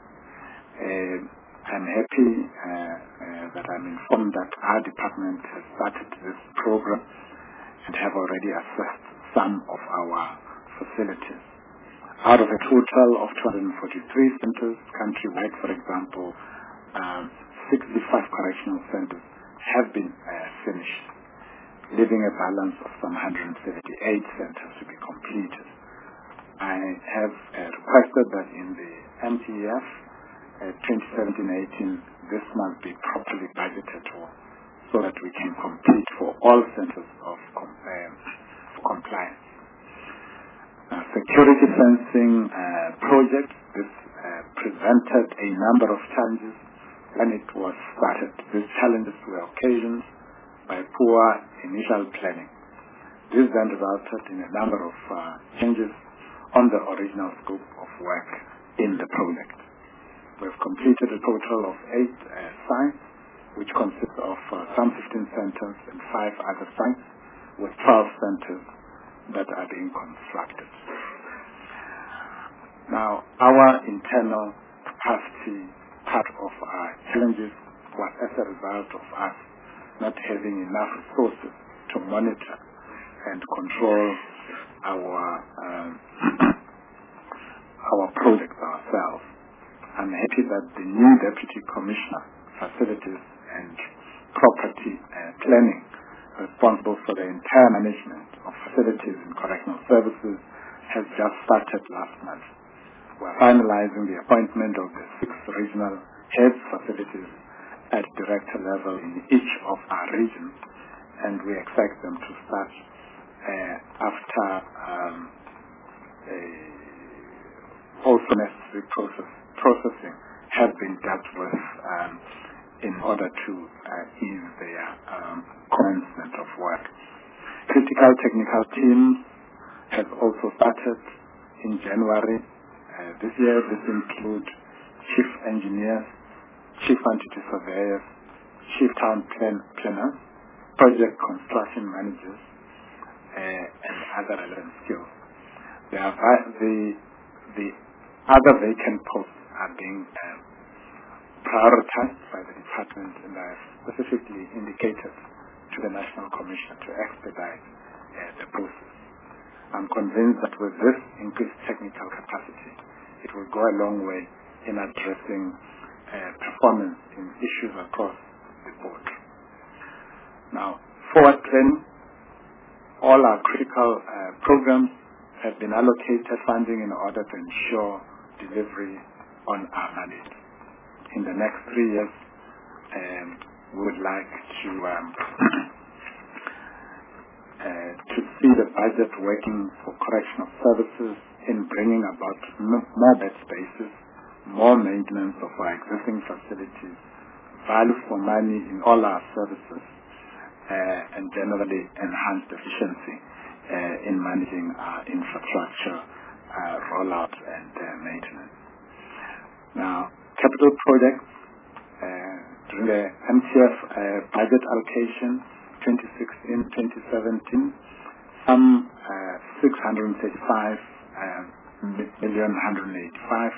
Uh, I'm happy uh, uh, that I'm informed that our department has started this program and have already assessed some of our facilities. Out of a total of two hundred forty-three centers countrywide, for example, um, sixty-five correctional centers have been uh, finished, leaving a balance of some one hundred seventy-eight centers to be completed. I have uh, requested that in the M T E F uh, twenty seventeen eighteen, this must be properly budgeted for, so that we can complete for all centers of com um, compliance. Uh, security fencing uh, project, this uh, presented a number of challenges when it was started. These challenges were occasioned by poor initial planning. This then resulted in a number of uh, changes on the original scope of work in the project. We have completed a total of eight uh, sites, which consists of uh, some fifteen centers and five other sites, with twelve centers that are being constructed. Now, our internal capacity, part of our challenges, was as a result of us not having enough resources to monitor and control our um, our projects ourselves. I'm happy that the new Deputy Commissioner, Facilities and Property uh, Planning, responsible for the entire management of facilities and correctional services, has just started last month. We're finalizing the appointment of the six regional heads facilities at director level in each of our regions, and we expect them to start uh, after um, a also necessary process, processing have been dealt with um, in order to uh, ease their um, commencement of work. Critical technical teams have also started in January uh, this year. This includes chief engineers, chief quantity surveyors, chief town plan planners, project construction managers, uh, and other relevant skills. They are the the other vacant posts are being um, prioritized by the department, and I have specifically indicated to the National Commission to expedite uh, the process. I'm convinced that with this increased technical capacity, it will go a long way in addressing uh, performance in issues across the board. Now, forward planning, all our critical uh, programs have been allocated funding in order to ensure delivery on our mandate. In the next three years, um, we would like to um, uh, to see the budget working for correctional services in bringing about more bed spaces, more maintenance of our existing facilities, value for money in all our services, uh, and generally enhanced efficiency uh, in managing our infrastructure uh, rollout and uh, maintenance. Now, capital projects, uh, during the M T F uh, budget allocation twenty sixteen twenty seventeen, some uh, six hundred thirty-five uh, million one hundred eighty-five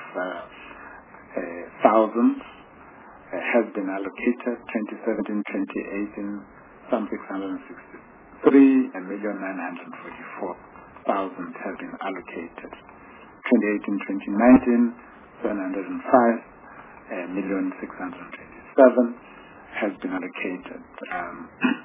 thousand uh, uh, has been allocated. Twenty seventeen twenty eighteen, some six hundred sixty-three million nine hundred forty-four thousand have been allocated. Twenty eighteen twenty nineteen, seven hundred five million six hundred twenty-seven has been allocated. Um,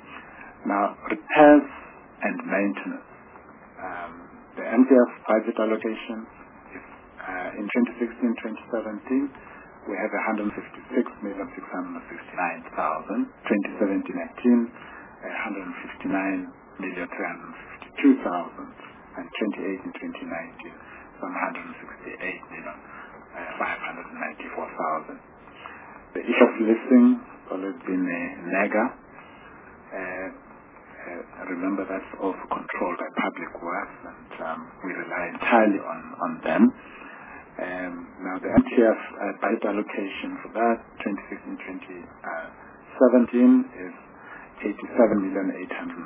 now, repairs and maintenance. Um, the M T F budget allocation is uh, in twenty sixteen twenty seventeen, we have one hundred fifty-six million six hundred sixty-nine thousand. twenty seventeen eighteen, one hundred fifty-nine million three hundred fifty-two thousand. And twenty eighteen twenty nineteen, one hundred sixty-eight million five hundred ninety-four thousand. The issue of leasing has always been a nagger. Uh, uh, remember, that's also controlled by Public Works, and um, we rely entirely on, on them. Um, now, the M T F uh, budget allocation for that twenty sixteen twenty seventeen is eighty-seven million eight hundred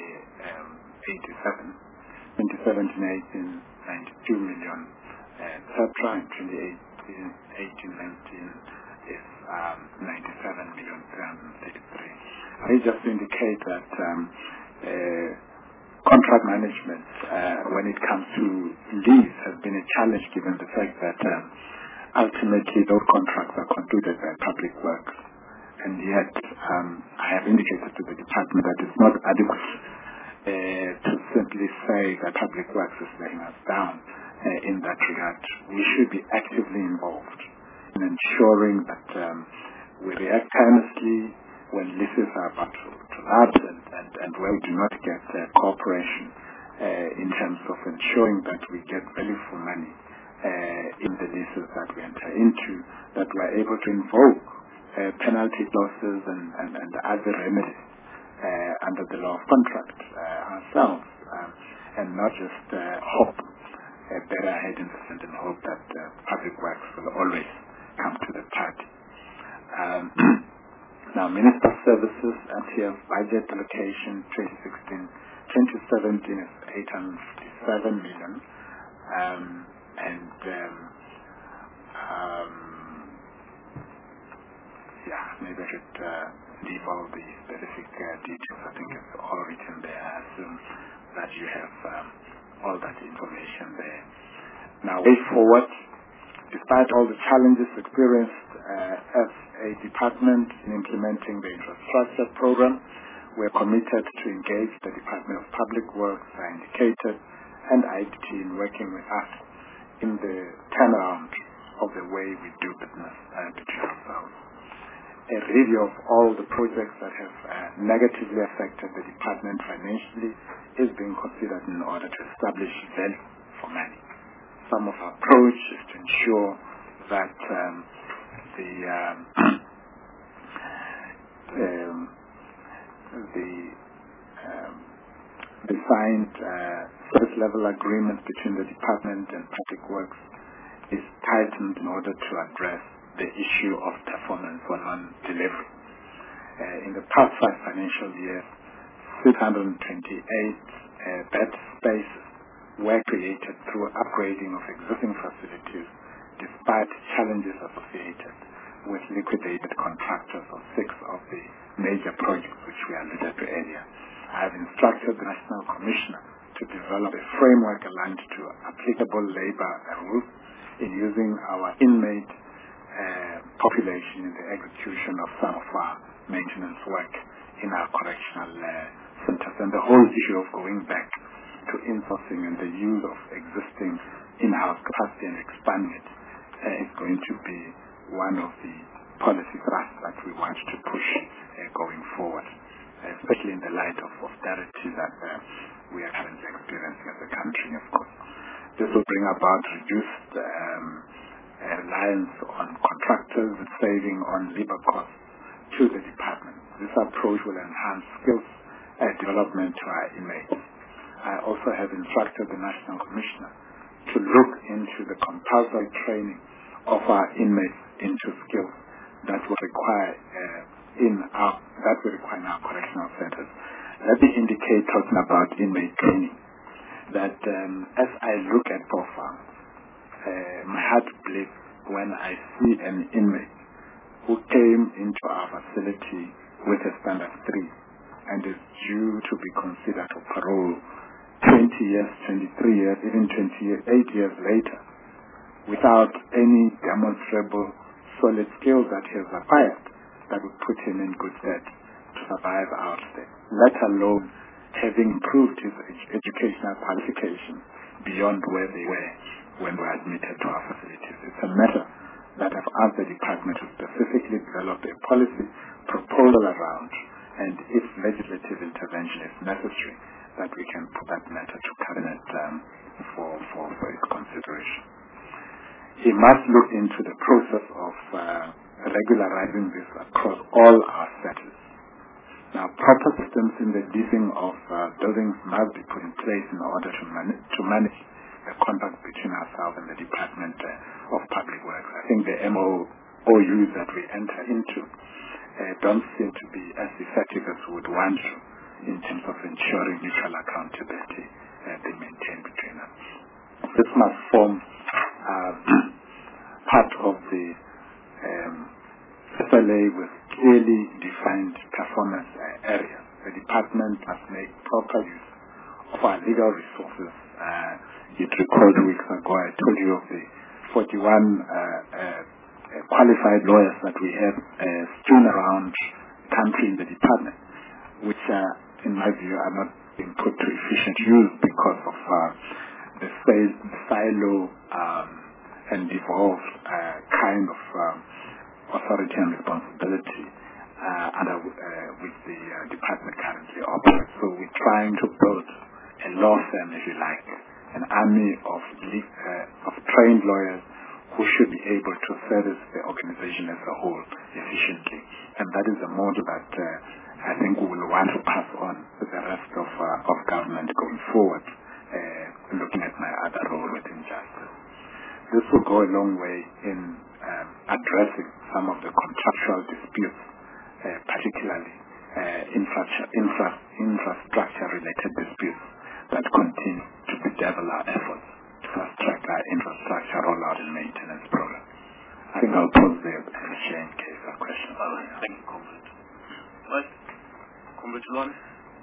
eighty-seven. twenty seventeen eighteen, ninety-two million, et cetera. In twenty eighteen nineteen is um, ninety-seven million three hundred thirty-three. I just indicate that um, uh, contract management, uh, when it comes to lease, has been a challenge given the fact that um, ultimately those contracts are concluded by Public Works. And yet, um, I have indicated to the department that it's not adequate Uh, to simply say that Public Works is letting us down uh, in that regard. We should be actively involved in ensuring that um, we react earnestly when leases are about to, to lapse and, and, and where we do not get uh, cooperation uh, in terms of ensuring that we get value for money uh, in the leases that we enter into, that we are able to invoke uh, penalty clauses and, and, and other remedies Uh, under the law of contract uh, ourselves, um, and not just uh, hope, uh, better ahead in the sense and hope that uh, Public Works will always come to the party. Um, now, Minister Services, M T F budget allocation twenty sixteen twenty seventeen is eight hundred fifty-seven million, um, and um, um, yeah, maybe I should uh, leave all the specific uh, details. I think it's all written there. I assume that you have um, all that information there. Now, way forward, despite all the challenges experienced uh, as a department in implementing the infrastructure program, we are committed to engage the Department of Public Works, I indicated, and I D T in working with us in the turnaround of the way we do business uh, between ourselves. A review of all the projects that have uh, negatively affected the department financially is being considered in order to establish value for money. Some of our approach is to ensure that um, the um, um, the um, the signed uh, service level agreement between the department and Public Works is tightened in order to address the issue of performance or non-delivery. Uh, in the past five financial years, six hundred twenty-eight uh, bed spaces were created through upgrading of existing facilities, despite challenges associated with liquidated contractors of six of the major projects which we alluded to earlier. I have instructed the National Commissioner to develop a framework aligned to applicable labor rules in using our inmate Uh, population in the execution of some of our maintenance work in our correctional uh, centers. And the whole issue of going back to insourcing and the use of existing in-house capacity and expanding it uh, is going to be one of the policy thrusts that we want to push uh, going forward, especially in the light of austerity that uh, we are currently experiencing as a country, of course. This will bring about reduced um, Uh, reliance on contractors and saving on labor costs to the department. This approach will enhance skills uh, development to our inmates. I also have instructed the National Commissioner to look into the compulsory training of our inmates into skills that will require uh, in our that will require in our correctional centers. Let me indicate, talking about inmate training, that um, as I look at profiles, uh, my heart bleeds when I see an inmate who came into our facility with a standard three and is due to be considered for parole twenty years, twenty-three years, even twenty-eight years later, without any demonstrable solid skills that he has acquired that would put him in good stead to survive out there, let alone having improved his ed- educational qualifications beyond where they were when they were admitted to our facilities. It's a matter that I've asked the department to specifically develop a policy proposal around, and if legislative intervention is necessary, that we can put that matter to cabinet um, for, for, for its consideration. He must look into the process of uh, regularizing this across all our centers. Now, proper systems in the leasing of uh, buildings must be put in place in order to, man- to manage the contact between ourselves and the Department uh, of Public Works. I think the M O Us that we enter into uh, don't seem to be as effective as we would want to in terms of ensuring mutual accountability uh, being maintained between us. This must form uh, part of the um, S L A with clearly defined performance uh, areas. The department must make proper use of our legal resources. Uh, you'd recall two weeks ago I told you of the forty-one uh, uh, uh, qualified lawyers that we have uh, strewn around the country in the department, which uh, in my view are not being put to efficient use because of uh, the silo um, and devolved uh, kind of um, authority and responsibility uh, under uh, which the uh, department currently operates. So we're trying to build a law firm, if you like, an army of, uh, of trained lawyers who should be able to service the organization as a whole efficiently. And that is a model that uh, I think we will want to pass on to the rest of, uh, of government going forward, uh, looking at my other role within justice. This will go a long way in um, addressing some of the contractual disputes, uh, particularly uh, infra- infra- infrastructure-related disputes that continue to bedevil our efforts to fast-track our infrastructure rollout and maintenance program. I think I'll pause there and share in case of questions. All right. Thank you, Comrade. What? Comrade Lon?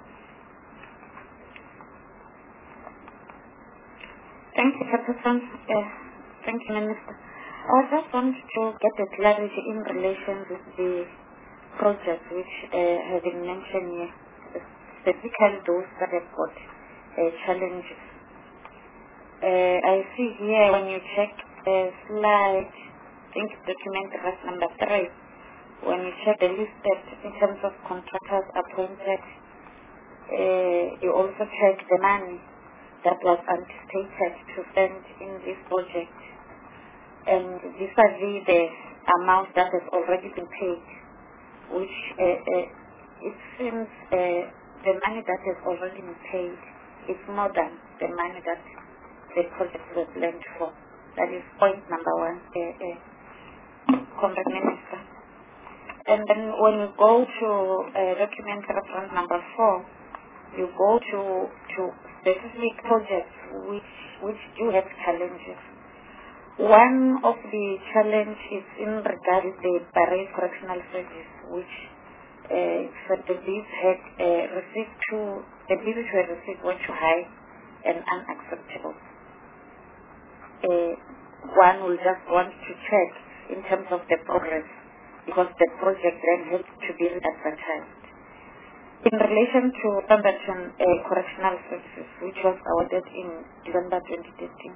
Thank you, Chairperson. Uh, thank you, Minister. I just want to get a clarity in relation with the projects which uh, have been mentioned here, specifically those that have got uh, challenges. Uh, I see here when you check the slide, I think document reference number three, when you check the listed in terms of contractors appointed, uh, you also check the money that was anticipated to spend in this project. And vis-a-vis the amount that has already been paid, which uh, uh, it seems uh, the money that has already been paid is more than the money that the project was planned for. That is point number one, uh, uh, Comrade Minister. And then when you go to uh, document reference number four, you go to to specific projects which which do have challenges. One of the challenges in regard to the Parade Correctional Service, which uh, so the bills had uh, received to the bills which were received were too high and unacceptable. Uh, one will just want to check in terms of the progress, because the project then had to be re-advertised. In relation to Pemberton uh, Correctional Services, which was awarded in December twenty thirteen,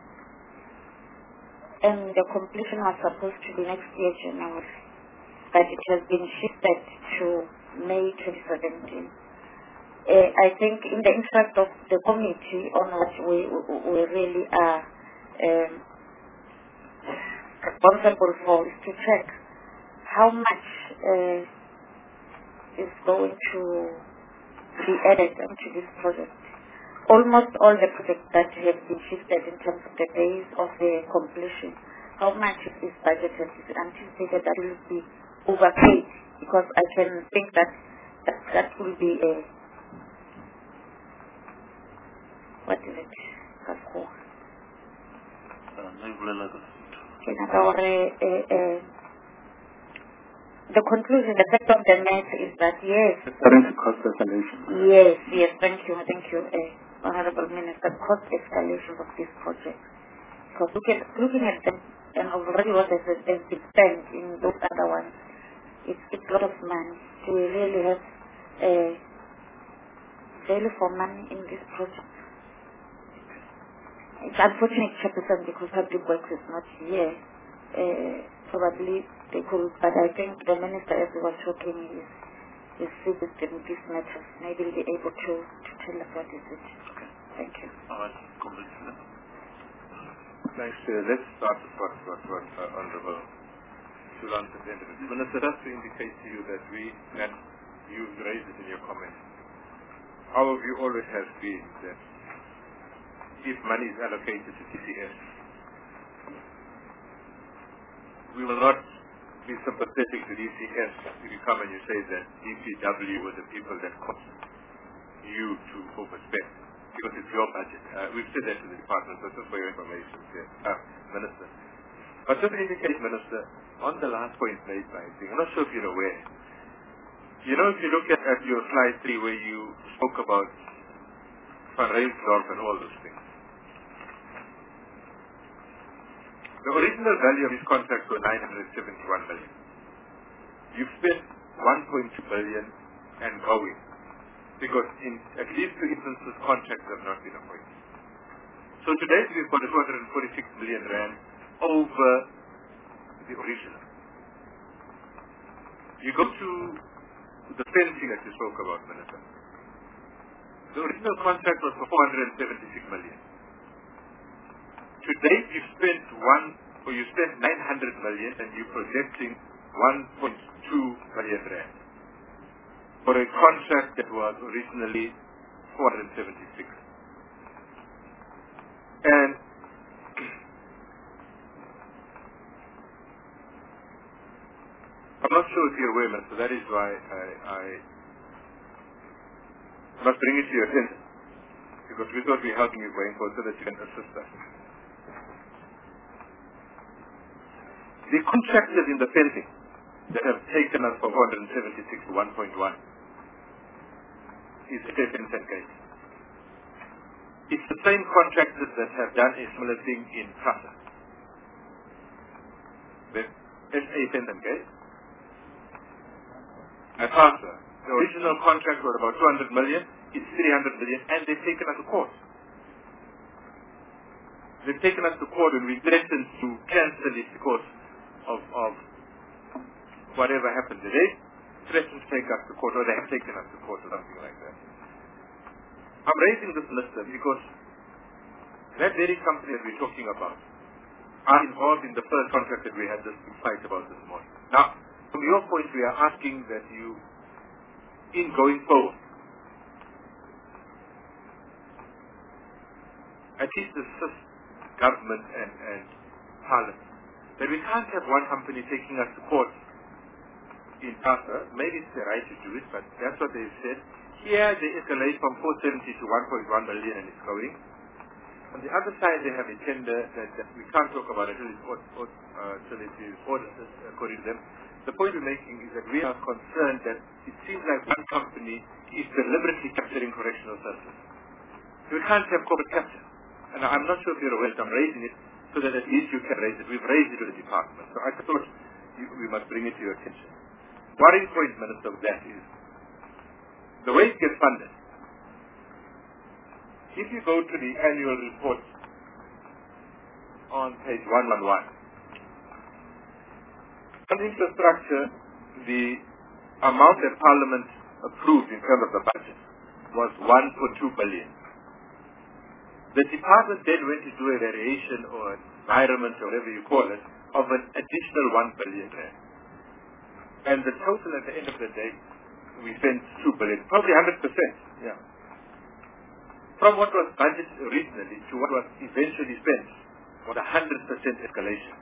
and the completion was supposed to be next year, January, but it has been shifted to May twenty seventeen. Uh, I think in the interest of the committee on what we, we really are um, responsible for is to check how much uh, is going to be added into this project. almost all the projects that have been shifted in terms of the days of the completion, how much is budgeted? Is it anticipated that will be overpaid? Because I can think that that, that will be a, what is it? Kasko. The conclusion, the fact of the matter is that yes. Current cost escalation. Yes, yes, thank you, thank you, uh, Honorable Minister. Cost escalation of this project. Because looking, looking at them and already what has, has been spent in those other ones, it's, it's a lot of money. So we really have uh, value for money in this project. It's unfortunate, Chairperson, because public works is not here. Uh, probably they could, but I think the minister, as we were talking, is is focused in these matters. Maybe he'll be able to, to tell us what is it. Okay. Thank you. All right. Thanks. Uh, let's start with what, what, what uh, Honorable Sulan presented. Minister, just to indicate to you that we, and you raised it in your comments, our view always has been that if money is allocated to T C S, we will not be sympathetic to D C S if you come and you say that D P W were the people that cost you to overspend because it's your budget. Uh, we've said that to the department, so just for your information, yeah. uh, Minister. But just to indicate, Minister, on the last point made by I think, I'm not sure if you're aware. You know, if you look at, at your slide three where you spoke about Van Rijnsdorp and all those things, the original value of these contracts were nine hundred seventy-one million. You've spent one point two billion and going, because in at least two instances contracts have not been appointed. So today we've got two hundred forty-six million rand over the original. You go to the fencing that you spoke about, Minister. The original contract was for four hundred seventy-six million. Today you've spent one, or you spent nine hundred million and you're projecting one point two million rand for a contract that was originally four hundred seventy-six. And I'm not sure if you're aware, so that is why I, I must bring it to your attention, because we thought we were helping you going forward so that you can assist us. The contractors in the fencing that have taken us from four hundred seventy-six to one point one is F F and Gate. It's the same contractors that have done a similar thing in Prasa. The S A and Gate. At Prasa, the original contract was about two hundred million, it's three hundred million, and they've taken us to court. They've taken us to court and we threatened to cancel it because Of, of whatever happened today, threatened to take us to court, or they have taken us to court, or something like that. I'm raising this, Minister, because that very company that we're talking about are involved in the first contract that we had this fight about this morning. Now, from your point, we are asking that you, in going forward, at least assist government and, and Parliament, that we can't have one company taking us to court in Prasa. Maybe it's the right to do it, but that's what they've said. Here they escalate from four hundred seventy to one point one million and it's going. On the other side they have a tender that, that we can't talk about until it's, uh, until it is audited according to them. The point we're making is that we are concerned that it seems like one company is deliberately capturing correctional services. We can't have corporate capture. And I'm not sure if you're aware, I'm raising it so that at least you can raise it. We've raised it to the department. So I thought you, we must bring it to your attention. Worrying point, Minister, of that is the way it gets funded. If you go to the annual report on page one eleven, on infrastructure, the amount that Parliament approved in terms of the budget was one point two billion. The department then went to do a variation or environment or whatever you call it of an additional one billion rand. And the total at the end of the day, we spent two billion, probably one hundred percent. Yeah. from what was budgeted originally to what was eventually spent was a hundred percent escalation.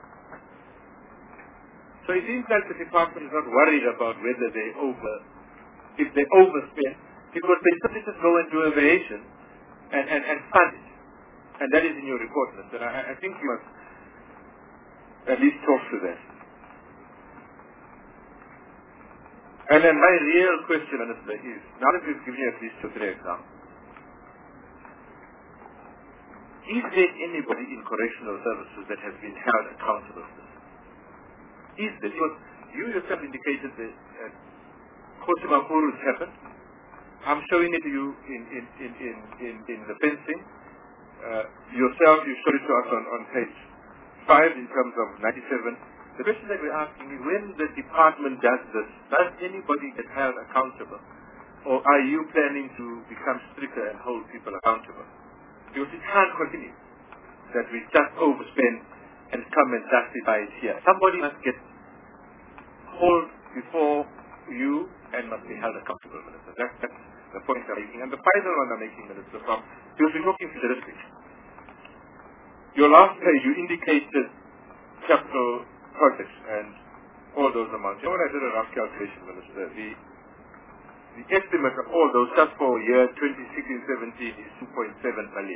So it seems like the department is not worried about whether they over, if they overspend, because they simply just go and do a variation and, and, and fund it. And that is in your report, Minister. I, I think you must at least talk to that. And then my real question, Minister, is, now that we've given you at least two, three examples, is there anybody in correctional services that has been held accountable for this? Is there? Because you yourself indicated that uh, Kotimakuru has happened. I'm showing it to you in, in, in, in, in, in the fencing. Uh, yourself, you showed it to us on, on page five in terms of ninety-seven. The question that we're asking is, when the department does this, does anybody get held accountable? Or are you planning to become stricter and hold people accountable? Because it can't continue that we just overspend and come and justify it here. Somebody must get hold before you and must be held accountable, Minister. That, that's the point I'm making. And the final one I'm making, Minister, from, because we're talking futuristic. Your last page, you indicated capital projects and all those amounts. You know, when I did a rough calculation, Minister, the, the estimate of all those just for year twenty sixteen seventeen is two point seven billion.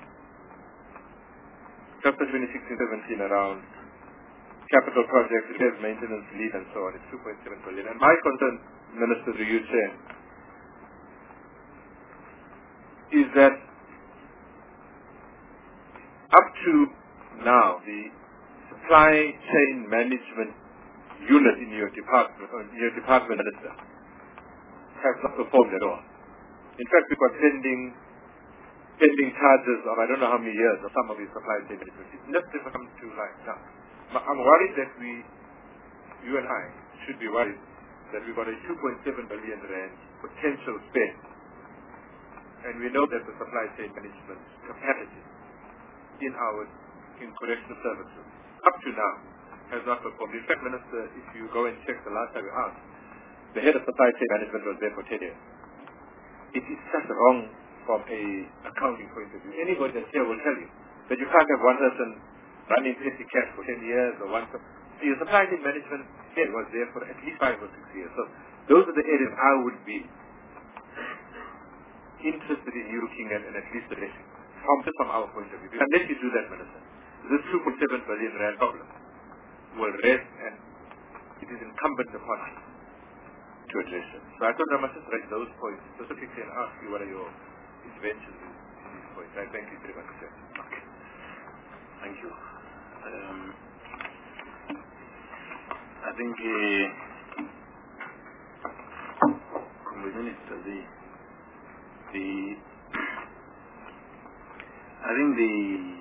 Just for twenty sixteen seventeen around capital projects, repairs, maintenance, lead, and so on, it's two point seven billion. And my concern, Minister, to you, Chair, is that up to now, the supply chain management unit in your department, uh, your department, Minister, has not performed at all. In fact, we've got pending, pending charges of I don't know how many years of some of these supply chain management. It's just never come to light. Now, I'm worried that we, you and I, should be worried that we've got a two point seven billion rand potential spend, and we know that the supply chain management capacity in our in correctional services up to now has not performed. In fact, Minister, if you go and check the last time we asked, the head of supply chain management was there for ten years. It is just wrong from a accounting point of view. Anybody that's here will tell you that you can't have one person running petty cash for ten years or one person. Your supply chain management head was there for at least five or six years. So those are the areas I would be interested in you looking at and at least addressing from, from our point of view. Unless you do that, Minister, this two point seven billion rand problem will rest, and it is incumbent upon us to address it. So I thought I must just raise those points specifically and ask you what are your interventions in, in these points. I thank you very much, sir. Okay. Thank you. Um, I think, uh, Minister, the, the, I think the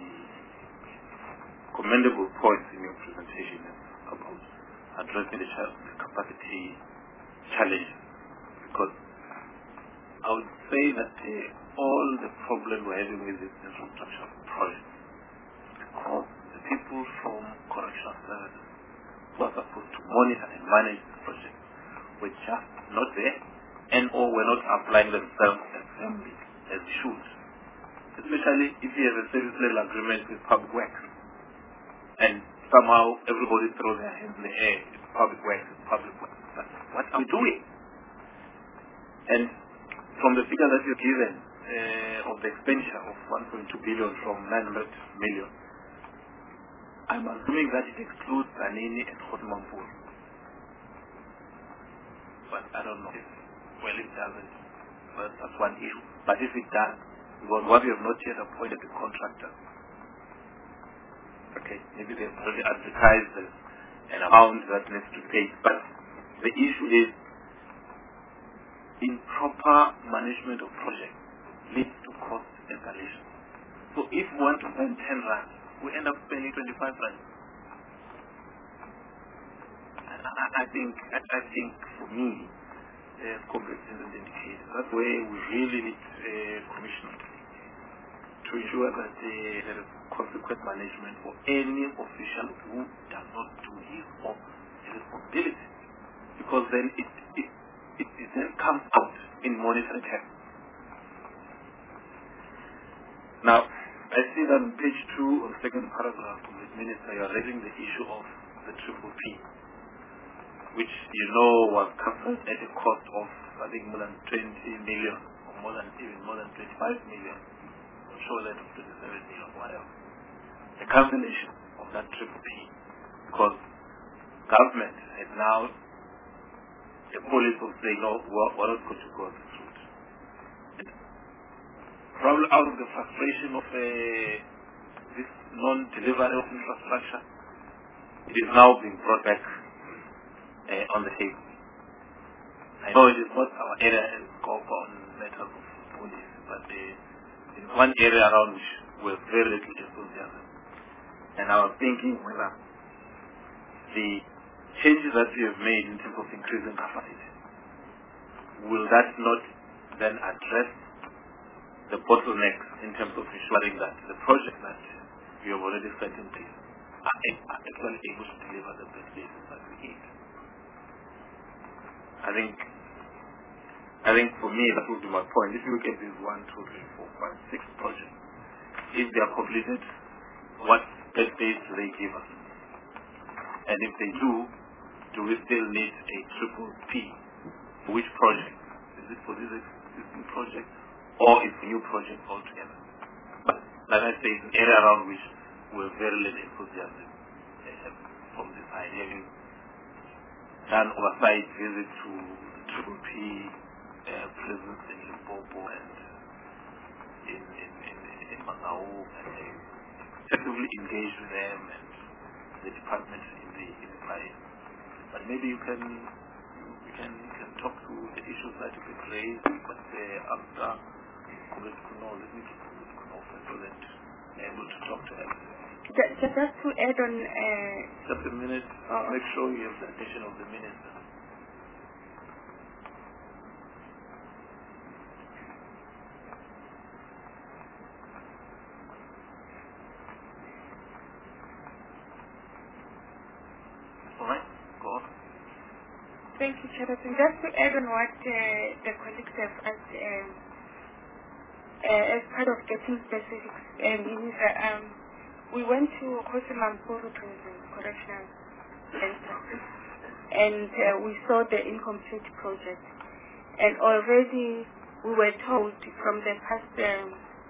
commendable points in your presentation about addressing the, the capacity challenge, because I would say that uh, all the problem we're having with this infrastructure project, because the people from correctional services who are supposed to monitor and manage this project were just not there, and or were not applying themselves as firmly as they should. Especially if you have a service level agreement with public works, and somehow everybody throws their hands in the air. It's public works, it's public works. But what are we doing? And from the figure that you're given uh, of the expenditure of one point two billion from nine hundred million, I'm assuming that it excludes Zanini and Kotimakuru. But I don't know. If, well, it doesn't. Well, that's one issue. But if it does, because what we have not yet appointed the contractor, okay, maybe they've already advertised an amount that needs to be paid. But the issue is improper management of projects leads to cost escalation. So if we want to spend ten rand, we end up spending twenty-five rand. I, I think, I, I think for me, uh, complex isn't indicated. That's where we really need uh, commissioner to ensure that uh, there is consequent management for any official who does not do his or his responsibility, because then it it, it, it then comes out in monetary terms. Now, I see that on page two of the second paragraph of the Minister, you are raising the issue of the triple P, which you know was cancelled at a cost of, I think, more than twenty million, or more than, even more than twenty-five million. I'm sure that of twenty-seven million, whatever. The cancellation of that triple P, because government had now a policy of saying, no, we're not going to go this route. And probably out of the frustration of uh, this non-delivery of infrastructure, it is now being brought back uh, on the table. I know it is not our area and scope on matters of police, but uh, in one area around which we have very little enthusiasm. And I was thinking whether the changes that we have made in terms of increasing capacity, will that not then address the bottlenecks in terms of ensuring that the projects that we have already set in place are, are actually able to deliver the best basis that we need? I think, I think for me that would be my point. If you look at these one, two, three, four, five, six projects, if they are completed, what best days do they give us? And if they do, do we still need a triple P? For which project? Is it for this existing project, or is a new project altogether? But like I say, it's an area around which we have very little enthusiasm uh, from this side. Having done oversight visit to triple P uh, prisons in Limpopo and in in in, in Mangaung, and uh, effectively engaged with them and the department in the in the place. But maybe you can you can you can talk to the issues that you could raise, but uh, after Comrade Kuno, let me keep Comrade Kuno so that I'm able to talk to them. Just, just to add on, uh, just a minute. Oh. Make sure you have the attention of the minister. All right, go on. Thank you, Chairperson. Just to add on what uh, the colleagues have asked, um, uh, as part of getting specifics, um, Minister, um, we went to Khosi Mampuru Prison Correctional Center, and uh, we saw the incomplete project. And already we were told from the past, um,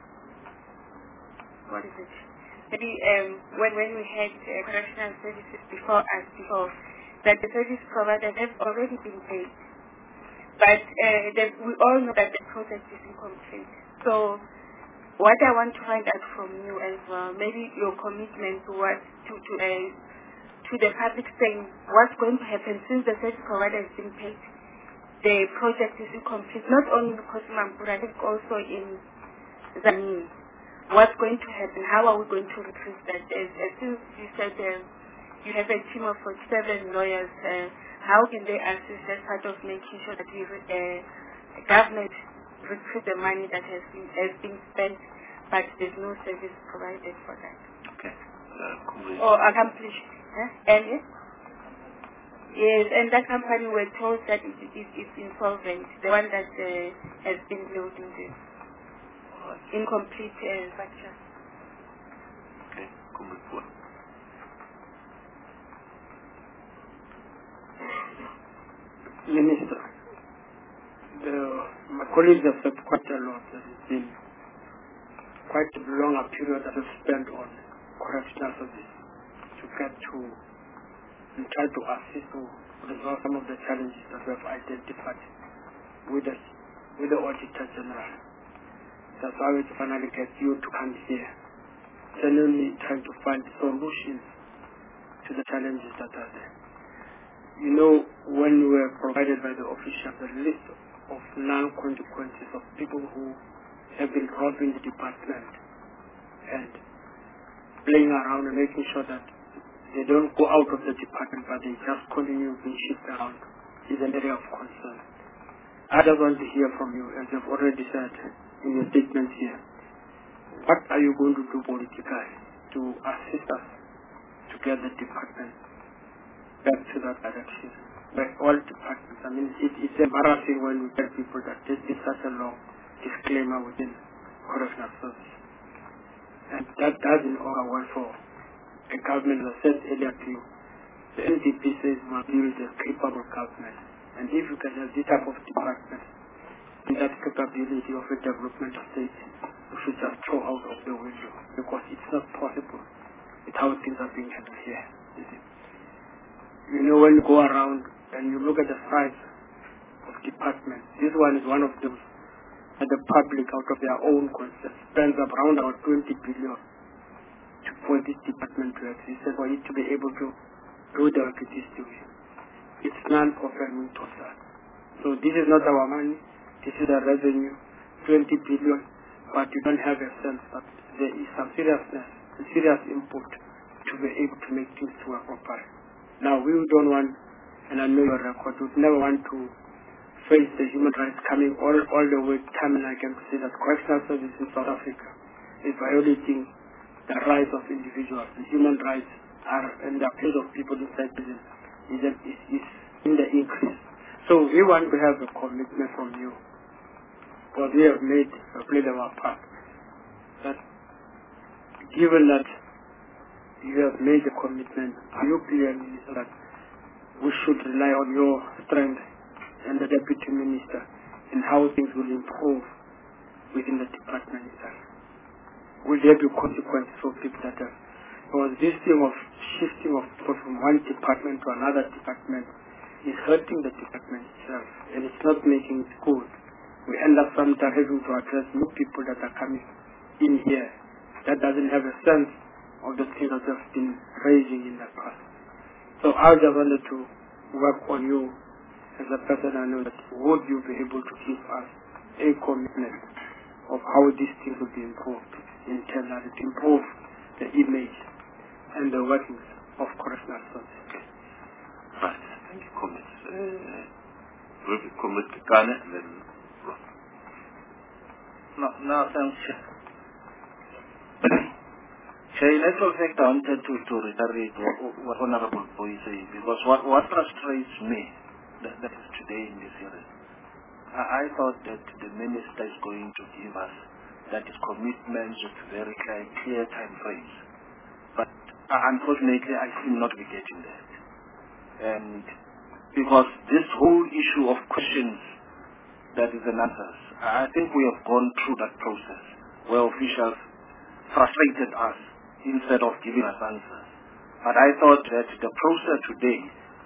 what is it? Maybe um, when when we had uh, correctional services before us, before that the service providers have already been paid, but uh, that we all know that the project is incomplete. So what I want to find out from you as well, maybe your commitment to what to to uh, to the public saying what's going to happen since the service provider has been paid, the project is incomplete. Not only in Khosi Mampuru, I think also in Tzaneen. What's going to happen? How are we going to replace that? As, as since you said uh, you have a team of forty-seven lawyers, uh, how can they assist as part of making sure that we, uh, government retrieve the money that has been has been spent, but there's no service provided for that? Okay. Uh, or accomplished. Huh? And yes? Yes, and that company were told that it is it, it's insolvent. The one that uh, has been building this. Incomplete uh, structure. Okay, Comrade Kuno. Minister, the, my colleagues have said quite a lot. There has been quite a long period that is spent on correctional service to get to and try to assist to resolve some of the challenges that we have identified with the, with the Auditor General. That's why we finally get you to come here, genuinely trying to find solutions to the challenges that are there. You know, when we were provided by the officials a list of non-consequences of people who have been robbing the department and playing around and making sure that they don't go out of the department, but they just continue being shipped around, is an area of concern. I just want to hear from you, as you've already said in your statement here. What are you going to do politically to assist us to get the department back to that direction? By all departments, I mean, it, it's embarrassing when we tell people that this is such a long disclaimer within correctional service. And that doesn't augur well for a government. As I said earlier to you, the N D P says we will build a capable government. And if you can have this type of department, and that capability of a development state, we should just throw out of the window, because it's not possible with how things are being handled here. You see. You know, when you go around and you look at the size of departments, this one is one of them that the public, out of their own concerns, spends around about twenty billion to for this department to exist, and for it to be able to do the work it is doing. It's non-profitable to that. So this is not our money, this is a revenue, twenty billion, but you don't have a sense that there is some seriousness, a serious input to be able to make things to work properly. Now, we don't want, and I know your record, we never want to face the human rights coming all, all the way time and again to say that correctional service in South Africa is violating the rights of individuals. The human rights are, and the place of people inside prison is, is, is in the increase. So we want to have a commitment from you, because we have made, uh, played our part, that given that you have made a commitment, are you clear, Minister, that we should rely on your strength and the Deputy Minister in how things will improve within the department itself? Will there be consequences for people that have, because this thing of shifting of people from one department to another department is hurting the department itself, and it's not making it good. We end up sometimes having to address new people that are coming in here that doesn't have a sense of the things that have been raising in the past. So I just wanted to work on you as a person. I know that would you be able to give us a commitment of how these things will be improved internally to improve the image and the workings of correctional services. Right. Thank you, comments. Uh, we'll comment Ghana and then Ross. No, no, thanks. So in actual fact, I wanted to, to reiterate what, what Honorable Boy said, because what, what frustrates me, that, that is today in this hearing, I, I thought that the Minister is going to give us that is commitments with very clear, clear time frames. But uh, unfortunately, I seem not to be getting that. And because this whole issue of questions that is an answers, I think we have gone through that process where officials frustrated us instead of giving us answers. But I thought that the process today,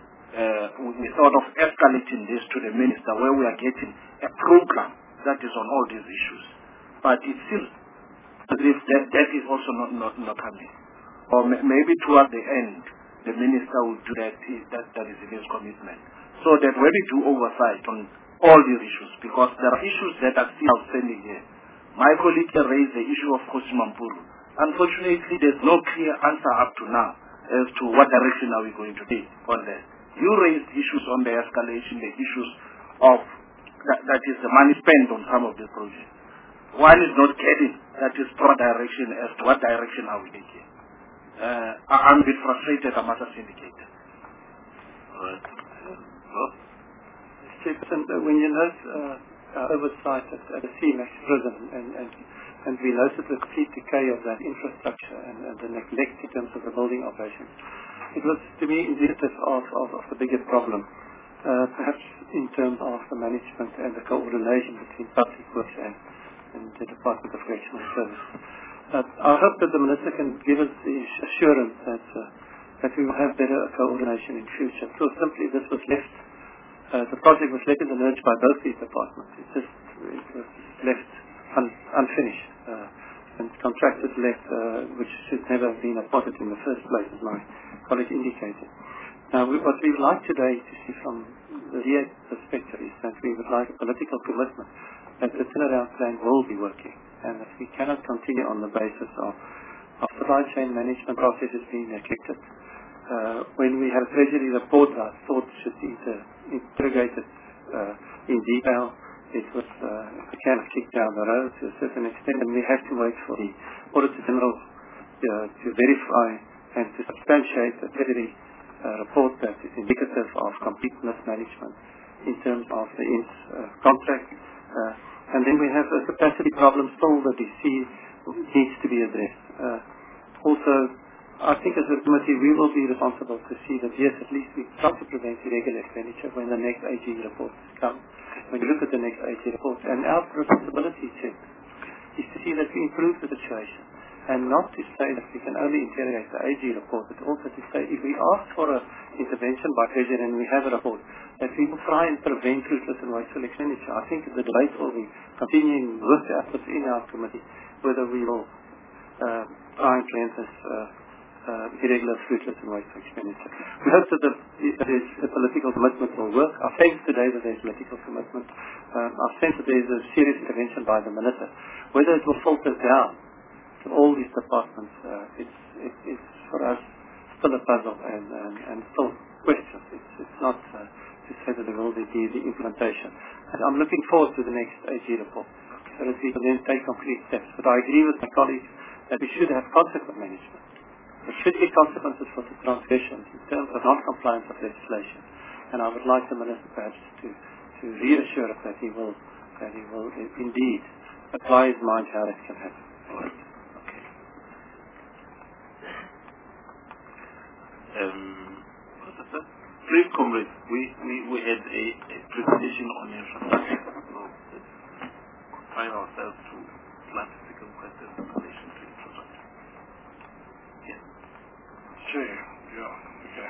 uh, we sort of escalating this to the Minister, where we are getting a program that is on all these issues. But it seems as if that, that is also not, not, not coming. Or m maybe towards the end, the Minister will do that, that, that is in his commitment. So that when we do oversight on all these issues, because there are issues that are still outstanding here. My colleague raised the issue of Kgosi Mampuru. Unfortunately, there's no clear answer up to now as to what direction are we going to take on that. You raised issues on the escalation, the issues of that, that is the money spent on some of these projects. One is not getting that is proper direction as to what direction are we taking. Uh, I'm a bit frustrated, I must have indicated. Alright. Well, Chairperson, when you note uh, uh, oversight at, at the C M A X prison, and, and, and we noted the complete decay of that infrastructure and, and the neglect in terms of the building operations, it was to me indicative of, of, of the bigger problem, uh, perhaps in terms of the management and the coordination between public works and, and the Department of Correctional Services. Uh, I hope that the Minister can give us the assurance that, uh, that we will have better coordination in future. So simply this was left Uh, the project was left in the lurch by both these departments. It just it was left un, unfinished, uh, and contractors left, uh, which should never have been appointed in the first place, as my colleague indicated. Now, we, what we would like today to see from the V A perspective is that we would like a political commitment that the turnaround plan will be working, and that we cannot continue on the basis of, of supply chain management processes being neglected. Uh, when we had a Treasury report that I thought should be inter interrogated uh, in detail, it was uh, a kind of kick down the road to a certain extent, and we have to wait for the Auditor General uh, to verify and to substantiate the Treasury uh, report that is indicative of complete mismanagement in terms of the ins, uh, contract. Uh, and then we have a capacity problem still that we see needs to be addressed. Uh, also, I think as a committee we will be responsible to see that yes, at least we try to prevent irregular expenditure when the next A G report comes. When you look at the next A G report, and our responsibility Chair, is to see that we improve the situation. And not to say that we can only interrogate the A G report, but also to say if we ask for an intervention by Treasury and we have a report, that we will try and prevent fruitless and wasteful expenditure. I think the debate will be continuing with the efforts in our committee, whether we will uh, try and prevent this uh, uh, irregular, fruitless and wasteful expenditure. We hope that the, that the political commitment will work. I sense today that there is political commitment. Um, I sense that there is a serious intervention by the Minister. Whether it will filter down to all these departments, uh, it's, it, it's for us still a puzzle and, and, and still questions. It's, it's not uh, to say that there will be the implementation. And I'm looking forward to the next A G report so that we can then take concrete steps. But I agree with my colleagues that we should have consequent management. There should be consequences for the transgressions in terms of non-compliance of legislation. And I would like the Minister perhaps to, to reassure us that he will, that he will indeed apply his mind how that can happen. All right. Okay. Um, Please, comrades, we, we, we had a, a presentation on infrastructure. So let's confine ourselves to statistical questions in relation to infrastructure. Yes. Chair, yeah, okay.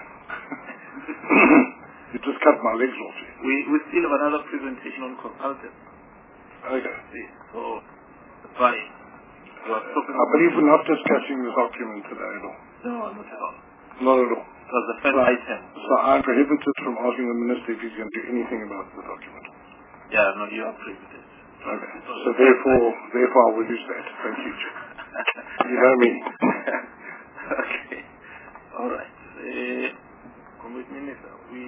You just cut my legs off here. We, we still have another presentation on consultants. Okay. Yes. So, why? You are talking I believe we're not discussing this document today at all. No, not at all. Not at all. It was the first so, item. So I'm prohibited from asking the Minister if he's going to do anything about the document. Yeah, no, you are prohibited. Okay. So therefore, therefore I will use that. Thank you, Chair. You know me. Okay. All right. Uh, Comrade Minister, we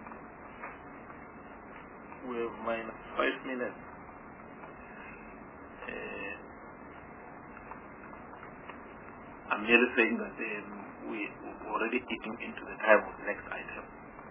we have minus five minutes. Uh, I'm merely saying that um, we we're already eating into the time of the next item.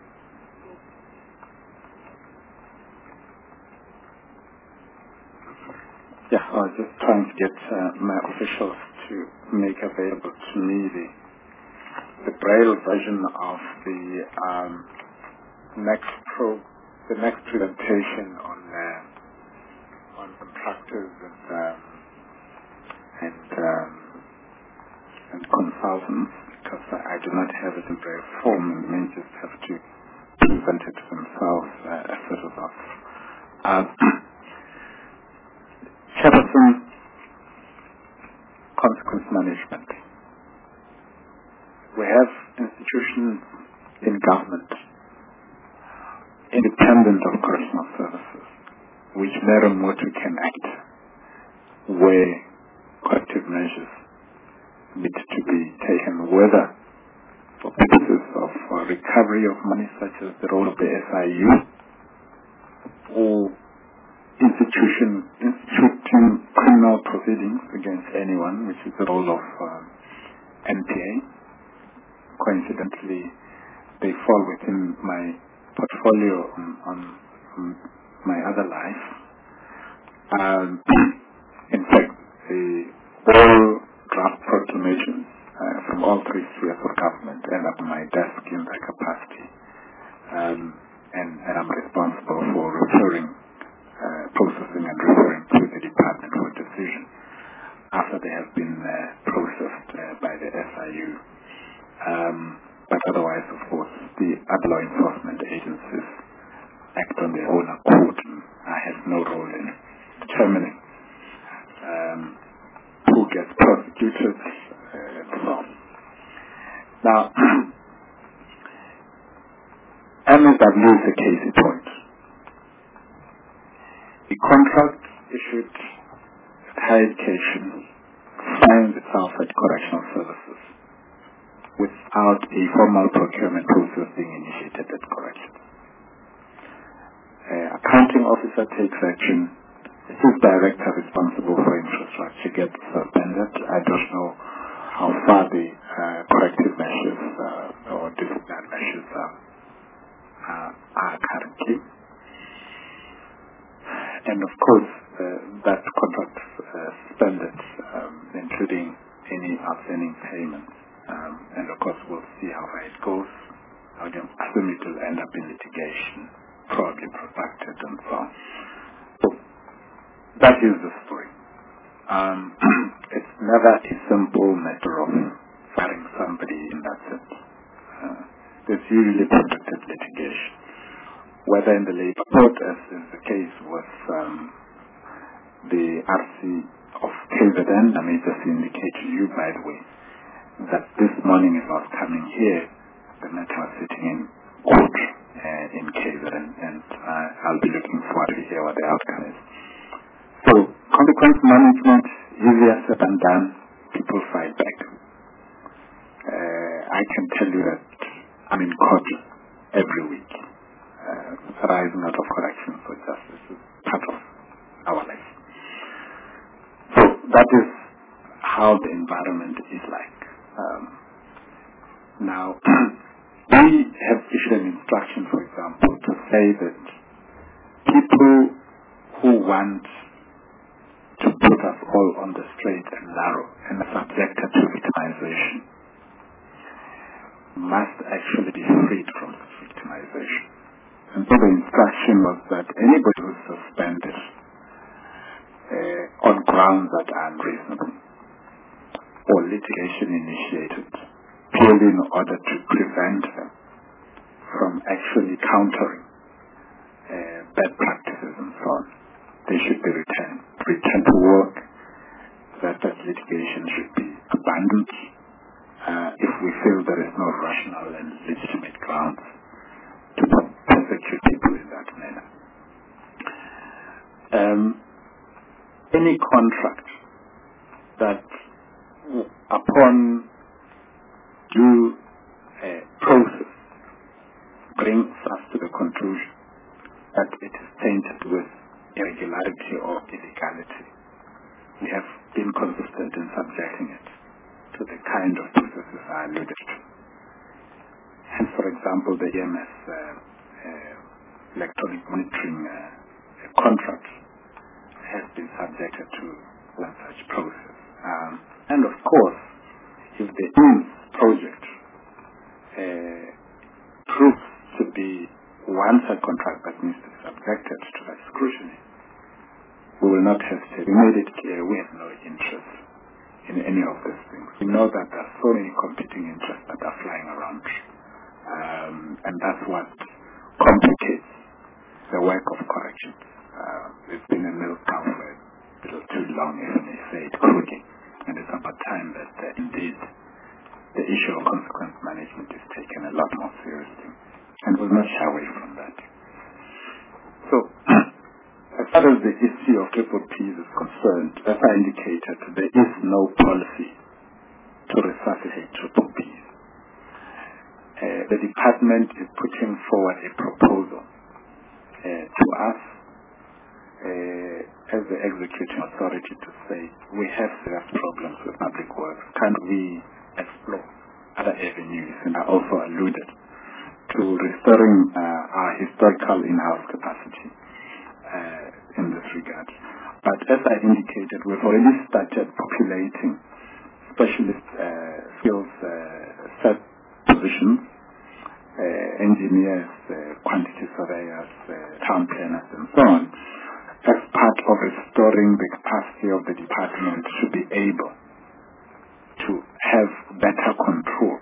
Yeah, I was just trying to get uh, my officials to make available to me the the braille version of the um, next pro the next presentation on uh, on contractors and um, and um, and consultants, because I do not have it in braille form, and they just have to present it themselves uh, as sort of. Um, Chairperson, consequence management. We have institutions in government independent of correctional services which very much can act where corrective measures need to be taken, whether for purposes of uh, recovery of money such as the role of the S I U or institution instituting criminal proceedings against anyone, which is the role of uh, N P A. Coincidentally, they fall within my portfolio on, on, on my other life. Um, in fact, the all draft proclamations uh, from all three spheres of government end up on my desk in that capacity, um, and, and I'm responsible for referring Uh, processing and referring to the department for decision after they have been uh, processed uh, by the S I U. Um, but otherwise, of course, the other law enforcement agencies act on their own accord. I have no role in determining um, who gets prosecuted uh, and so on. Now, M S W is a case in point. The contract issued at higher education finds itself at correctional services without a formal procurement process being initiated at correction. Uh, accounting officer takes action. His director responsible for infrastructure gets suspended. I don't know how far the uh, corrective measures uh, or disciplinary measures are, uh, are currently. And of course, uh, that contract uh, suspended, um, including a any outstanding payments. Um, and of course, we'll see how far it goes. I would assume it will end up in litigation, probably protracted and so on. So that is the story. Um, it's never a simple matter of firing somebody in that sense. Uh, there's usually protracted litigation. Whether in the Labour Court, as is the case with um, the R C of K Z N, I may just indicate to you, by the way, that this morning as I was coming here, the matter was sitting in court uh, in K Z N, and uh, I'll be looking forward to hear what the outcome is. So, consequence management, easier said than done, people fight back. Uh, I can tell you that I'm in court every week, uh, rising out of correction for justice is part of our life. So, that is how the environment is like. Um, now, we have issued an instruction, for example, to say that people who want to put us all on the straight and narrow and subjected to victimization must actually be freed from this victimization. And so the instruction was that anybody who is suspended uh, on grounds that are unreasonable or litigation initiated purely in order to prevent them from actually countering uh, bad practices and so on, they should be returned, returned to work, that that litigation should be abandoned uh, if we feel there is no rational and legitimate grounds to persecute people in that manner. Um, any contract that upon due uh, process brings us to the conclusion that it is tainted with irregularity or illegality, we have been consistent in subjecting it to the kind of processes I alluded to. Hence, for example, the E M S uh, uh, electronic monitoring uh, contract has been subjected to one such process. Um, and of course, if the E M S project uh, proves to be one such contract that needs to be subjected to that scrutiny, we will not hesitate. We made it clear we have no interest in any of these things. We know that there are so many competing interests that are flying around. Um, and that's what complicates the work of corrections. Uh, it's been a milk cow for a little too long, if I may say it crudely. And it's about time that uh, indeed the issue of consequence management is taken a lot more seriously. And we'll not shy away from that. So, as far as the issue of triple Ps is concerned, as I indicated, there is no policy to resuscitate triple Ps. Uh, the department is putting forward a proposal uh, to us uh, as the executing authority to say we have serious problems with public works. Can we explore other avenues? And I also alluded to restoring uh, our historical in-house capacity uh, in this regard. But as I indicated, we've already started populating specialist uh, skills uh, set positions, uh, engineers, uh, quantity surveyors, uh, town planners, and so on, as part of restoring the capacity of the department to be able to have better control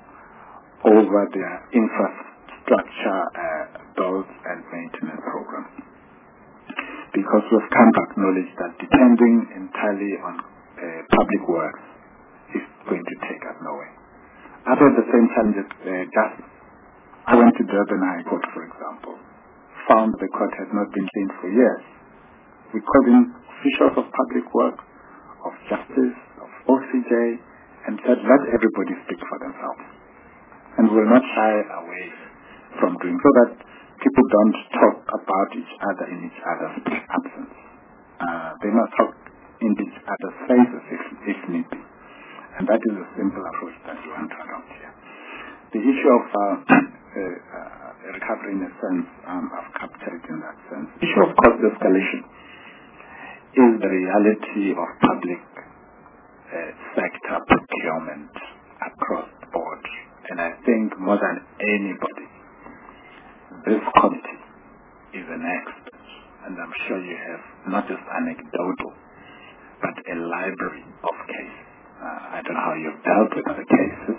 over their infrastructure uh, builds and maintenance programs. Because we've come to acknowledge that depending entirely on uh, public works is going to take us nowhere. Out of the same challenges, uh, just I went to Durban High Court, for example, found the court had not been cleaned for years. We called in officials of public works, of justice, of O C J, and said, let everybody speak for themselves. And we will not shy away from doing so that people don't talk about each other in each other's absence. Uh, they must talk in each other's faces if, if need be. And that is a simple approach that we want to adopt here. The issue of uh, uh, uh, recovery in a sense, um, I've captured it in that sense. The issue of cost escalation is the reality of public uh, sector procurement across the board. And I think more than anybody, this committee is an expert, and I'm sure you have not just anecdotal, but a library of cases. Uh, I don't know how you've dealt with other cases,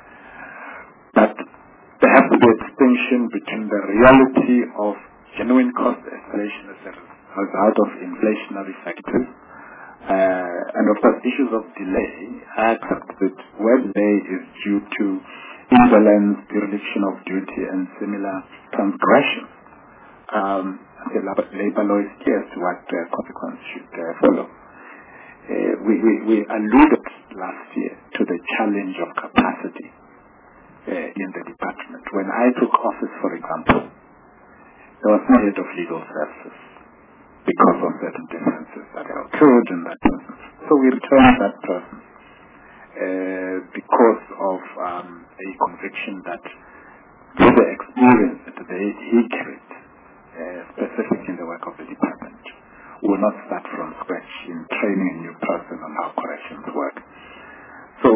but there has to be a distinction between the reality of genuine cost escalation as a result of inflationary factors, uh, and of course issues of delay. I accept that where delay is due to indolence, dereliction of duty, and similar transgressions. Um, the labor law is clear as to what uh, consequence should uh, follow. Uh, we, we, we alluded last year to the challenge of capacity uh, in the department. When I took office, for example, there was no head of legal services because of certain differences that occurred in that person. So we returned that person uh, because of um, a conviction that with the experience that they, he carried, uh, specifically in the work of the department, we will not start from scratch in training a new person on how corrections work. So,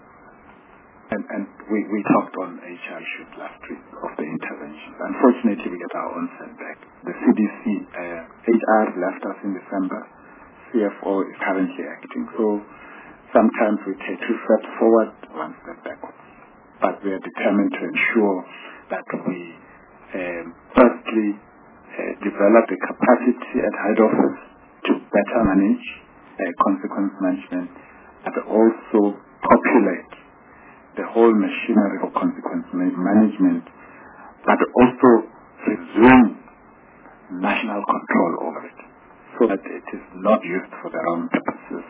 and, and we, we talked on H R issues last week of the interventions. Unfortunately, we get our own setback. The C D C, uh, H R left us in December. C F O is currently acting. So sometimes we take two steps forward, one step backwards. But we are determined to ensure that we um, firstly uh, develop the capacity at head office to better manage uh, consequence management, and also populate the whole machinery of consequence management, but also resume national control over it, so that it is not used for the wrong purposes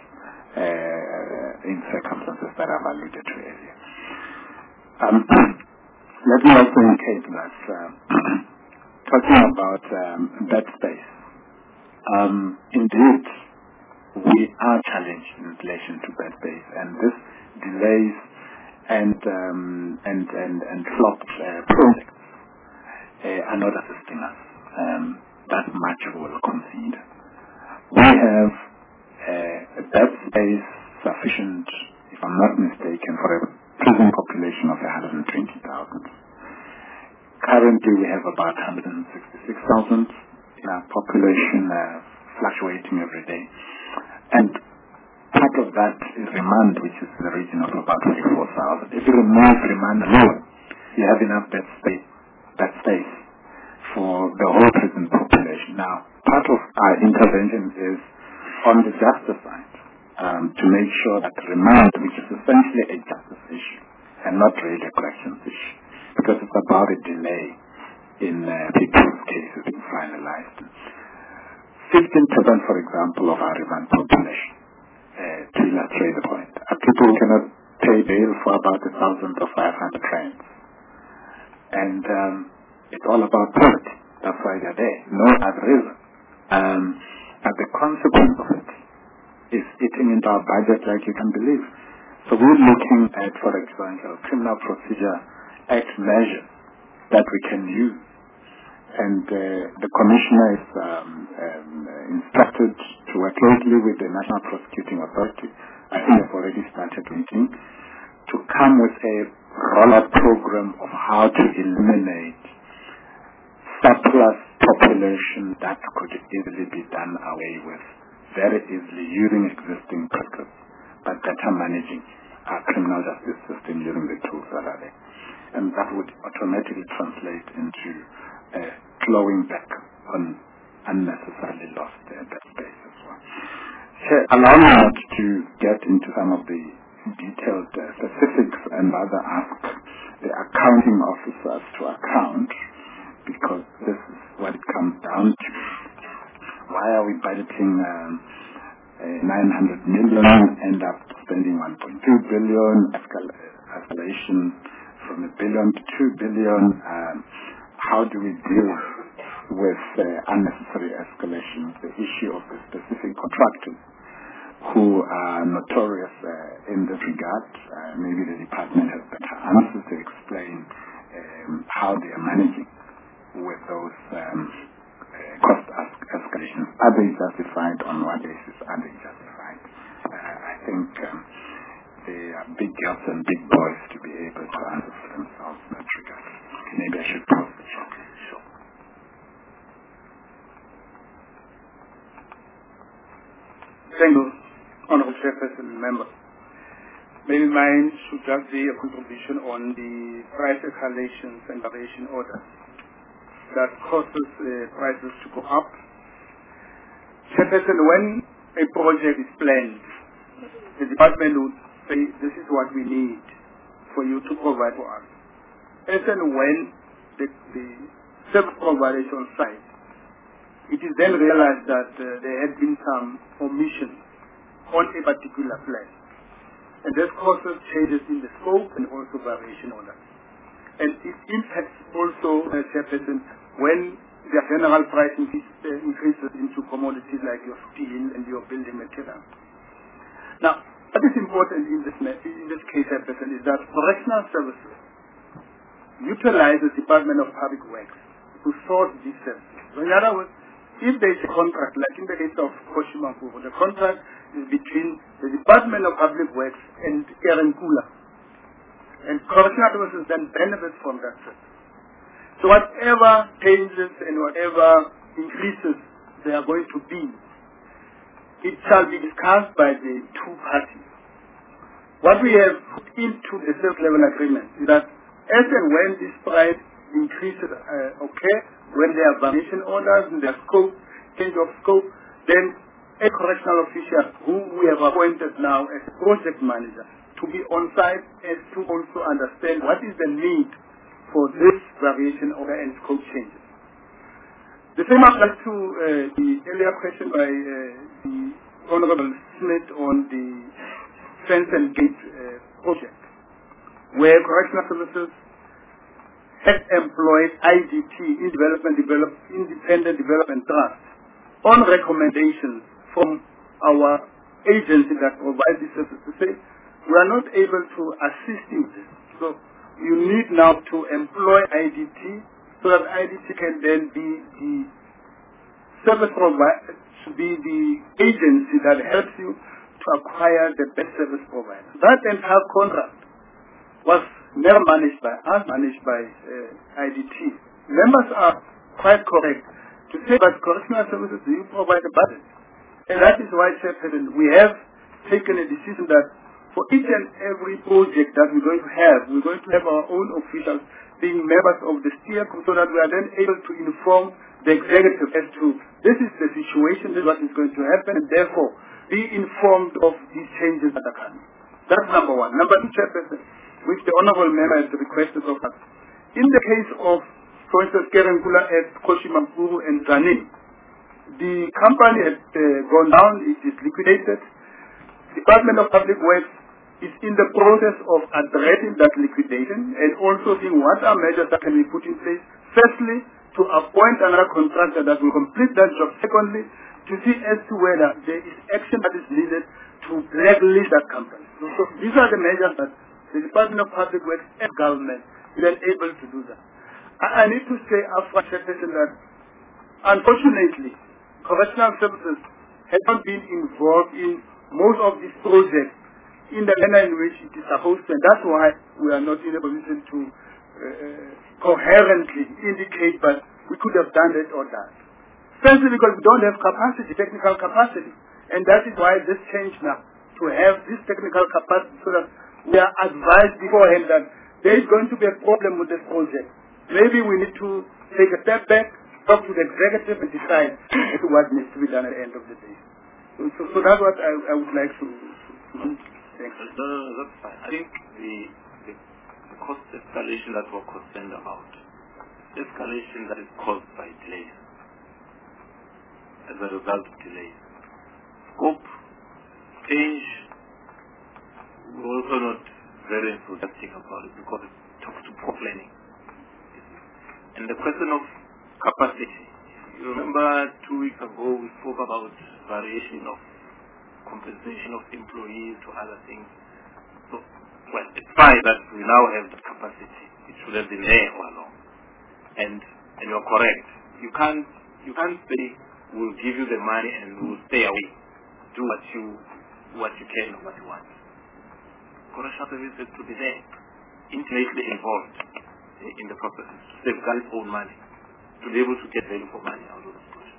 uh, in circumstances that I've alluded to earlier. Um, let me also indicate that uh, talking about um, bed space, um, indeed, we are challenged in relation to bed space, and this delays and um, and and and flopped uh, projects uh, are not assisting us. Um, that much we will concede. We have uh, a bed space sufficient, if I'm not mistaken, for a prison population of one hundred twenty thousand. Currently, we have about one hundred sixty-six thousand in our population, uh, fluctuating every day, and part of that is remand, which is in the region of about twenty-four thousand. If you remove remand alone, you have enough bed space, bed space for the whole prison population. Now, part of our intervention is on the justice side, um, to make sure that remand, which is essentially a justice issue and not really a corrections issue, because it's about a delay in uh, people's cases being finalized. fifteen percent, for example, of our remand population, uh, to illustrate the point, are people who cannot pay bail for about a thousand or five hundred rands. And um, it's all about poverty. That's why they're there. No other reason. Um, and the consequence of it is eating into our budget like you can believe. So we're looking at, for example, Criminal Procedure Act measures that we can use. And uh, the Commissioner is um, um, instructed to work closely with the National Prosecuting Authority. I think they've already started meeting to come with a rollout program of how to eliminate surplus population that could easily be done away with, very easily using existing practice, but better managing our criminal justice system using the tools that are there. And that would automatically translate into uh, clawing back on unnecessarily lost uh, bed space as well. So allow me not to get into some of the detailed uh, specifics and rather ask the accounting officers to account, because this is what it comes down to. Why are we budgeting um, uh, nine hundred million, end up spending one point two billion, escal- escalation from a billion to two billion? Um, how do we deal with uh, unnecessary escalation? The issue of the specific contractors who are notorious uh, in this regard. Uh, maybe the department has better answers to explain um, how they are managing with those um, uh, cost es- escalations. Are they justified? On what basis are they justified? Uh, I think um, they are big girls and big boys to be able to answer for themselves in that regard. Maybe I should pause the show. Okay, sure. Thank you, Honorable Chairperson and member. Maybe mine should just be a contribution on the price escalations and variation orders that causes uh, prices to go up. Chairperson, when a project is planned, the department would say, this is what we need for you to provide for us. As and when the, the service provider is on site, it is then realized that uh, there had been some omission on a particular plan. And this causes changes in the scope and also variation orders. And it impacts also, uh, Chairperson, when the general price increase, uh, increases into commodities like your steel and your building materials. Now, what is important in this, in this case, Chairperson, is that correctional services utilize the Department of Public Works to source these services. So in other words, if there is a contract, like in the case of Koshimampuru, the contract is between the Department of Public Works and Kerenkula. And correctional services then benefit from that service. So whatever changes and whatever increases there are going to be, it shall be discussed by the two parties. What we have put into the sales level agreement is that as and when this price increases uh, occur, when there are variation orders in their scope, change of scope, then a correctional official who we have appointed now as project manager to be on site and to also understand what is the need for this variation order and scope changes. The same applies to uh, the earlier question by uh, the Honorable Smith on the fence and gate uh, project, where correctional services had employed I D T, in development, develop, Independent Development Trust, on recommendations from our agency that provides these services to say, we are not able to assist in this. So you need now to employ I D T so that I D T can then be the service provider, to be the agency that helps you to acquire the best service provider. That entire contract was never managed by us, managed by uh, I D T. Members are quite correct to say that correctional services, do you provide a budget? And that is why, Chairperson, we have taken a decision that for each and every project that we're going to have, we're going to have our own officials being members of the steer group so that we are then able to inform the executive as to this is the situation, this is what is going to happen, and therefore be informed of these changes that are coming. That's number one. Number two, Chairperson, which the Honourable Member has requested of us. In the case of, for instance, Kerenkula at Koshimampuru and Tzaneen, the company has uh, gone down, it is liquidated. Department of Public Works is in the process of addressing that liquidation and also seeing what are measures that can be put in place. Firstly, to appoint another contractor that will complete that job. Secondly, to see as to whether there is action that is needed to blacklist that company. So, so these are the measures that the Department of Public Works and government is able to do that. I, I need to say after Chairperson that unfortunately, correctional services have not been involved in most of these projects in the manner in which it is supposed to, and that's why we are not in a position to uh, coherently indicate that we could have done it or that. Firstly, because we don't have capacity, technical capacity, and that is why this change now, to have this technical capacity so that we are advised beforehand that there is going to be a problem with this project. Maybe we need to take a step back, talk to the executive and decide what needs to be done at the end of the day. So, so, so that's what I, I would like to, to do. Thanks. No, no, no, that's fine. I think the, the, the cost escalation that we're concerned about, escalation that is caused by delays, as a result of delays. Scope, change, we're also not very enthusiastic about it because it talks to poor planning. And the question of capacity. You remember two weeks ago we spoke about variation of compensation of employees to other things. So, well, it's fine that we now have the capacity. It should have been there all along. And and you're correct. You can't you can't say we'll give you the money and we'll stay away. Do what you what you can or what you want. Correctional service has to be there, intimately involved in the process, to safeguard its own money, to be able to get value for money out of the project.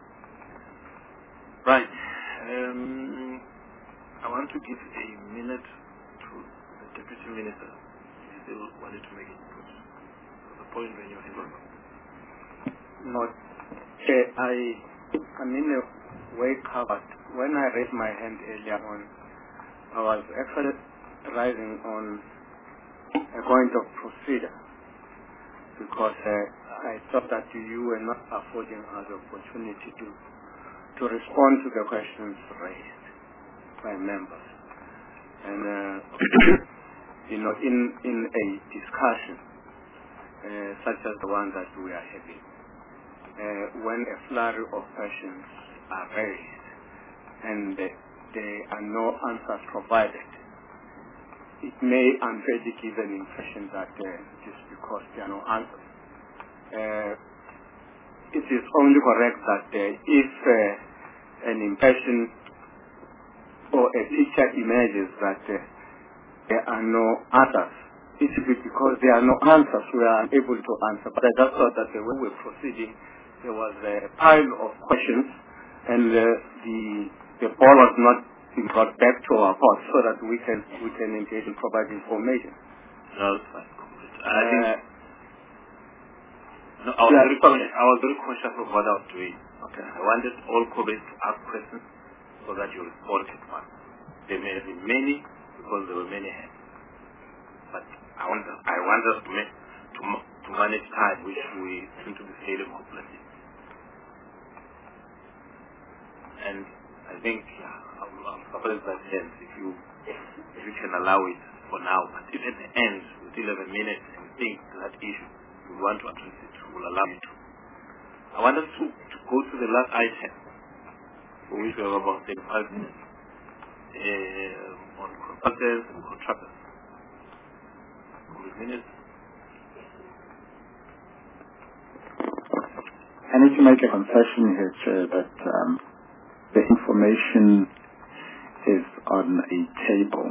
Right. Um, I want to give a minute to the Deputy Minister if he still wanted to make it. The point when you're in. No, uh, I, I'm in a way covered. When I raised my hand earlier on, I was actually rising on a point of procedure because uh, I thought that you were not affording us the opportunity to to respond to the questions raised by members. And, uh, you know, in, in a discussion uh, such as the one that we are having, uh, when a flurry of questions are raised and uh, there are no answers provided, it may unfairly give an impression that uh, just because there are no answers. Uh, it is only correct that uh, if uh, an impression or a picture emerges that uh, there are no answers, it should be because there are no answers, we are unable to answer. But I just thought that uh, when we were proceeding, there was a pile of questions, and uh, the the ball was not brought back to our court so that we can we can engage and provide information. No, that's fine. I think uh, no, I was very conscious. I was very conscious of what I was doing. Okay. I wanted all comments to ask questions so that you respond at once. There may have been many because there were many hands. But I want I want us to make, to to manage time, which we seem to be failing hopelessly. And I think yeah, I'll, I'll surprise that sense if you if you can allow it for now. But if at the end we still have a minute and think that issue, we want to address it, we'll allow you to. I want us to, to go to the last item, for which we have about thirty-five minutes, uh, on consultants and contractors. Minutes. I need to make a concession here, Chair, that um, the information is on a table.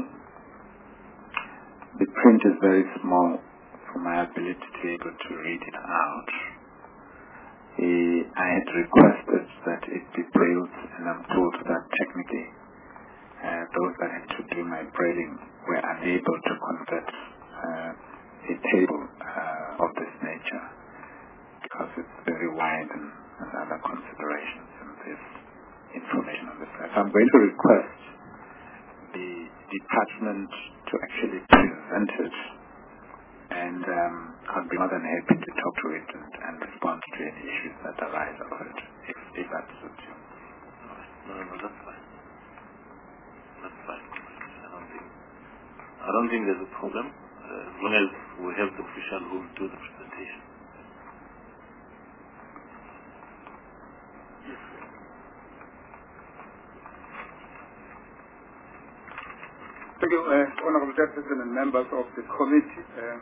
The print is very small for my ability to be able to read it out. Uh, I had requested that it be brailled, and I'm told that technically uh, those that had to do my brailling were unable to convert uh, a table uh, of this nature because it's very wide and, and other considerations and this information on the side. So I'm going to request the department to actually present it, and um, I'll be more than happy to talk to it and, and respond to any issues that arise out of it, if, if that suits you. No, no, that's fine. That's fine. I don't think, I don't think there's a problem, uh, as long as we have the official who will do the presentation. Thank you, uh, Honorable Chairperson and members of the committee. Uh,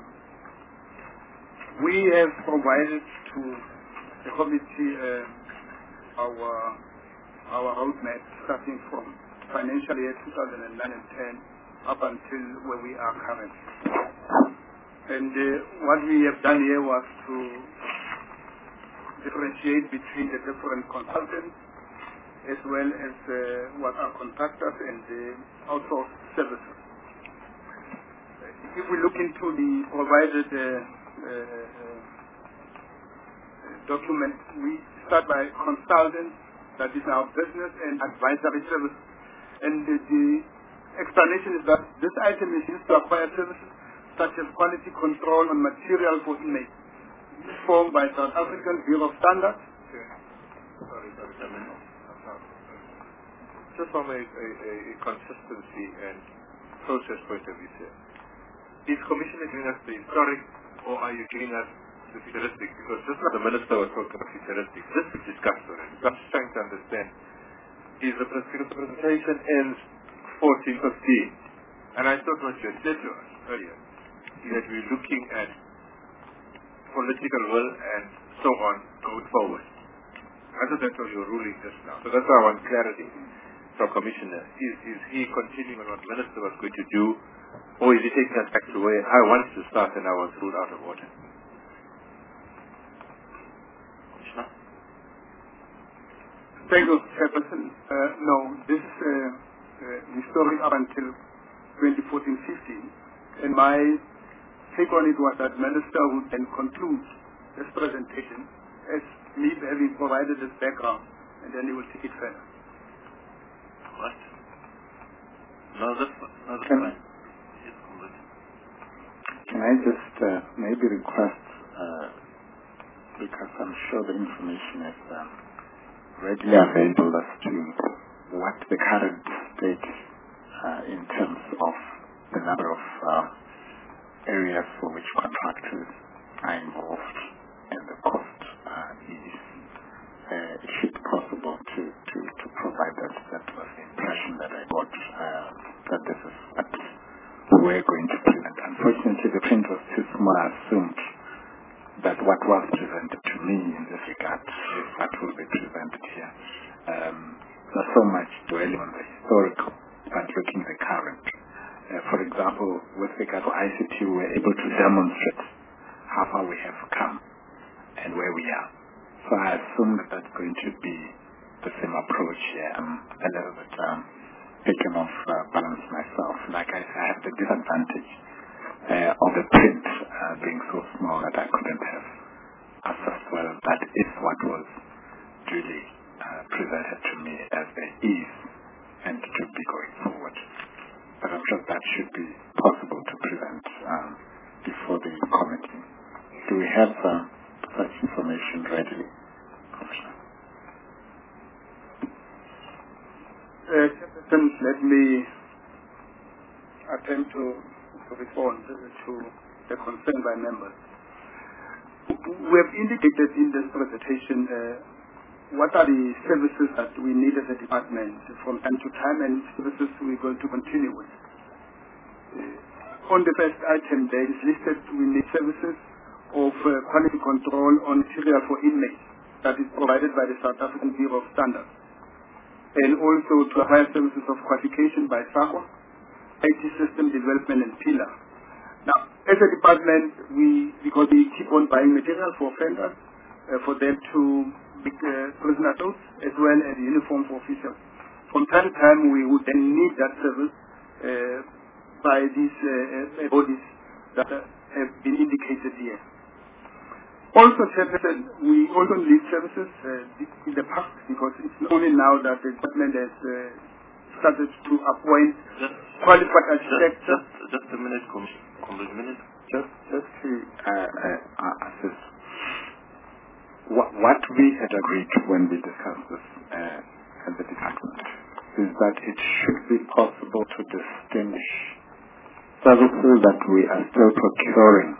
we have provided to the committee uh, our our roadmap starting from financial year two thousand nine and ten up until where we are currently. And uh, what we have done here was to differentiate between the different consultants as well as uh, what are contractors and uh, outsourced services. If we look into the provided uh, uh, document, we start by consultants, that is our business and advisory services. And the, the explanation is that this item is used to acquire services such as quality control on material for inmates, formed by South African Bureau of Standards. Okay. Sorry, Doctor Just from a, a, a consistency and process point of view, sir, is Commissioner giving us the historic, or are you giving us the futuristic? Because just like the Minister was talking about futuristic, this is discussed already. So I'm just trying to understand, is the, because the presentation ends fourteen fifteen, and I thought what you had said to us earlier is that we're looking at political will and so on going forward. I thought that's what you were ruling just now. So that's why I want clarity. from Commissioner, is, is he continuing on what the Minister was going to do, or is he taking us back to where I wanted to start and I was ruled out of order? Commissioner? Thank you, Chairperson. Uh, no, this is uh, uh, the story up until twenty fourteen fifteen, and my take on it was that Minister would then conclude this presentation as me having provided this background, and then he will take it further. What? No, that's, no, that's can, fine. Can I just uh, maybe request, uh, because I'm sure the information is um, readily available as to what the current state uh, in terms of the number of uh, areas for which contractors are involved and the cost uh, is. Uh, it should be possible to, to, to provide that. That was the impression that I got, uh, that this is what we're going to present. Unfortunately, the print was too small. I assumed that what was presented to me in this regard is what will be presented here. Um, not so much dwelling on the historical, but looking at the current. Uh, for example, with regard to I C T, we're able to demonstrate how far we have come and where we are. So I assume that that's going to be the same approach here. I'm a little bit um, taken off uh, balance myself. Like I said, I have the disadvantage uh, of the print uh, being so small that I couldn't have assessed well that is what was duly uh, presented to me as there is and to be going forward. But I'm sure that should be possible to present um, before the committee. Do we have uh, such information readily, Commissioner? Uh, let me attempt to, to respond to the concern by members. We have indicated in this presentation uh, what are the services that we need as a department from time to time and services we're going to continue with. Uh, on the first item there is listed we need services of uh, quality control on material for inmates that is provided by the South African Bureau of Standards, and also to provide services of qualification by SAQA, I T system development and pillar. Now, as a department, we, because we keep on buying material for offenders, uh, for them to make uh, prisoner notes as well as uniform for officers. From time to time, we would then need that service uh, by these uh, bodies that uh, have been indicated here. Also, Chairperson, we also need services uh, in the past because it's only now that the department has uh, started to appoint just, qualified architects. Just, just, just a minute, Commissioner. minute. Just, just to uh, uh, assist. What, what we had agreed when we discussed this uh, at the department is that it should be possible to distinguish services that we are still procuring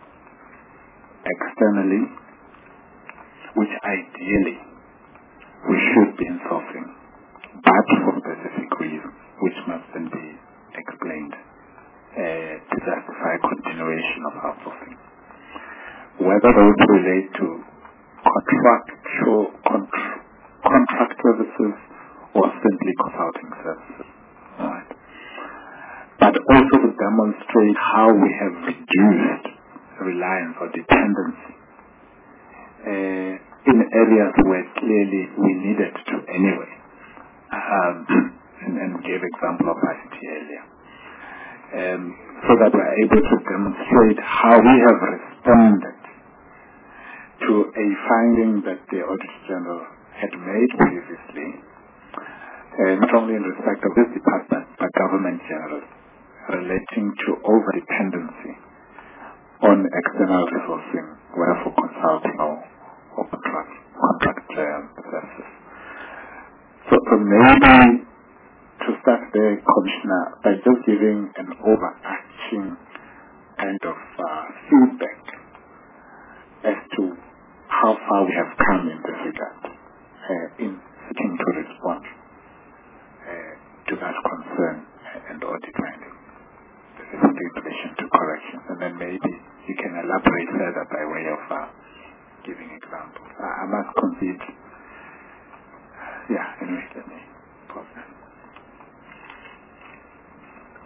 externally, which ideally we should be insourcing, but for specific reasons, which must then be explained uh, to justify continuation of outsourcing. Whether those relate to contractual contr contract services or simply consulting services, right? But also to demonstrate how we have reduced reliance or dependency uh, in areas where clearly we needed to anyway, um, and, and gave example of I C T earlier, um, so that we're able to demonstrate how we have responded to a finding that the Auditor General had made previously, uh, not only in respect of this department but government generally, relating to over-dependency on external resourcing, whether for consulting or, or contract, contract uh, services. So, so maybe to start there, Commissioner, by just giving an overarching kind of uh, feedback as to how far we have come in this regard, uh, in seeking to respond uh, to that concern and audit finding, specifically in relation to corrections, and then maybe you can elaborate further by way of uh, giving examples. I, I must concede. Yeah, anyway, let me pause that.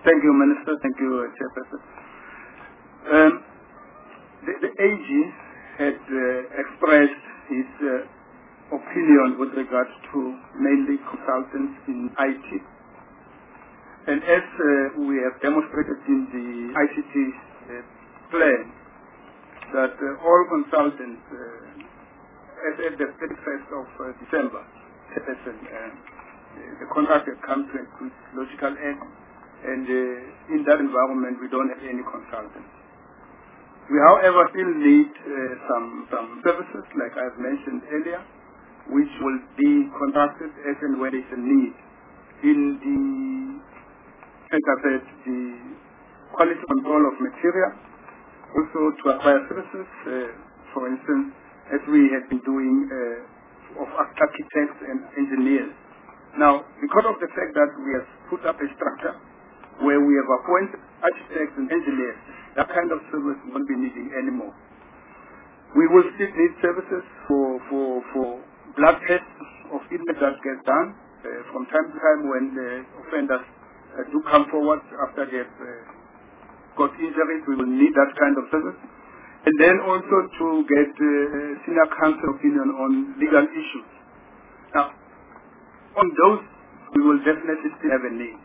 Thank you, Minister. Thank you, uh, Chairperson. Um, the, the A G had uh, expressed his uh, opinion with regards to mainly consultants in I T. And as uh, we have demonstrated in the I C T uh, plan, that uh, all consultants, uh, as at the thirty-first of uh, December, Chairperson, uh, the contract has come to a logical end, and uh, in that environment we don't have any consultants. We, however, still need uh, some, some services, like I've mentioned earlier, which will be contracted as and when there is a need. In the, as I said, the quality control of material, also to acquire services, uh, for instance, as we have been doing uh, of architects and engineers. Now, because of the fact that we have put up a structure where we have appointed architects and engineers, that kind of service won't be needing anymore. We will still need services for, for, for blood tests of inmates that get done uh, from time to time when the offenders uh, do come forward after they've uh, got injuries. We will need that kind of service. And then also to get uh, senior counsel opinion on legal issues. Now, on those, we will definitely still have a need.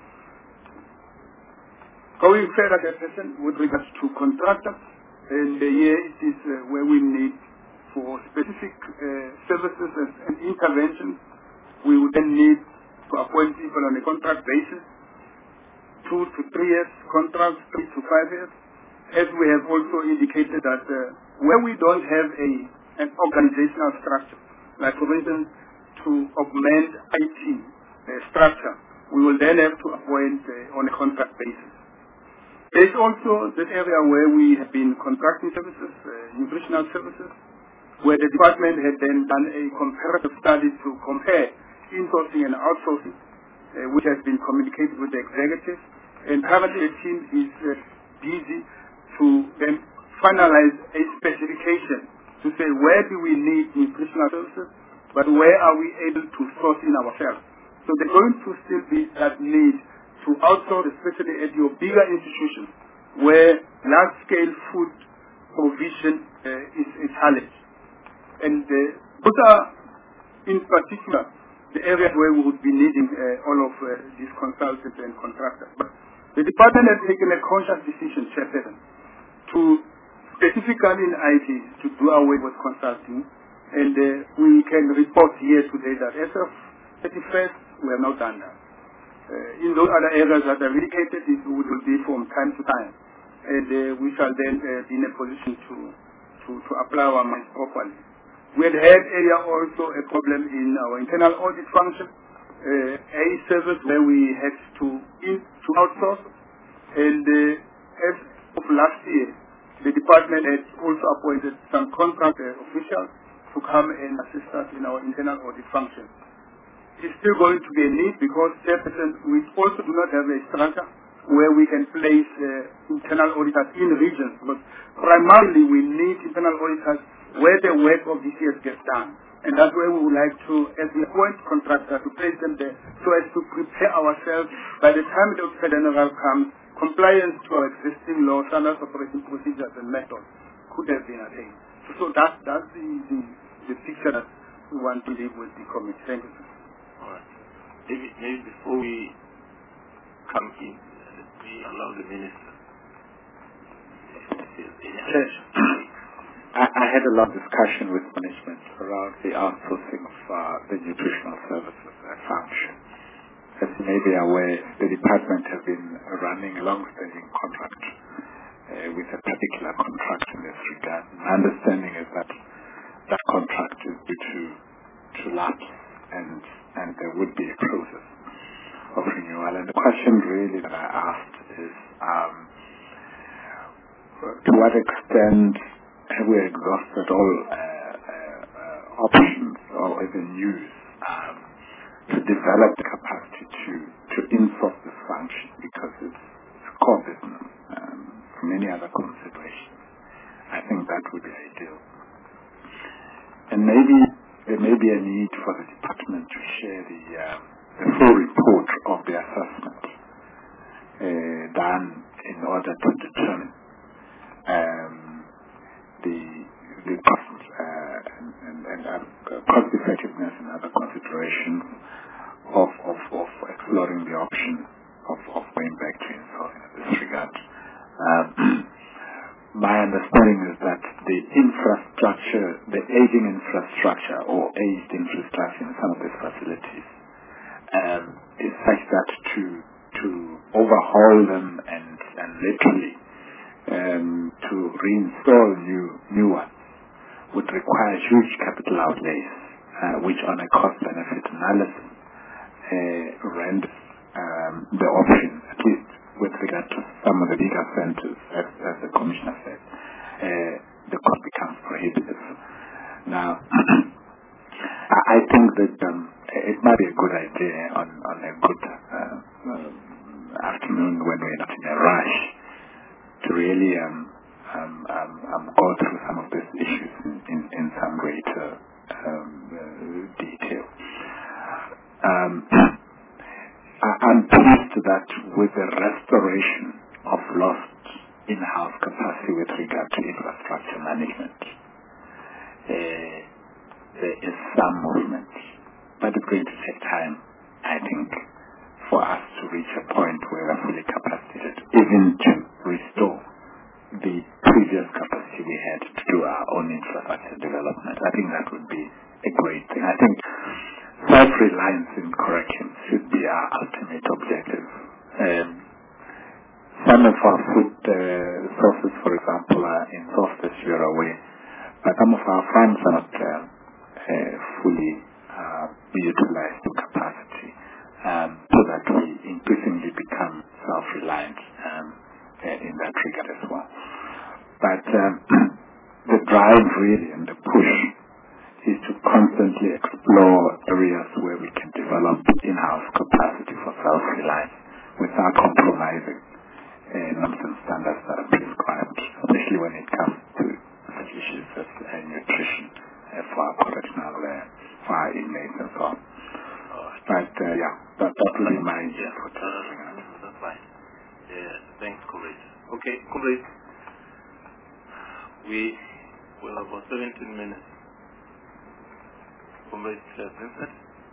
Going further, Chairperson, with regards to contractors, and uh, here it is uh, where we need for specific uh, services and, and interventions, we would then need to appoint people on a contract basis, two to three years contracts, three to five years, as we have also indicated that uh, where we don't have a an organizational structure, like for instance, to augment I T uh, structure, we will then have to appoint uh, on a contract basis. There is also this area where we have been contracting services, uh, nutritional services, where the department had then done a comparative study to compare insourcing and outsourcing, uh, which has been communicated with the executive. And currently the team is uh, busy to then finalize a specification to say where do we need nutritional services, but where are we able to source in ourselves. So there's going to still be that need to outsource, especially at your bigger institutions, where large-scale food provision uh, is a challenge. And uh, those are, in particular, the areas where we would be needing uh, all of uh, these consultants and contractors. But the department has taken a conscious decision, Chairperson, to specifically in I T to do away with consulting, and uh, we can report here today that as of thirty-first, we have not done that. Uh, in those other areas that are indicated, it will be from time to time, and uh, we shall then uh, be in a position to, to, to apply our minds properly. We had had area also a problem in our internal audit function, uh, a service where we had to, in, to outsource, and uh, as of last year, the department had also appointed some contract uh, officials to come and assist us in our internal audit function. It's still going to be a need because, Chairperson, we also do not have a structure where we can place uh, internal auditors in regions. But primarily, we need internal auditors where the work of D C S gets done. And that's where we would like to, as we appoint contractors, to place them there so as to prepare ourselves by the time the Auditor General comes, compliance to our existing law, standards, operating procedures, and methods could have been attained. So, so that, that's the, the, the picture that we want to leave with the committee. Thank you, sir. All right. Maybe, maybe before we come in, let me allow the minister. Yes. I, I had a long discussion with management around the outsourcing of uh, the nutritional services uh, function. As you may be aware, the department has been running a long-standing contract uh, with a particular contract in this regard. My understanding is that that contract is due to, to lapse, and, and there would be a process of renewal. And the question really that I asked is, um, to what extent have we exhausted all uh, uh, options or avenues um, to develop the capacity to, to insource this function, because it's, it's core business um, for many other considerations. I think that would be ideal. And maybe there may be a need for the department to share the, uh, the full report of the assessment uh, done in order to determine um, the the cost uh, and, and, and uh, cost effectiveness and other considerations of, of, of exploring the option of, of going back to insolvency in this regard. Um, my understanding is that the infrastructure, the aging infrastructure or aged infrastructure in some of these facilities um, is such that to to overhaul them and, and literally um, to reinstall new new ones would require huge capital outlays, uh, which on a cost-benefit analysis uh, renders um, the option, at least with regard to some of the bigger centers, as, as the Commissioner said, uh, the cost becomes prohibitive. Now, I think that um, it might be a good idea on, on a good uh, um, afternoon when we're not in a rush to really um, um, um, um, go through some of these issues in, in, in some greater um, uh, detail. Um, I'm pleased that with the restoration of lost in-house capacity with regard to infrastructure management, uh, there is some movement, but it's going to take time, I think, for us to reach a point where we're fully capacitated, even to restore the previous capacity we had to do our own infrastructure development. I think that would be a great thing. I think self-reliance in corrections should be our ultimate objective. Um, some of our food uh, sources, for example, are in source, as you're aware, but some of our funds are not uh, uh, fully uh, utilized to capacity, um, so that we increasingly become self-reliant um, uh, in that regard as well. But um, the drive really and the push is to constantly explore areas where we can develop in-house capacity for self-reliance without compromising uh, norms and standards that are prescribed, especially when it comes to such issues as uh, nutrition uh, for our correctional, uh, for our inmates and so on. But uh, yeah, that, that will be my input. Uh, that's fine. Yeah, thanks, Comrade. Okay, Comrade, we will have about seventeen minutes. Comrade uh, Vincent?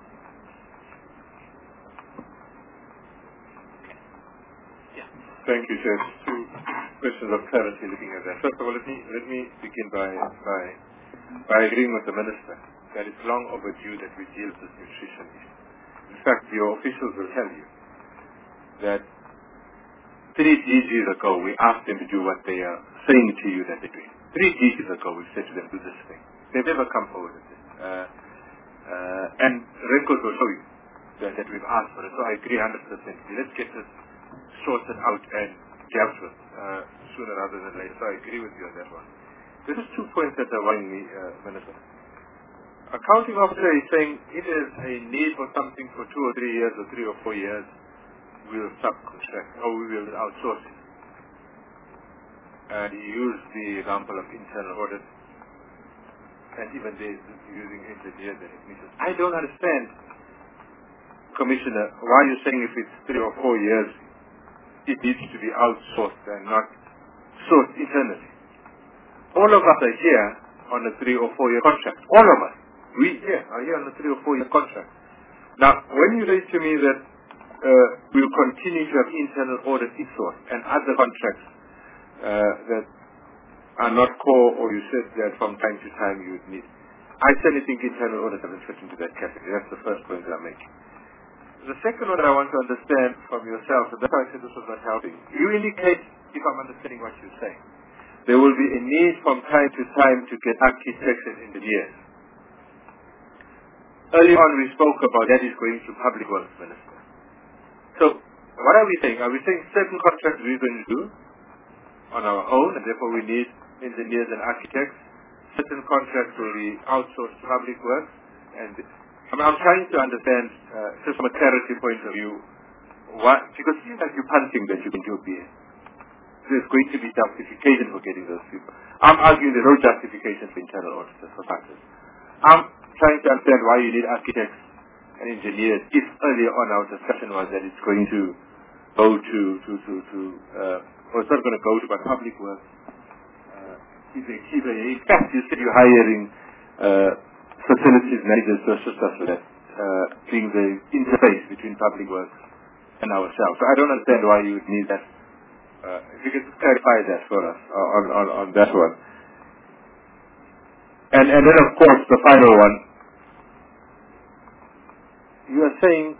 Yeah. Thank you, Chair. Two questions of clarity looking at that. First of all, let me, let me begin by, by, by agreeing with the Minister that it's long overdue that we deal with nutrition issues. In fact, your officials will tell you that three D Gs ago we asked them to do what they are saying to you that they're doing. Three D Gs ago we said to them, do this thing. They've never come forward with it. Uh, uh, and records will show you that, that we've asked for it. So I agree one hundred percent. Let's get this sorted out and dealt with uh, sooner rather than later. So I agree with you on that one. There is two points that are worrying me, uh, Minister. Accounting officer is saying it is a need for something for two or three years or three or four years. We will subcontract or we will outsource it. And he used the example of internal audit and even they using engineers and technicians. I don't understand, Commissioner, why you're saying if it's three or four years, it needs to be outsourced and not sourced internally. All of us are here on a three or four year contract. All of us. We here are here on a three or four year contract. Now, when you say to me that uh, we'll continue to have internal audit source and other contracts uh, that are not core, or you said that from time to time you would need, I certainly think internal audit doesn't fit into that category. That's the first point I'm making. The second one I want to understand from yourself, and that's why I said this was not helping. You indicate, if I'm understanding what you're saying, there will be a need from time to time to get architects and engineers. Early on we spoke about that is going to Public Works Minister. So, what are we saying? Are we saying certain contracts we're going to do on our own, and therefore we need engineers and architects? Certain contracts will be outsourced to Public Works, and I mean, I'm trying to understand, uh, just from a clarity point of view, what, because it seems like you're punting that you can do B A. There's going to be justification for getting those people. I'm arguing there's no justification for internal auditors, for factors. I'm trying to understand why you need architects and engineers if earlier on our discussion was that it's going to go to, to, to, to uh, or it's not going to go to my public works. Uh, if they keep a, in fact, you said you're hiring uh, facilities managers to assist us with that, uh, being the interface between public works and ourselves. So I don't understand why you would need that. Uh, if you could clarify that for us uh, on, on, on that one. And, and then, of course, the final one. You are saying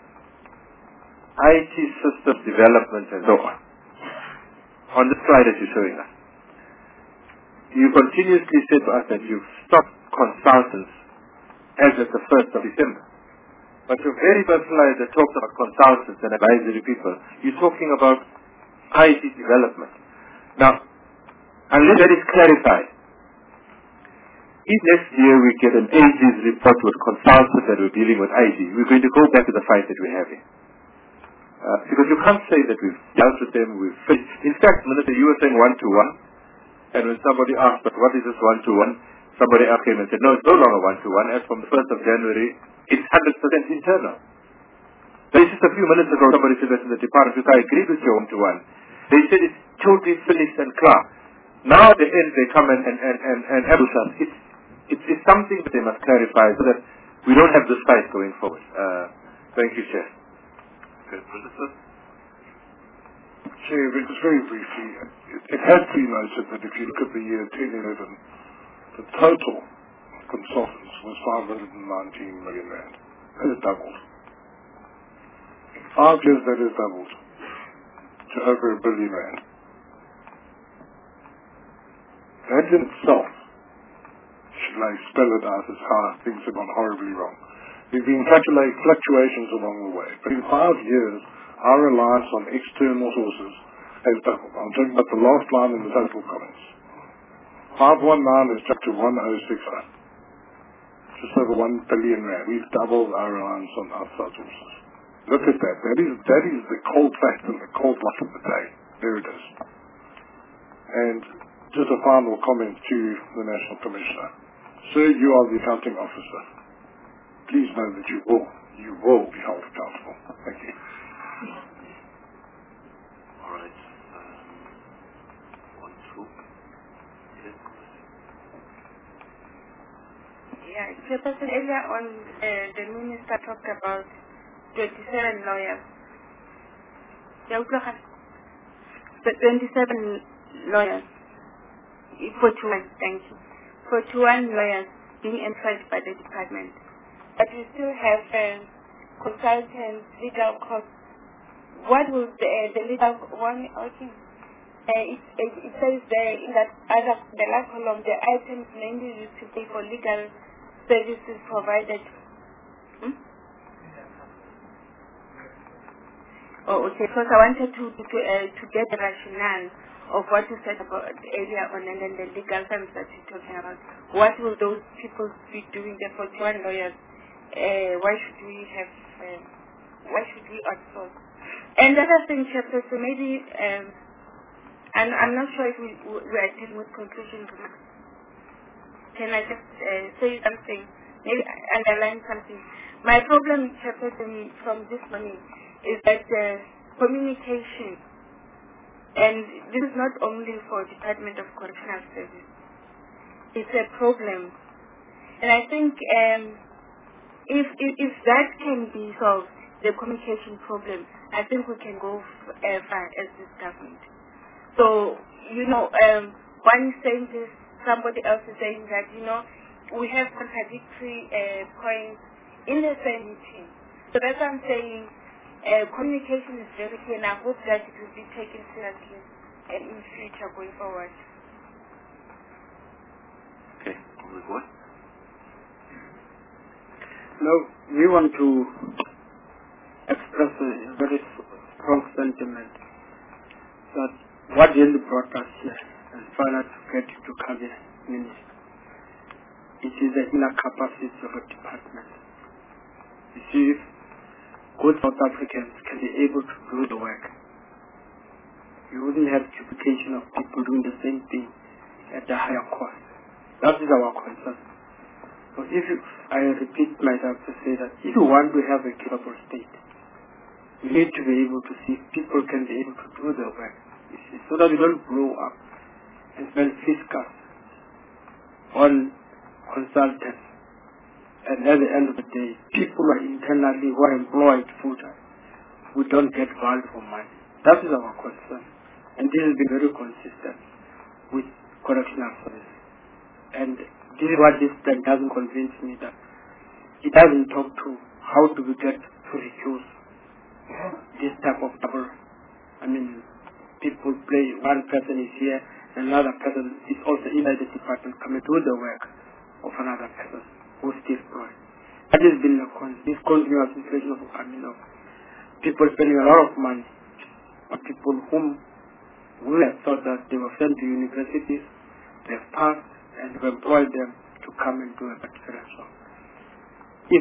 I T system development and so on. On the slide that you're showing us. You continuously said to us that you've stopped consultants as of the first of December. But your very first slide that talks about consultants and advisory people, you're talking about I T development. Now, unless that is clarified, if next year we get an A G's report with consultants that we're dealing with I T, we're going to go back to the fight that we're having. Uh, because you can't say that we've dealt with them, we've finished. In fact, Minister, you were saying one-to-one, and when somebody asked, but what is this one-to-one, somebody else came and said, no, it's no longer one-to-one. As from the first of January, it's one hundred percent internal. But just a few minutes ago, somebody said that in the department, because I agreed with you one-to-one. They said it's totally finished and clear. Now at the end, they come and, and, and, and, and ambush us. It's, it's, it's something that they must clarify so that we don't have this fight going forward. Uh, thank you, Chair. Okay, Minister. Chair, just very briefly, it, it has to be noted that if you look at the year ten eleven, the total consultants was five hundred nineteen million rand. That has doubled. In five years, that has doubled to over a billion rand. That in itself should like spell it out as how things have gone horribly wrong. We've been calculating fluctuations along the way, but in five years, our reliance on external sources has doubled. I'm talking about the last line in the total comments. five one nine is jumped to one oh six oh. Just over one billion rand. We've doubled our reliance on outside sources. Look at that. That is that is the cold fact and the cold light of the day. There it is. And just a final comment to the National Commissioner. Sir, you are the accounting officer. Please know that you will, you will be held accountable. Thank you. All right. Um, one, two. Yes. Yeah, Chairperson, earlier on, uh, the minister talked about twenty-seven lawyers. Yeah, the twenty-seven lawyers. forty-one, thank you. forty-one lawyers being employed by the department. But we still have uh, consultants, legal costs. What will the, uh, the legal one, okay. Uh, it, it, it says there in that other, the last column, the items mainly used to pay for legal services provided. Hmm? Oh, okay. Because I wanted to to, uh, to get the rationale of what you said about earlier on, and then the legal terms that you're talking about. What will those people be doing? The forty-one lawyers. Uh, why should we have? Uh, why should we outsource? And the other thing, Chapter, so maybe, um, and I'm not sure if we we are dealing with conclusion remarks. Can I just uh, say something? Maybe underline something. My problem, Chapter, from this morning is that uh, communication. And this is not only for Department of Correctional Service. It's a problem. And I think um, if, if if that can be solved, the communication problem, I think we can go f- uh, far as this government. So, you know, um, one is saying this, somebody else is saying that, you know, we have contradictory uh, points in the same meeting. So that's what I'm saying. Uh, communication is very key, and I hope that it will be taken seriously and in future going forward. Okay, on the board. No, we want to express a very strong sentiment that what really brought us here and finally to get to cabinet minister, it is the inner capacity of a department. You see, if good South Africans can be able to do the work, you wouldn't have duplication of people doing the same thing at a higher cost. That is our concern. So if you, I repeat myself to say that if you want to have a capable state, we need to be able to see if people can be able to do their work, you see, so that we don't blow up and spend fiscals on consultants. And at the end of the day, people who are internally who are employed full-time, we don't get value for money. That is our concern. And this has been very consistent with correctional service. And this is what this plan doesn't convince me that it doesn't talk to how do we get to reduce this type of double. I mean, people play, one person is here, another person is also inside the department coming to do the work of another person who's still employed. That has been a con this continuous inflation of, I mean, of people spending a lot of money on people whom we have thought that they were sent to universities, they have passed, and we employed them to come and do a particular job. If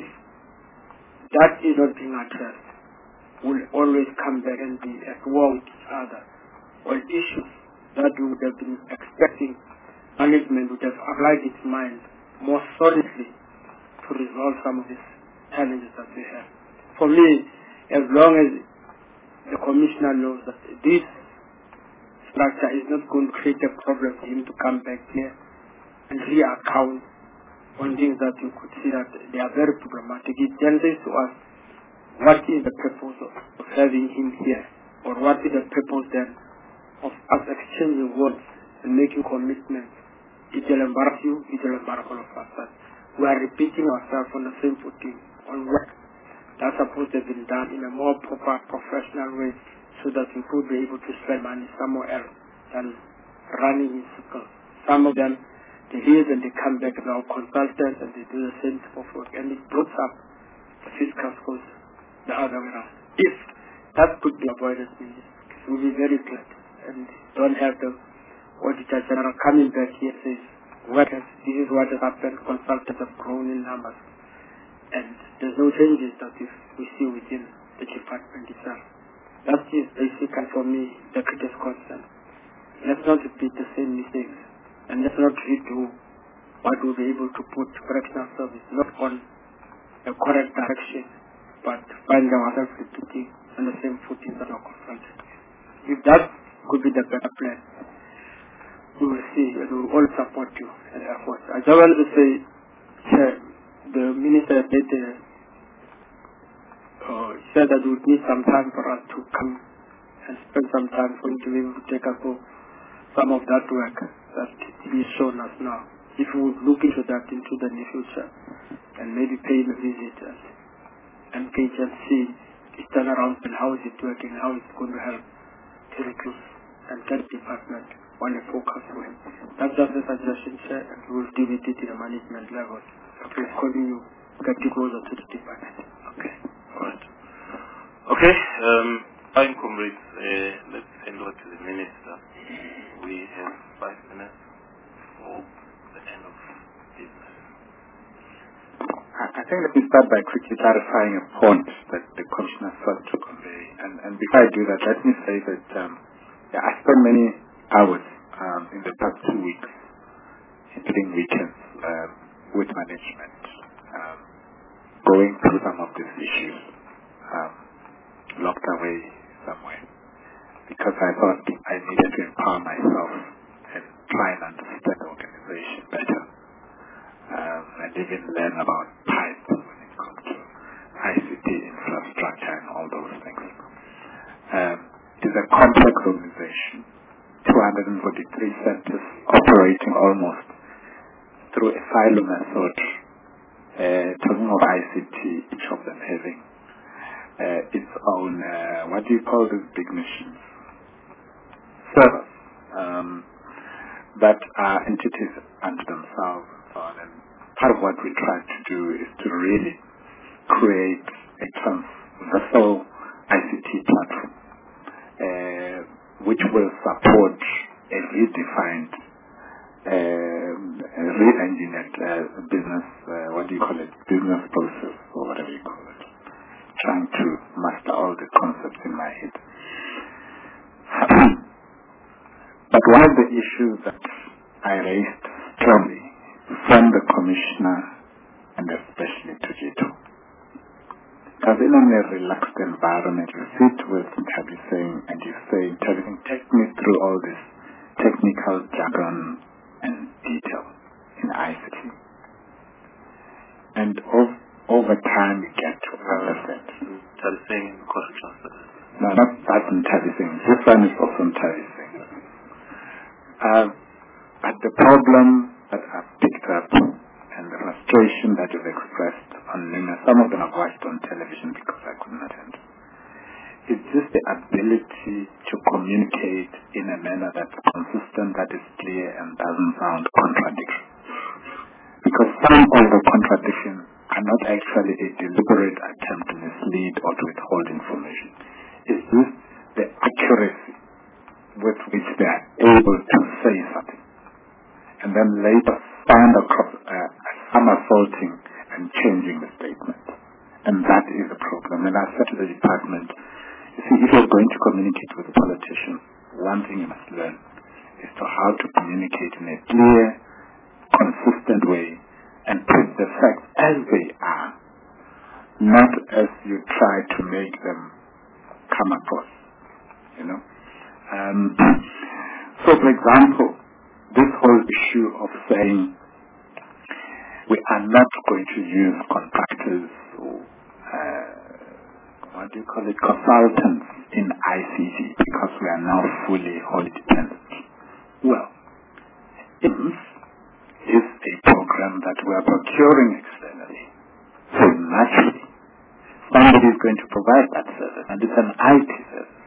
that is not being addressed, we'll always come back and be at war with each other on issues that we would have been expecting management would have applied its mind more solidly to resolve some of these challenges that we have. For me, as long as the commissioner knows that this structure is not going to create a problem for him to come back here and re-account on things that you could see that they are very problematic. It then says to us, what is the purpose of, of having him here? Or what is the purpose then of us exchanging words and making commitments? It will embarrass you, it will embarrass all of us. That we are repeating ourselves on the same footing on work that's supposed to have been done in a more proper, professional way so that we could be able to spend money somewhere else than running in circles. Some of them, they leave and they come back as our consultants and they do the same type of work, and it blows up the fiscal goes the other way around. If that could be avoided, we'll be very glad and don't have the Auditor General coming back here says, workers, this is what has happened, consultants have grown in numbers, and there's no changes that we, we see within the department itself. That is basically for me the greatest concern. Let's not repeat the same mistakes, and let's not redo what we'll be able to put correctional service not on the correct direction, but find ourselves repeating on the same footing that our consultants. If that could be the better plan, we will see and we will all support you and efforts. I just wanted to say, Chair, the minister said, uh, said that we would need some time for us to come and spend some time for him to be able to take us through some of that work that he has shown us now. If we would look into that into the near future and maybe pay him a visit and engage and see his turnaround and how is it working, how it's going to help to reduce and get the department on a focus way. That's just a suggestion, Chair, and we will deal with it in a management level. Please continue getting closer to the department. Okay. All right. Okay. Um, fine, comrades. Uh, let's hand over to the minister. We have five minutes for the end of business. I think let me start by quickly clarifying a point that the Commissioner sought to convey. And, and before I do that, let me say that um, yeah, I spent many hours um, in the past two weeks, including weekends, um, with management, um, going through some of these issues, um, locked away somewhere, because I thought I needed to empower myself and try and understand the organization better, um, and even learn about pipe when it comes to I C T infrastructure and all those things. Um, it is a complex organization, two hundred forty-three centers operating almost through a silo method, uh, talking of I C T, each of them having uh, its own, uh, what do you call these big machines? Servers, um, that are entities unto themselves and so on. And part of what we try to do is to really create a transversal I C T platform, uh, which will support a redefined, uh, a re-engineered uh, business, uh, what do you call it, business process, or whatever you call it. Trying to master all the concepts in my head. But one of the issues that I raised strongly from the Commissioner, and especially to G two, because in a relaxed environment, you sit with Thabiseng and you say, Thabiseng, take me through all this technical jargon and detail in I C T. And ov over time, you get to understand. Thabiseng in correction service. No, not that in Thabiseng. This one is also in Thabiseng. Uh, but the problem that I've picked up and the frustration that you've expressed on Luna, some of them I've watched on television because I couldn't attend. It's just the ability to communicate in a manner that's consistent, that is clear, and doesn't sound contradictory. Because some of the contradictions are not actually a deliberate attempt to mislead or to withhold information. It's just the accuracy with which they are able to say something, and then later stand across uh, somersaulting and changing the statement. And that is the problem. And I said to the department, you see, if you're going to communicate with politicians, one thing you must learn is to how to communicate in a clear, consistent way and put the facts as they are, not as you try to make them come across, you know. Um, so, for example, this whole issue of saying we are not going to use contractors or uh, what do you call it, consultants in I C T because we are now fully wholly dependent. Well, I M S is a program that we are procuring externally. So naturally, somebody is going to provide that service, and it's an I T service.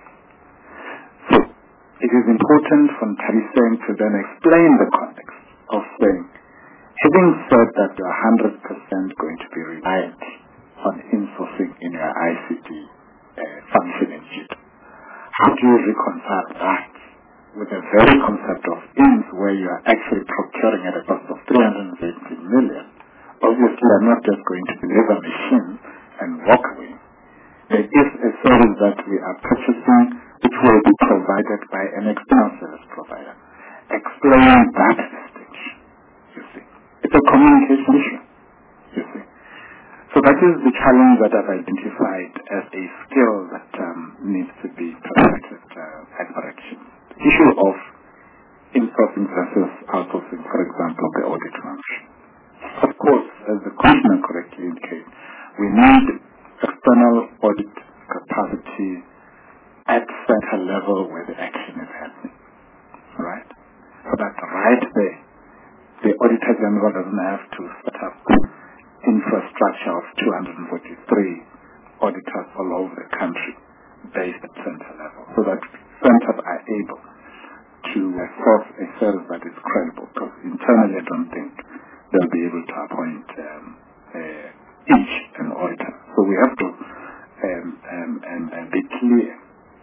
So it is important for Thabiseng to then explain the context of saying, having said that you are one hundred percent going to be reliant on insourcing in your I C T uh, function in G I T, how do you reconcile that with the very concept of I M S where you are actually procuring at a cost of three hundred eighty million? Obviously, you are not just going to deliver a machine and walk away. There is a service that we are purchasing which will be provided by an external service provider. Explain that distinction, you see. It's a communication issue, you see. So that is the challenge that I've identified as a skill that um, needs to be perfected uh, at correction. The issue of insourcing versus outsourcing, for example, the audit function. Of course, as the Commissioner correctly indicated, we need external audit capacity at center level where the action is happening, right? So that right there, the Auditor General doesn't have to set up infrastructure of two hundred forty-three auditors all over the country based at center level, so that centers are able to source a service that is credible, because internally I don't think they'll be able to appoint um, uh, each an auditor. So we have to um, um, um, um, be clear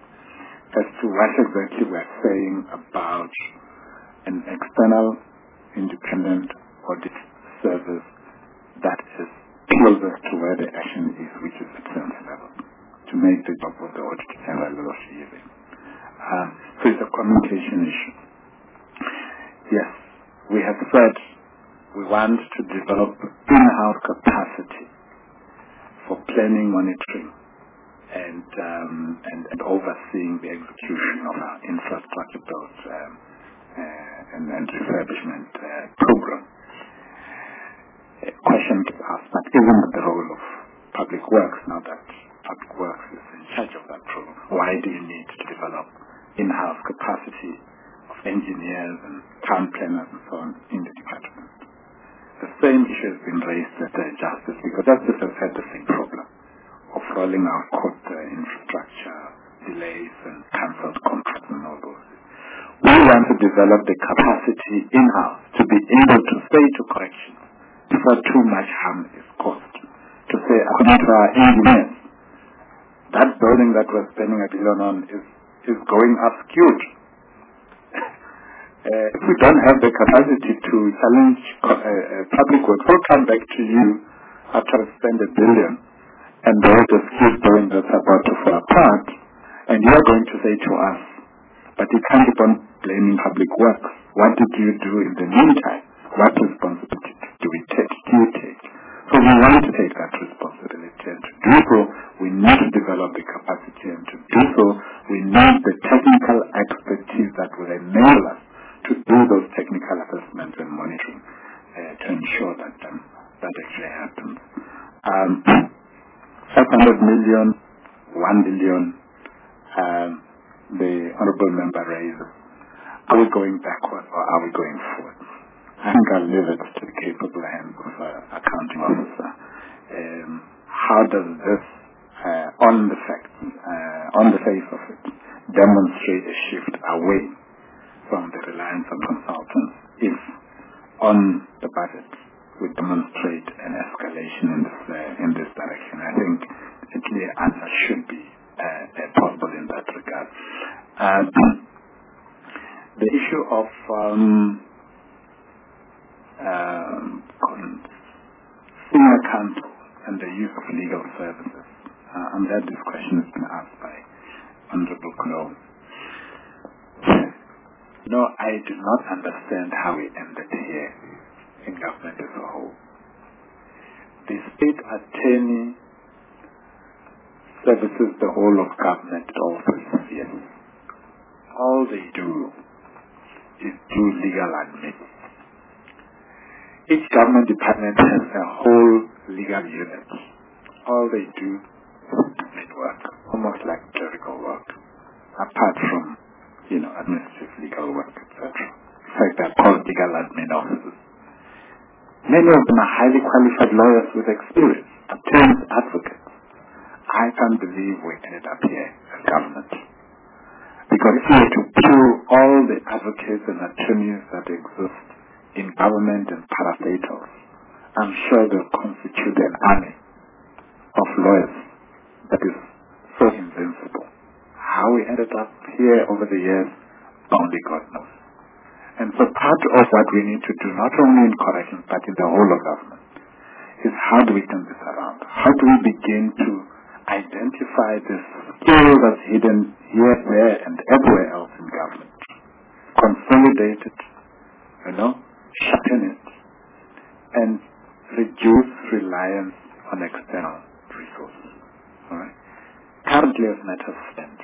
as to what exactly we're saying about an external independent audit service that is closer to where the action is, which is at center level, to make the job of the Auditor General a lot easier. Um, so it's a communication issue. Yes, we have said we want to develop in-house capacity for planning, monitoring, and, um, and, and overseeing the execution of our infrastructure build um, uh, and, and refurbishment uh, program. A question to ask, but isn't the role of public works, now that public works is in charge of that program, why do you need to develop in-house capacity of engineers and town planners and so on in the department? The same issue has been raised at uh, Justice, because Justice has had the same problem of rolling out court uh, infrastructure, delays and cancelled contracts and all those. We want to develop the capacity in-house to be able to say to corrections before too much harm is caused. To say, according to our engineers, that building that we're spending a billion on is, is going up skewed. Uh, if we don't have the capacity to challenge uh, uh, public work, we'll come back to you after we spend a billion and there is a skewed building that's about to fall apart, and you're going to say to us, but you can't keep on blaming public works. What did you do in the meantime? What responsibility do we take? Do you take? So we want to take that responsibility, and to do so, develop the capacity, and to do so, we need the technical expertise that will enable us to do those technical assessments and monitoring uh, to ensure that um, that actually happens. Um, five hundred million, one billion, um, the Honorable Member raised. Are we going backward or are we going forward? I think I'll leave it to the capable hands of uh, accounting officer. Um, how does this, uh, on the fact, uh, on the face of it, demonstrate a shift away from the reliance on consultants if on the budget we demonstrate an escalation in this, uh, in this direction? I think a clear answer should be uh, uh, possible in that regard. Uh, the issue of um, um, senior counsel and the use of legal services. Uh, and that this question has been asked by Honorable Kno. No, I do not understand how we ended here in government as a whole. The state attorney services the whole of government at all three spheres. All they do is do legal admin. Each government department has a whole legal unit. All they do is admin work, almost like clerical work, apart from, you know, administrative legal work, et cetera. In fact, they're called legal admin officers. Many of them are highly qualified lawyers with experience, attorneys, advocates. I can't believe we ended up here as government. Because if we were to pull all the advocates and attorneys that exist in government and parastatals, I'm sure they'll constitute an army of lawyers that is so invincible. How we ended up here over the years, only God knows. And so part of what we need to do, not only in corrections, but in the whole of government, is how do we turn this around? How do we begin to identify this skill that's hidden here, there, and everywhere else in government? Consolidate it, you know, sharpen it, and reduce reliance on external resources. All right? Currently, as matters stand,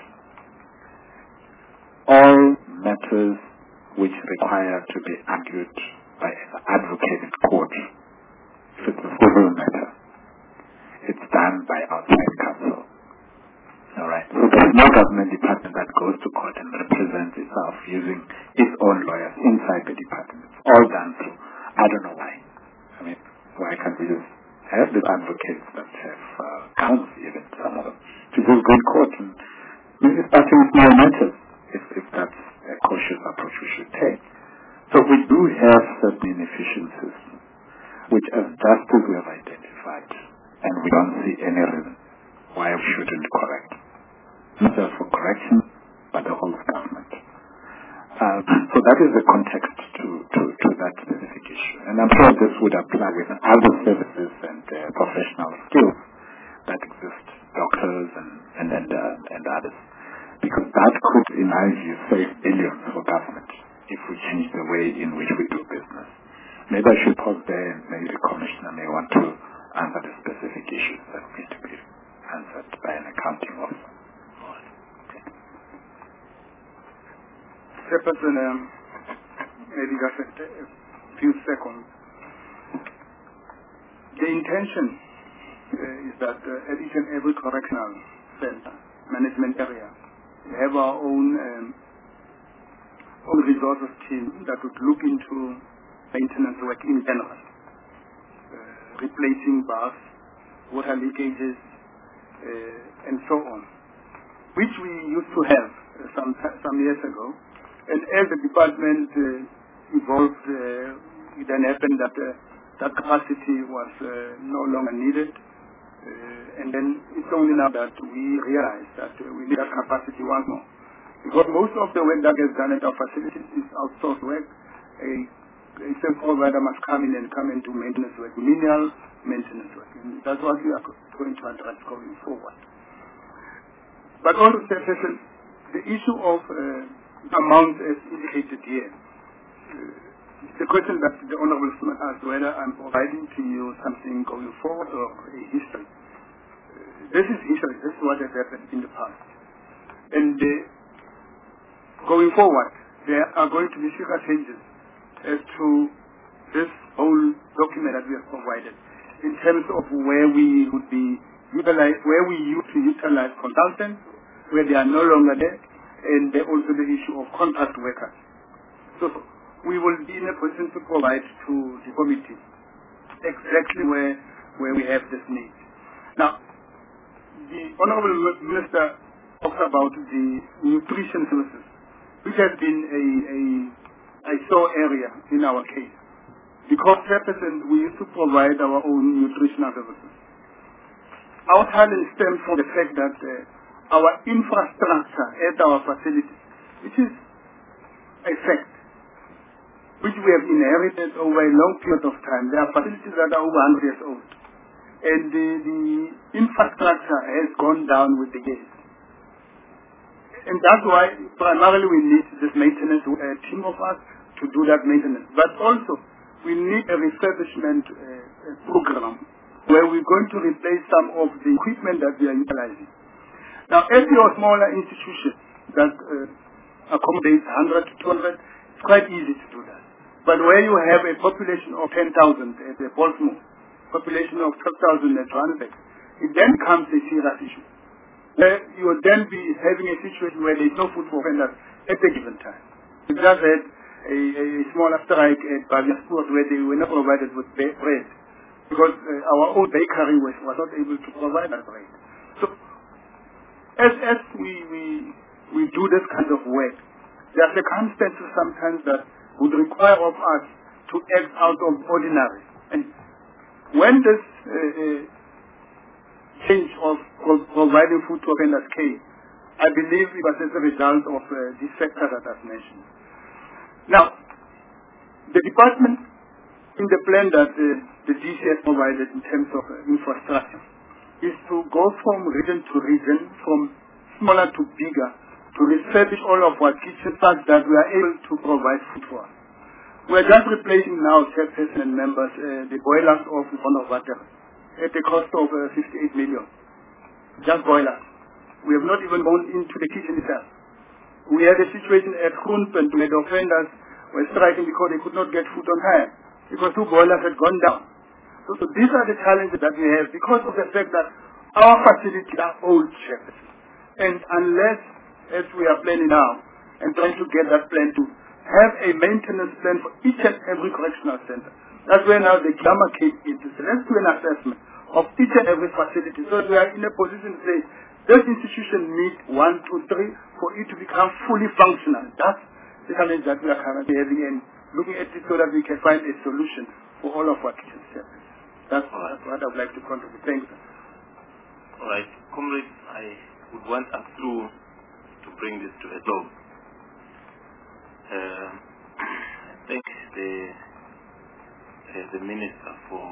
all matters which require to be argued by an advocate in court, if it's a civil matter, it's done by outside counsel. All right. So there's no government department that goes to court and represents itself using its own lawyers inside the department. It's all done through. I don't know why. I mean, why can't we just have the advocates that have uh, counsel, even some of them, to just go to court and maybe starting with more matters, if, if that's a cautious approach we should take. So we do have certain inefficiencies, which as justice we have identified, and we don't see any reason why we shouldn't correct. Not just for correction, but the whole of government. Uh, so that is the context to, to, to that specific issue. And I'm sure this would apply with other services and uh, professional skills that exist, doctors and, and, and, uh, and others. Because that could, in my view, save billions for government if we change the way in which we do business. Maybe I should pause there, and maybe the Commissioner may want to answer the specific issues that need to be answered by an accounting officer. Okay. Chairperson, um, maybe just a, a few seconds. The intention uh, is that uh, at each and every correctional center, management area, we have our own um, own resources team that would look into maintenance work in general, uh, replacing bars, water leakages, uh, and so on, which we used to have uh, some some years ago. And as the department uh, evolved, uh, it then happened that uh, that capacity was uh, no longer needed. Uh, and then it's only now that we realize that uh, we need that capacity once more. Because most of the work that gets done at our facilities is outsourced work. A, a service provider must come in and come and do maintenance work, menial maintenance work. And that's what we are going to address going forward. But on the surface, the issue of uh, amount as indicated here, uh, the question that the Honorable Smith asked, whether I'm providing to you something going forward or a history. Uh, this is history. This is what has happened in the past. And uh, going forward, there are going to be further changes as to this whole document that we have provided in terms of where we would be utilize, where we used to utilize consultants, where they are no longer there, and uh, also the issue of contract workers. So we will be in a position to provide to the committee exactly where where we have this need. Now, the Honourable Minister talked about the nutrition services, which has been a, a, a sore area in our case. Because Chairperson, we used to provide our own nutritional services. Our challenge stems from the fact that uh, our infrastructure at our facilities, which is a fact, which we have inherited over a long period of time. There are facilities that are over one hundred years old. And the, the infrastructure has gone down with the years. And that's why primarily we need this maintenance, a team of us to do that maintenance. But also, we need a refurbishment uh, program where we're going to replace some of the equipment that we are utilizing. Now, as your smaller institution that uh, accommodates one hundred to two hundred, it's quite easy to do that. But where you have a population of ten thousand at the Baltimore, population of twelve thousand at Johannesburg, it then becomes a serious issue. Where you will then be having a situation where there is no food for offenders at a given time. We just had a, a smaller strike at Baviasport where they were not provided with bread because uh, our own bakery was, was not able to provide that bread. So as, as we, we, we do this kind of work, there are circumstances sometimes that would require of us to act out of ordinary. And when this uh, uh, change of providing food to offenders came, I believe it was as a result of uh, these factors that I've mentioned. Now, the department, in the plan that uh, the D C has provided in terms of uh, infrastructure, is to go from region to region, from smaller to bigger, to refurbish all of our kitchens such that we are able to provide food for us. We are just replacing now, Chairperson and members, uh, the boilers of Vonavater at the cost of uh, fifty-eight million. Just boilers. We have not even gone into the kitchen itself. We had a situation at Groenpunt where the offenders were striking because they could not get food on time, because two boilers had gone down. So, so these are the challenges that we have because of the fact that our facilities are old, Chairperson. And unless, as we are planning now, and trying to get that plan to have a maintenance plan for each and every correctional center. That's where now the Gamma came into. So let's do an assessment of each and every facility so that we are in a position to say, this institution needs one, two, three for it to become fully functional. That's the challenge that we are currently having and looking at it so that we can find a solution for all of our kitchen services. That's what I would like to contribute. Thank you. All right. Comrades, I would want us to, to bring this to a close. Uh, I thank the, uh, the Minister for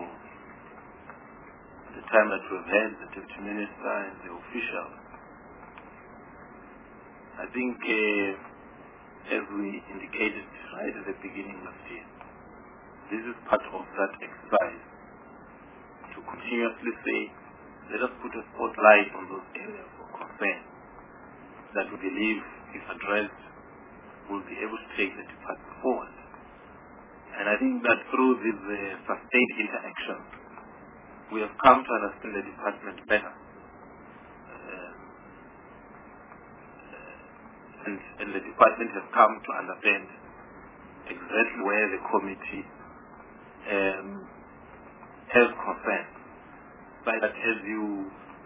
the time that we've had, the Deputy Minister and the officials. I think, uh, as we indicated right at the beginning of the year, this is part of that exercise to continuously say, let us put a spotlight on those areas of concern that we believe, if addressed, will be able to take the department forward. And I think that through this uh, sustained interaction, we have come to understand the department better. Uh, uh, and, and the department has come to understand exactly where the committee um, has concern. But that as you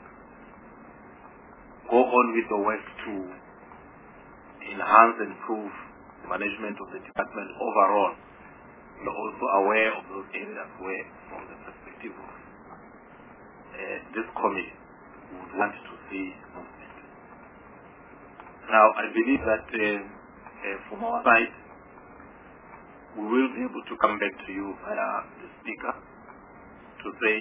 go on with the work to enhance and improve the management of the department overall, you're also aware of those areas where, from the perspective of uh, this committee, we would want to see movement. Now, I believe that uh, uh, from our side, we will be able to come back to you via the speaker to say,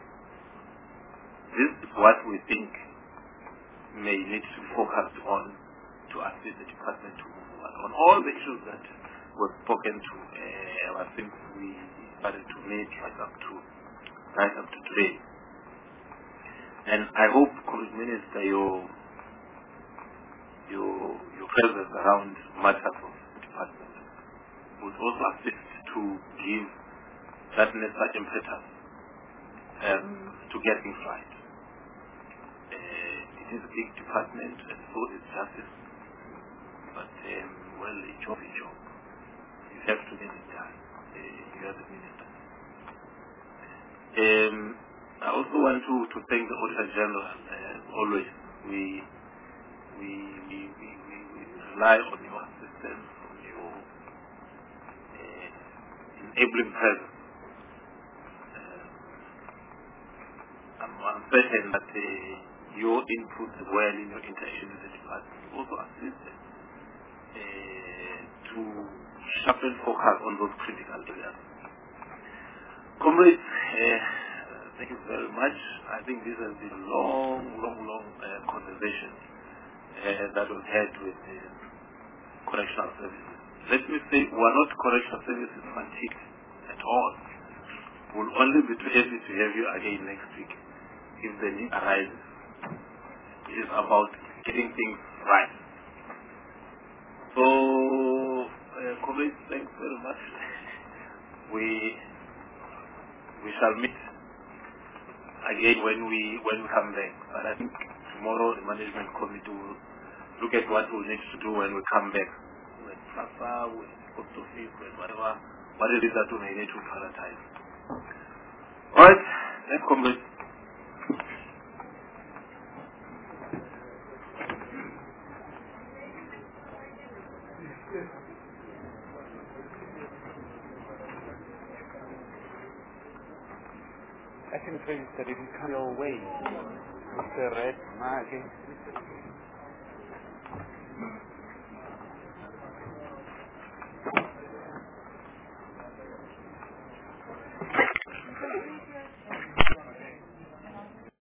this is what we think may need to be focused on to assist the department to move forward. On all the issues that were spoken to, uh, I think we started to meet right up to right up to today. And I hope, Comrade Minister, your, your, your presence around matters of department would also assist to give that necessary impetus um, to get things right. Uh, it is a big department, and so is justice. But, um, well, a job is a job. You have to get it done. Uh, you are the minister. Um, I also want to, to thank the Auditor General. As always, we, we, we, we, we, we rely on your assistance, on your uh, enabling presence. I'm, I'm certain that uh, your input as well in your interaction with the department also assisted uh, to sharpen focus on those critical areas. Comrades, uh, thank you very much. I think this has been a long, long, long uh, conversation uh, that was had with uh, correctional services. Let me say, we are not correctional services fatigue at all. We'll only be too happy to have you again next week if the need arises. It is about getting things right. So, uh, comrades, thanks very much. We we shall meet again when we when we come back. But I think tomorrow the management committee will look at what we need to do when we come back. With SAFA, with post office, with whatever, what it is that we may need to prioritize. Alright, let's complete. I think it's registered. It will come your way. Mister Red Market.